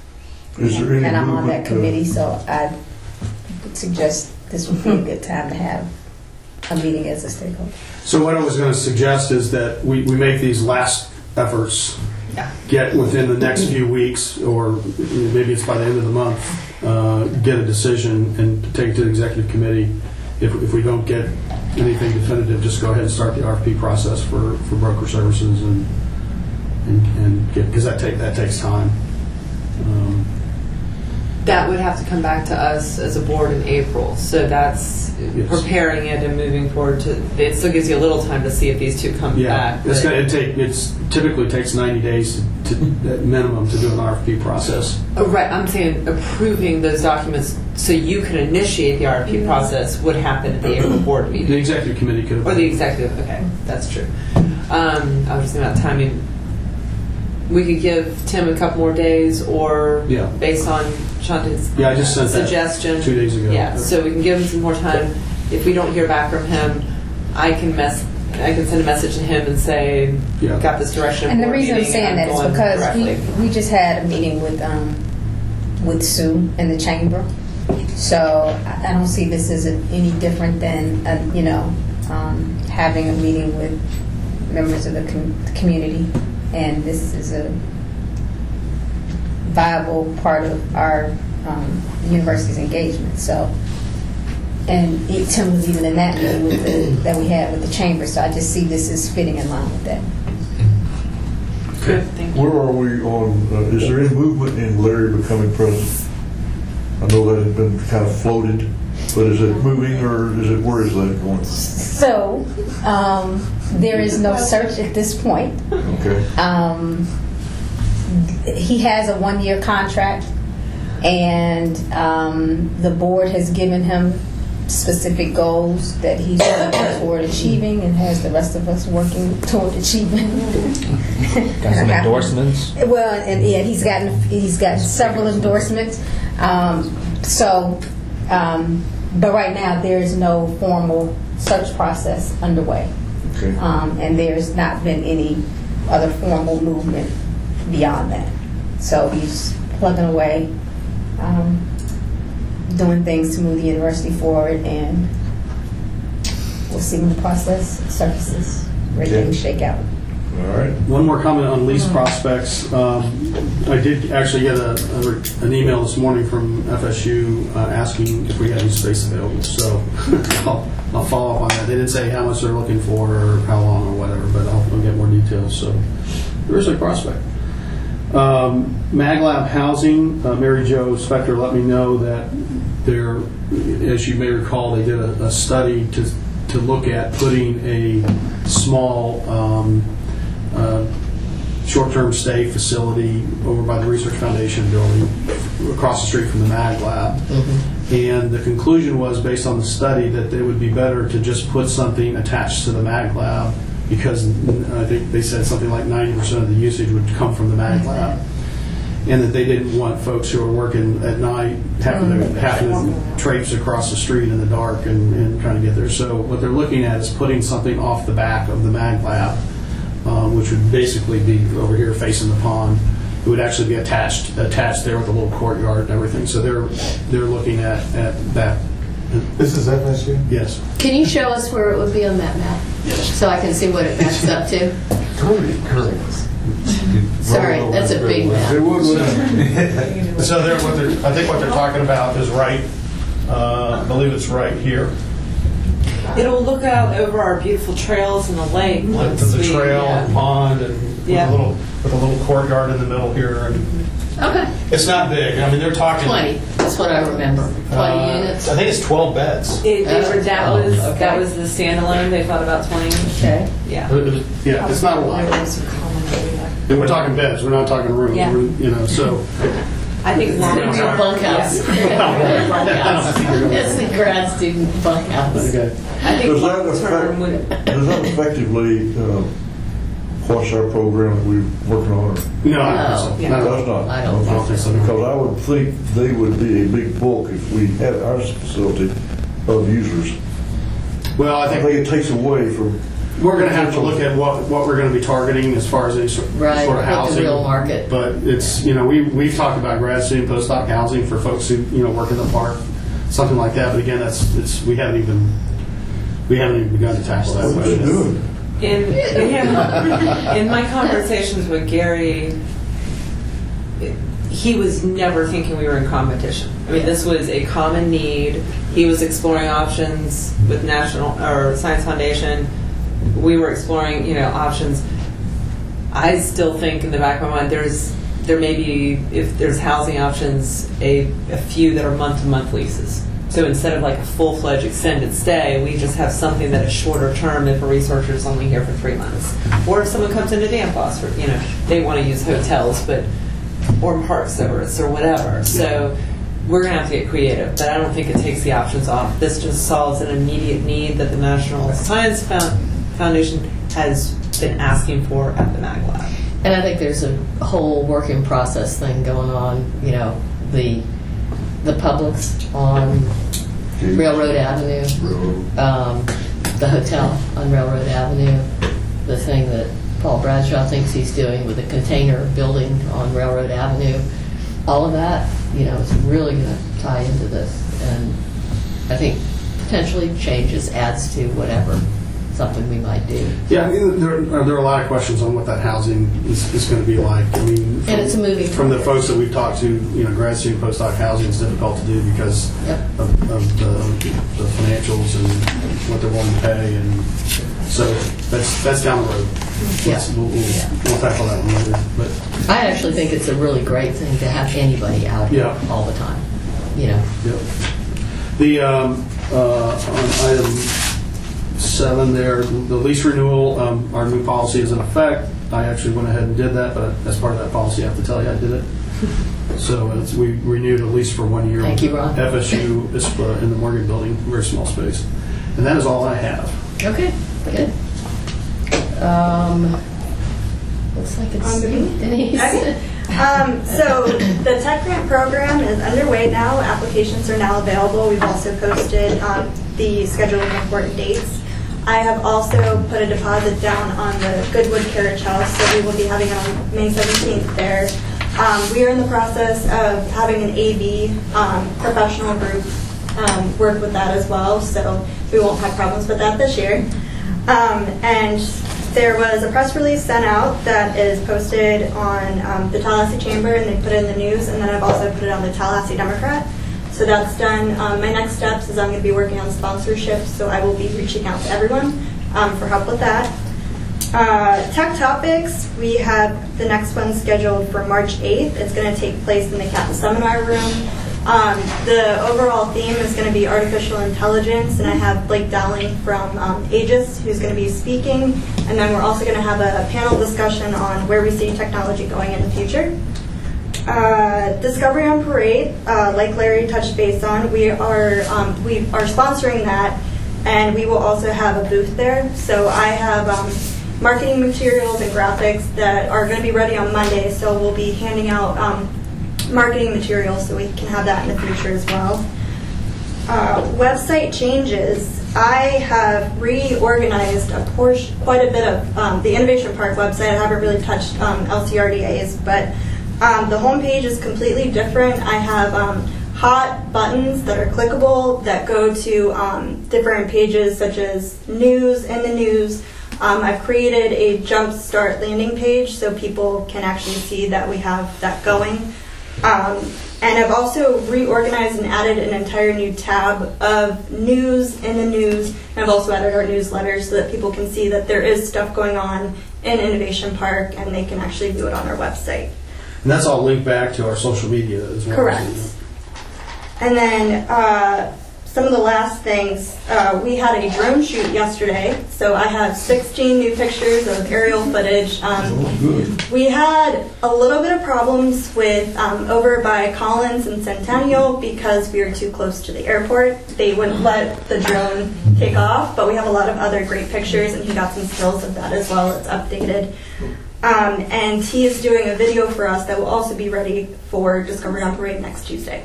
Is there any And I'm on that movement, uh, committee, so I would suggest this would be a good time to have a meeting as a stakeholder. So what I was going to suggest is that we, we make these last efforts, Yeah. get within the next few weeks, or maybe it's by the end of the month, uh, get a decision and take it to the executive committee. If, if we don't get anything definitive, just go ahead and start the R F P process for, for broker services and and, and get, because that take that takes time. Um, That would have to come back to us as a board in April. So that's Yes. preparing it and moving forward to. It still gives you a little time to see if these two come Yeah, back. it's but- going to take. It's typically takes ninety days to, to, at minimum, to do an R F P process. Oh, right, I'm saying approving those documents so you can initiate the R F P process would happen at the April board The meeting. executive committee could have. Or the executive, okay, that's true. Um, I was just thinking about timing. We could give Tim a couple more days, or Yeah. based on Shanta's Yeah, I just sent that suggestion. two days ago. Yeah, so we can give him some more time. If we don't hear back from him, I can mess. I can send a message to him and say, Yeah. "Got this direction." And the board reason I'm meeting, saying and that I'm is going because directly. we, we just had a meeting with um, with Sue in the chamber, so I I don't see this as a, any different than uh, you know um, having a meeting with members of the, com- the community, and this is a viable part of our um, university's engagement. So. And it, Tim was even in that meeting with the, that we had with the chamber, so I just see this as fitting in line with that. Okay. Thank you. Where are we on, uh, is there any movement in Larry becoming president? I know that had been kind of floated, but is it moving, or is it, where is that going? So, um, there is no search at this point. Okay. Um, he has a one-year contract, and um, the board has given him specific goals that he's working toward achieving, and has the rest of us working toward achieving. Got some endorsements. Well, and yeah, he's gotten he's got several endorsements. Um, so, um, but right now there is no formal search process underway, Okay. um, and there's not been any other formal movement beyond that. So he's plugging away, um, doing things to move the university forward, and we'll see when the process surfaces where Okay. things shake out. All right. One more comment on lease prospects. Um, I did actually get a, a, an email this morning from F S U uh, asking if we had any space available. So I'll, I'll follow up on that. They didn't say how much they're looking for or how long or whatever, but I'll, I'll get more details. So there is a prospect. Um, MagLab Housing, uh, Mary Jo Spector let me know that they're, as you may recall, they did a, a study to to look at putting a small um, uh, short-term stay facility over by the Research Foundation building across the street from the Mag Lab. Mm-hmm. And the conclusion was, based on the study, that it would be better to just put something attached to the Mag Lab, because I think they said something like ninety percent of the usage would come from the Mag Lab. And that they didn't want folks who are working at night having to, having to traipse across the street in the dark and, and trying to get there. So what they're looking at is putting something off the back of the Mag Lab, um, which would basically be over here facing the pond. It would actually be attached attached there with a little courtyard and everything. So they're they're looking at, at that. This is F S U? Yes. Can you show us where it would be on that map? Yes. So I can see what it matches up to? Sorry, that's a big map. It would, wouldn't So they're, what they're, I think what they're talking about is right, uh, I believe it's right here. It'll look out over our beautiful trails and the lake. To once the we- trail yeah. and pond, and with Yeah. a little with a little courtyard in the middle here. And Okay, it's not big. I mean, they're talking twenty, that's what I remember. twenty uh, units? I think it's twelve beds. It, they were, that Oh, was okay. that was the standalone. They thought about twenty. Okay. Yeah. Yeah, it's not a lot. And we're talking beds. We're not talking rooms. Yeah. We're, you know, so I think long It's a term. bunkhouse. Bunkhouse. It's the grad student bunkhouse. okay. I think Does that long term affect, would. does that effectively uh, quash our program that we're working on? Or? No, I don't think so. Yeah. No, Does not? I don't I don't think so. Because I would think they would be a big bulk if we had our facility of users. Well, I I think think it takes away from. we're going to have to look at what what we're going to be targeting as far as any sort, Right, sort of what the housing. real market. But it's, you know, we we've talked about grad student postdoc housing for folks who, you know, work in the park, something like that. But again, that's it's we haven't even we haven't even begun to tackle that What are they question. doing? In, in, in my conversations with Gary, he was never thinking we were in competition. I mean, this was a common need. He was exploring options with National or Science Foundation. We were exploring, you know, options. I still think in the back of my mind, there's there may be, if there's housing options, a, a few that are month-to-month leases. So instead of like a full-fledged extended stay, we just have something that is shorter term if a researcher is only here for three months. Or if someone comes into Danfoss, or, you know, they want to use hotels, but or park service or whatever. So we're going to have to get creative, but I don't think it takes the options off. This just solves an immediate need that the National Science Foundation has been asking for at the Mag Lab. And I think there's a whole work in process thing going on, you know, the the Publix on Railroad Avenue, um, the hotel on Railroad Avenue, the thing that Paul Bradshaw thinks he's doing with the container building on Railroad Avenue. All of that, you know, is really going to tie into this. And I think potentially changes, adds to whatever, something we might do. Yeah, I mean, there, are, there are a lot of questions on what that housing is, is going to be like. I mean, from, and it's a moving from the target. folks that we've talked to, you know, grad student postdoc housing is difficult to do because yep. of, of the, the financials and what they're willing to pay, and so that's that's down the road. Yeah. We'll, we'll, yeah. we'll tackle that one later. But I actually think it's a really great thing to have anybody out here yeah. all the time. You know. Yep. The um, uh, on item seven there, the lease renewal, um, our new policy is in effect. I actually went ahead and did that, but as part of that policy, I have to tell you I did it. So it's, we renewed a lease for one year. Thank you, Ron. F S U I S P A in the Morgan building, very small space. And that is all I have. Okay, good. Um, looks like it's On me? Denise. Okay. Um, so the Tech Grant program is underway now. Applications are now available. We've also posted um, the schedule of important dates. I have also put a deposit down on the Goodwood Carriage House, so we will be having it on May seventeenth there. Um, we are in the process of having an A V um, professional group um, work with that as well, so we won't have problems with that this year. Um, and there was a press release sent out that is posted on um, the Tallahassee Chamber, and they put it in the news, and then I've also put it on the Tallahassee Democrat. So that's done. Um, my next steps is I'm going to be working on sponsorships, so I will be reaching out to everyone um, for help with that. Uh, Tech Topics, we have the next one scheduled for March eighth. It's going to take place in the Kappa Seminar Room. Um, the overall theme is going to be artificial intelligence, and I have Blake Dowling from um, Aegis who's going to be speaking, and then we're also going to have a panel discussion on where we see technology going in the future. Uh, Discovery on Parade, uh, like Larry touched base on, we are um, we are sponsoring that, and we will also have a booth there. So I have um, marketing materials and graphics that are going to be ready on Monday, so we'll be handing out um, marketing materials so we can have that in the future as well. Uh, website changes. I have reorganized a portion, quite a bit of um, the Innovation Park website. I haven't really touched um, L C R D As, but um, the homepage is completely different. I have um, hot buttons that are clickable that go to um, different pages such as news in the news. Um, I've created a Jumpstart landing page so people can actually see that we have that going. Um, and I've also reorganized and added an entire new tab of news in the news. And I've also added our newsletters so that people can see that there is stuff going on in Innovation Park and they can actually view it on our website. And that's all linked back to our social media as well. Correct. And then uh, some of the last things, uh, we had a drone shoot yesterday, so I have sixteen new pictures of aerial footage. Um, we had a little bit of problems with um, over by Collins and Centennial because we were too close to the airport. They wouldn't let the drone take off, but we have a lot of other great pictures, and he got some stills of that as well. It's updated. Um, and he is doing a video for us that will also be ready for Discovery on Parade next Tuesday.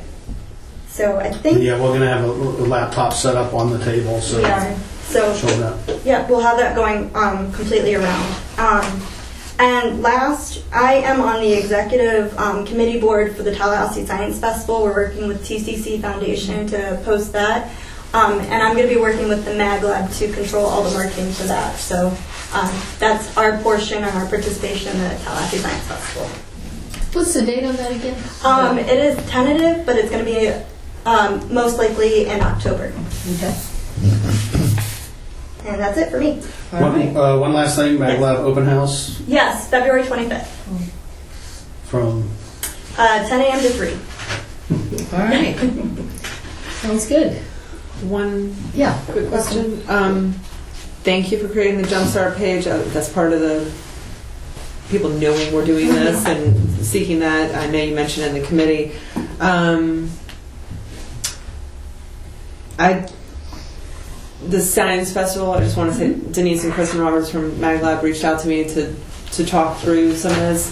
So I think Yeah, we're going to have a, a laptop set up on the table. So we are. So show that. yeah, we'll have that going um, completely around. Um, and last, I am on the executive um, committee board for the Tallahassee Science Festival. We're working with T C C Foundation to post that. Um, and I'm going to be working with the Mag Lab to control all the marketing for that. So um, that's our portion and our participation in the Tallahassee Science Festival. What's the date on that again? Um, it is tentative, but it's going to be um, most likely in October. Okay. And that's it for me. All One, right. uh, one last thing, Mag Lab open house Yes, February twenty-fifth, from uh, ten a.m. to three. All right. Sounds good. One Yeah. quick question. Um, thank you for creating the Jumpstart page. Uh, that's part of the people knowing we're doing this and seeking that. I know you mentioned in the committee. Um, I the Science Festival. I just want to say Denise and Kristen Roberts from MagLab reached out to me to to talk through some of this.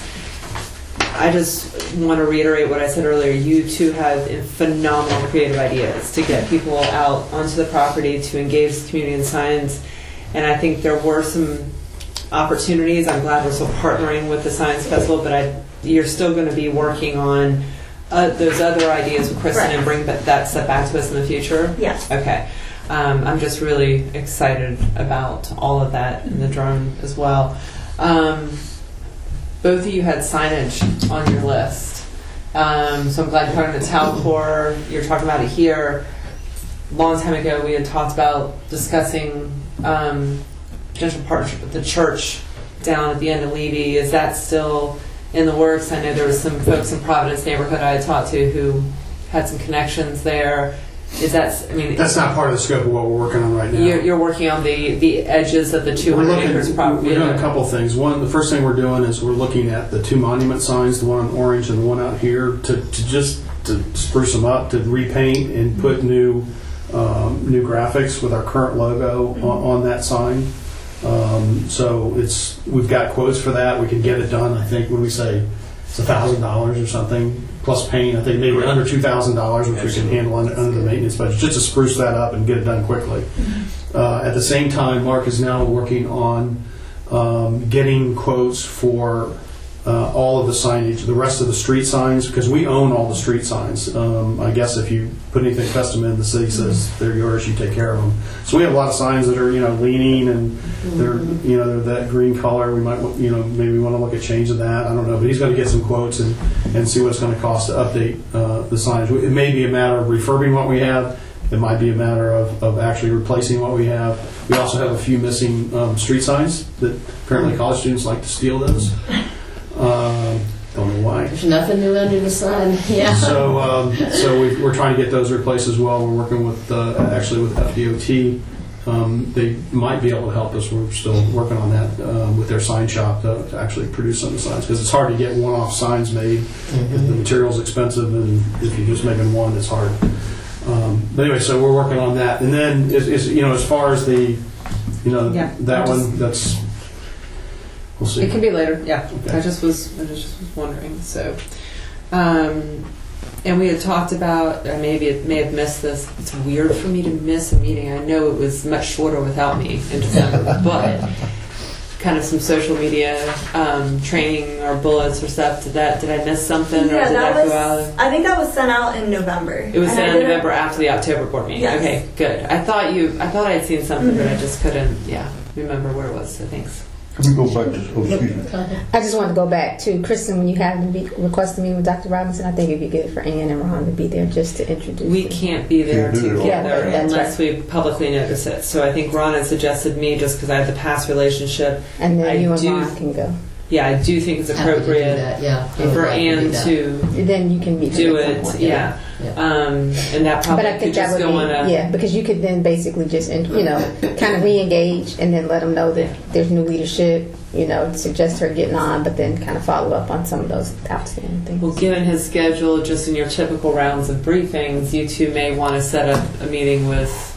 I just want to reiterate what I said earlier. You two have phenomenal creative ideas to get people out onto the property, to engage the community in science. And I think there were some opportunities. I'm glad we're still partnering with the Science Festival, but I, you're still going to be working on uh, those other ideas with Kristen Right. and bring that, that stuff back to us in the future? Yes. Okay. Um, I'm just really excited about all of that in the drone as well. Um, both of you had signage on your list. Um, so I'm glad you're talking to Town Core. You're talking about it here. A long time ago, we had talked about discussing um, potential partnership with the church down at the end of Levy. Is that still in the works? I know there was some folks in Providence neighborhood I had talked to who had some connections there. Is that, I mean... That's not part of the scope of what we're working on right now. You're, you're working on the, the edges of the two hundred acres property. We're doing a couple things. One, the first thing we're doing is we're looking at the two monument signs, the one on Orange and the one out here, to, to just to spruce them up, to repaint and put new um, new graphics with our current logo on, on that sign. Um, so it's we've got quotes for that. We can get it done. I think when we say it's a thousand dollars or something plus paint, I think maybe under two thousand dollars, which we can handle under, under the maintenance budget, just to spruce that up and get it done quickly. Uh, at the same time, Mark is now working on um, getting quotes for uh, all of the signage, the rest of the street signs, because we own all the street signs. Um, I guess if you put anything custom in, the city says they're yours, you take care of them. So we have a lot of signs that are, you know, leaning and they're, you know, they're that green color. We might, you know, maybe want to look at changing that. I don't know, but he's going to get some quotes and, and see what it's going to cost to update uh, the signage. It may be a matter of refurbing what we have. It might be a matter of, of actually replacing what we have. We also have a few missing um, street signs that apparently college students like to steal those. Uh, don't know why. There's nothing new under the sun. Yeah. So, um, so we, we're trying to get those replaced as well. We're working with uh, actually with F D O T. Um, they might be able to help us. We're still working on that um, with their sign shop to, to actually produce some of the signs, because it's hard to get one-off signs made. Mm-hmm. The material's expensive, and if you're just making one, it's hard. Um, but anyway, so we're working on that. And then, is, is you know, as far as the, you know, Yeah, that just- one, that's. We'll see. It can be later. Yeah, Okay. I just was I just was wondering. So, um, and we had talked about. Uh, maybe it may have missed this. It's weird for me to miss a meeting. I know it was much shorter without me in December, but kind of some social media um, training or bullets or stuff. Did that? Did I miss something? Yeah, or did that that was. go out? I think that was sent out in November. It was And sent I in didn't- November after the October board meeting. Yes. Okay, good. I thought you. I thought I had seen something, but I Mhm. just couldn't. Yeah, remember where it was. So thanks. Can we go back to, oh, excuse me. I just want to go back to Kristen, when you had to be requested me with Doctor Robinson. I think it'd be good for Ann and Ron to be there just to introduce. We them. can't be there Can't do it all. together Yeah, that's unless we publicly notice it. So I think Ron had suggested me just because I have the past relationship. And then I you and do- Ron can go. Yeah, I do think it's Happy to do appropriate that, yeah. for Ann to Then you can meet do them at some it. point, Yeah, um, and that probably But I could think that just would go be, on a. yeah, because you could then basically just, you know, kind of re-engage and then let them know that there's new leadership, you know, suggest her getting on, but then kind of follow up on some of those outstanding things. Well, given his schedule, just in your typical rounds of briefings, you two may want to set up a meeting with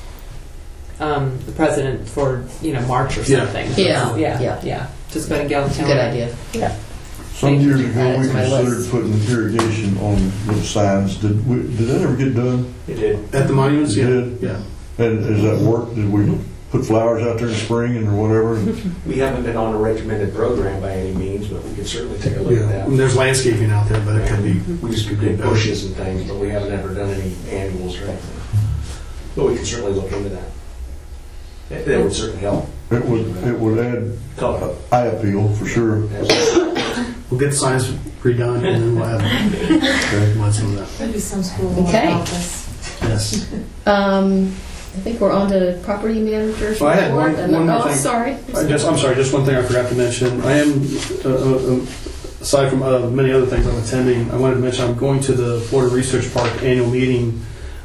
um, the president for, you know, March or Yeah. something. Yeah, yeah, yeah. yeah. Just go to Gallup It's a County. good idea. Yeah. Some Thank you. years ago, Add it we to my considered list. putting irrigation on those signs. Did we, did that ever get done? It did. At the monuments, yeah. It Yeah. And does that work? Did we put flowers out there in spring and or whatever? We haven't been on a recommended program by any means, but we could certainly take a look at Yeah. that. And there's landscaping out there, but it could be. We just could do bushes and things, but we haven't ever done any annuals or anything. But we can certainly look into that. That that would certainly help. It would, it would add Color. eye appeal for sure. We'll get the signs redone and then we'll have okay, we'll have some of that. Maybe some school board Okay. office. Yes. Um, I think we're on to property managers Well, I had report. one- and- one more oh, thing. sorry. I just, I'm sorry, just one thing I forgot to mention. I am, uh, uh, aside from uh, many other things I'm attending, I wanted to mention I'm going to the Florida Research Park annual meeting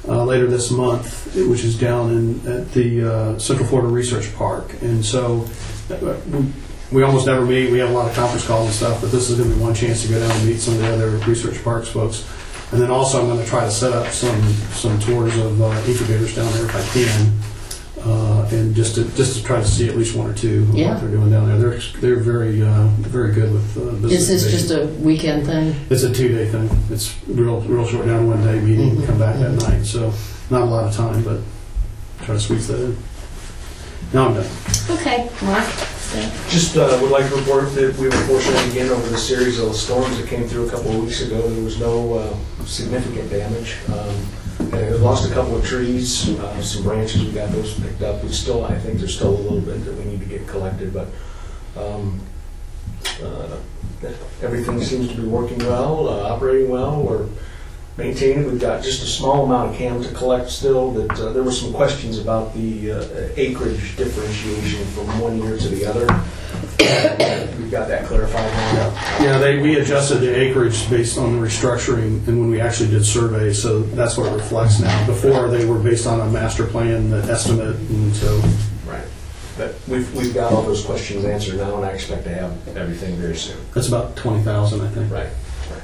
uh, later this month, which is down in at the uh, Central Florida Research Park. And so uh, we, we almost never meet. We have a lot of conference calls and stuff, but this is going to be one chance to go down and meet some of the other Research Parks folks. And then also I'm going to try to set up some some tours of uh, incubators down there if I can. Uh, and just to just to try to see at least one or two of Yeah. what they're doing down there. They're they're very uh, very good with uh, business. Is this innovation. just a weekend thing? It's a two day thing. It's real real short down one day meeting, Mhm. come back that night. So not a lot of time, but try to squeeze that in. Now I'm done. Okay, Mark? Just uh, would like to report that we were fortunate again over the series of storms that came through a couple of weeks ago. There was no uh, significant damage. Um, and we lost a couple of trees, uh, some branches. We got those picked up. We still, I think, there's still a little bit that we need to get collected, but um, uh, everything seems to be working well, uh, operating well. We're maintaining. We've got just a small amount of cam to collect still. That uh, there were some questions about the uh, acreage differentiation from one year to the other. Uh, we've got that clarified now. Yeah, they we adjusted the acreage based on the restructuring, and when we actually did surveys, so that's what it reflects now. Before they were based on a master plan, the estimate, and so. Right. But we've we've got all those questions answered now, and I expect to have everything very soon. That's about twenty thousand, I think. Right. Right.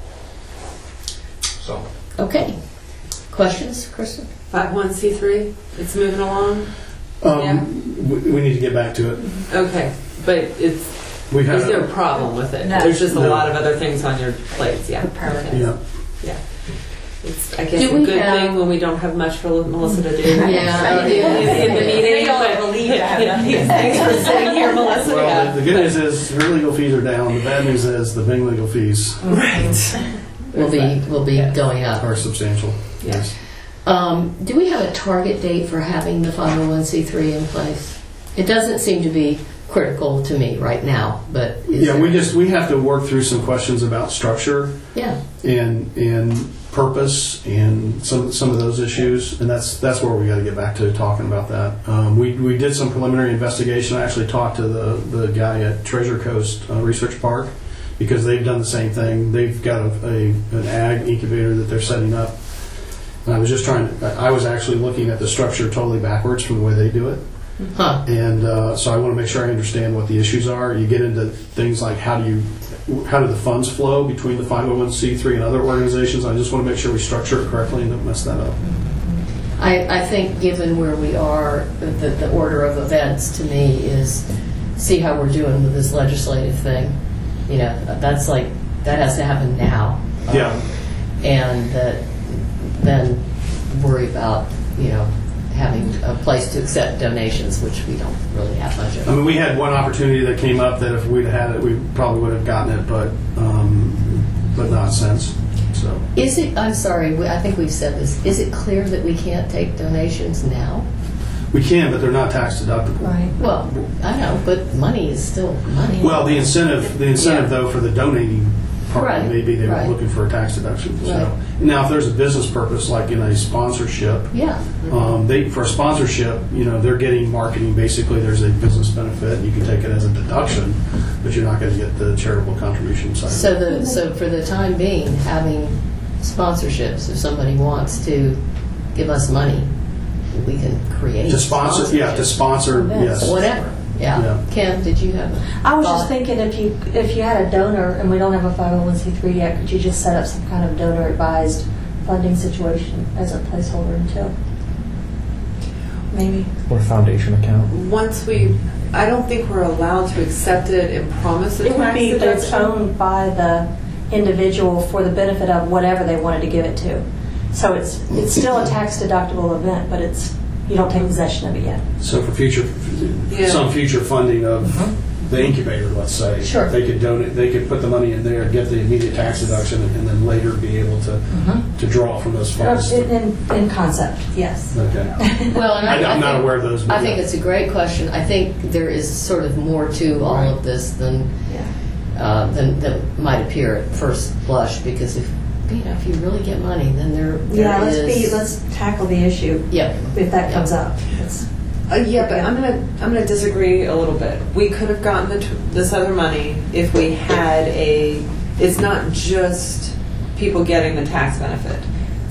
So. Okay. Questions, Kristen? five oh one c three, it's moving along? Um, Yeah. we, we need to get back to it. Okay, but it's, We've had there's a- no problem with it? No. There's just a No. lot of other things on your plates, yeah? Permanent. Yeah. Yeah. It's, I guess, Do a we good have- thing when we don't have much for Melissa to do. Yeah, I do. In, in the meeting. They don't but- believe that. Thanks for sitting here, Melissa. Well, Yeah. the, the good news is her legal fees are down. The bad news is the Bing legal fees Right. Will be, will be Yes. going up. are substantial. Yes. Um, do we have a target date for having the five oh one c three in place? It doesn't seem to be critical to me right now, but is Yeah, there- we just we have to work through some questions about structure yeah. and and purpose and some some of those issues, and that's that's where we got to get back to talking about that. Um, we we did some preliminary investigation. I actually talked to the the guy at Treasure Coast uh, Research Park because they've done the same thing. They've got a, a an ag incubator that they're setting up. And I was just trying to. I was actually looking at the structure totally backwards from the way they do it. Huh. And uh, so I want to make sure I understand what the issues are. You get into things like how do you, how do the funds flow between the five oh one c three and other organizations? I just want to make sure we structure it correctly and don't mess that up. I, I think given where we are, the, the order of events to me is see how we're doing with this legislative thing. You know, that's like, that has to happen now. Um, Yeah. And that then worry about, you know, having a place to accept donations, which we don't really have much of. I mean, we had one opportunity that came up that if we'd had it, we probably would have gotten it, but um, but not since. So Is it, I'm sorry, we- I think we've said this, is it clear that we can't take donations now? we can, but they're not tax deductible. Right. Well, I know, but money is still money. Well, the incentive, the incentive Yeah. though for the donating part, Right, maybe they right. were looking for a tax deduction. Right. So now, if there's a business purpose, like in a sponsorship, Yeah. um, they for a sponsorship, you know, they're getting marketing. Basically, there's a business benefit. You can take it as a deduction, but you're not going to get the charitable contribution side. So the so for the time being, having sponsorships, if somebody wants to give us money, we can create to sponsor, yeah, to sponsor, yes. whatever. Yeah. Yeah. Kim, did you have? A I was thought? just thinking if you if you had a donor and we don't have a five oh one c three yet, could you just set up some kind of donor advised funding situation as a placeholder until maybe? Or a foundation account. Once we, I don't think we're allowed to accept it and promise a It would tax be that it's deduction. owned by the individual for the benefit of whatever they wanted to give it to. So it's it's still a tax deductible event, but it's you don't take possession of it yet. So for future, Yeah. some future funding of the incubator, let's say, Sure. they could donate, they could put the money in there, get the immediate tax deduction, and then later be able to to draw from those funds. In, in, in concept, yes. Okay. Well, and I, I, I'm I not think, aware of those. but I think yeah. it's a great question. I think there is sort of more to all of this than Yeah. uh, than that might appear at first blush. Because if you know, if you really get money, then there, there Yeah, let's is. be let's tackle the issue Yep. if that comes up. It's, Uh, yeah, but I'm gonna I'm gonna disagree a little bit. We could have gotten the, t- this other money if we had a. It's not just people getting the tax benefit.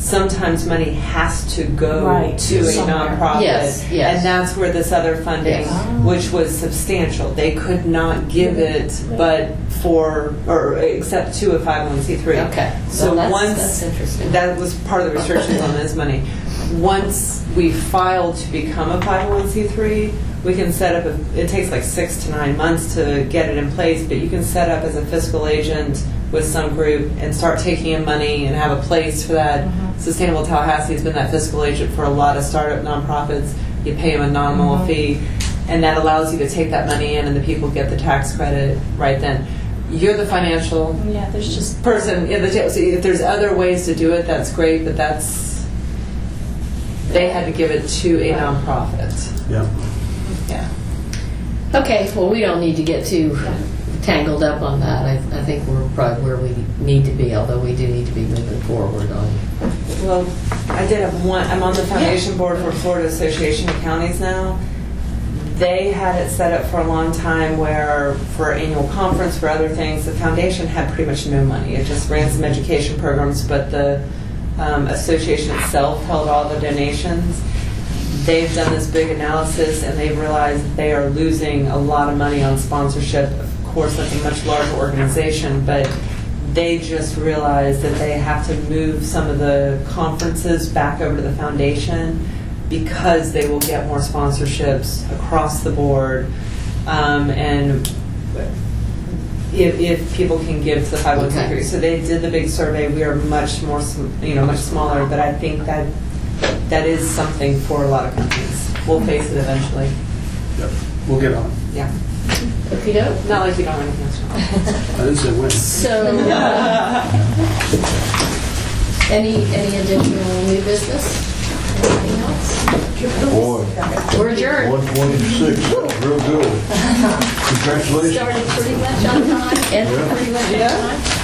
sometimes money has to go Right. to a Somewhere. nonprofit. Yes, yes. And that's where this other funding, Yes. which was substantial, they could not give it but for, or except to a five oh one c three. Okay. So Well, that's- once, that's interesting. that was part of the restrictions on this money. Once we filed to become a five oh one c three, we can set up, a, it takes like six to nine months to get it in place, but you can set up as a fiscal agent with some group and start taking in money and have a place for that. Sustainable Tallahassee has been that fiscal agent for a lot of startup nonprofits. You pay them a nominal fee, and that allows you to take that money in, and the people get the tax credit right then. You're the financial Yeah, there's just person. In the ta- so if there's other ways to do it, that's great, but that's, they had to give it to a nonprofit. Yeah. Yeah. Okay, well, we don't need to get too tangled up on that. I, I think we're probably where we need to be, although we do need to be moving forward on. Well, I did have one. I'm on the foundation board for Florida Association of Counties now. They had it set up for a long time where, for annual conference, for other things, the foundation had pretty much no money. It just ran some education programs, but the um, association itself held all the donations. They've done this big analysis, and they've realized that they are losing a lot of money on sponsorship. Of course, that's a much larger organization, but they just realized that they have to move some of the conferences back over to the foundation because they will get more sponsorships across the board. Um, and if, if people can give to the five oh one c three. Okay. So they did the big survey. We are much more, sm- you know, much smaller, but I think that that is something for a lot of companies. We'll face it eventually. Yep. We'll get on it. Yeah. Okey doke. Not like you don't have anything else. I didn't say when. So, uh, any any additional new business? Anything else? Boy, We're adjourned. one twenty-six, real good. Congratulations. Started pretty much on time, ended Yeah. pretty much on time.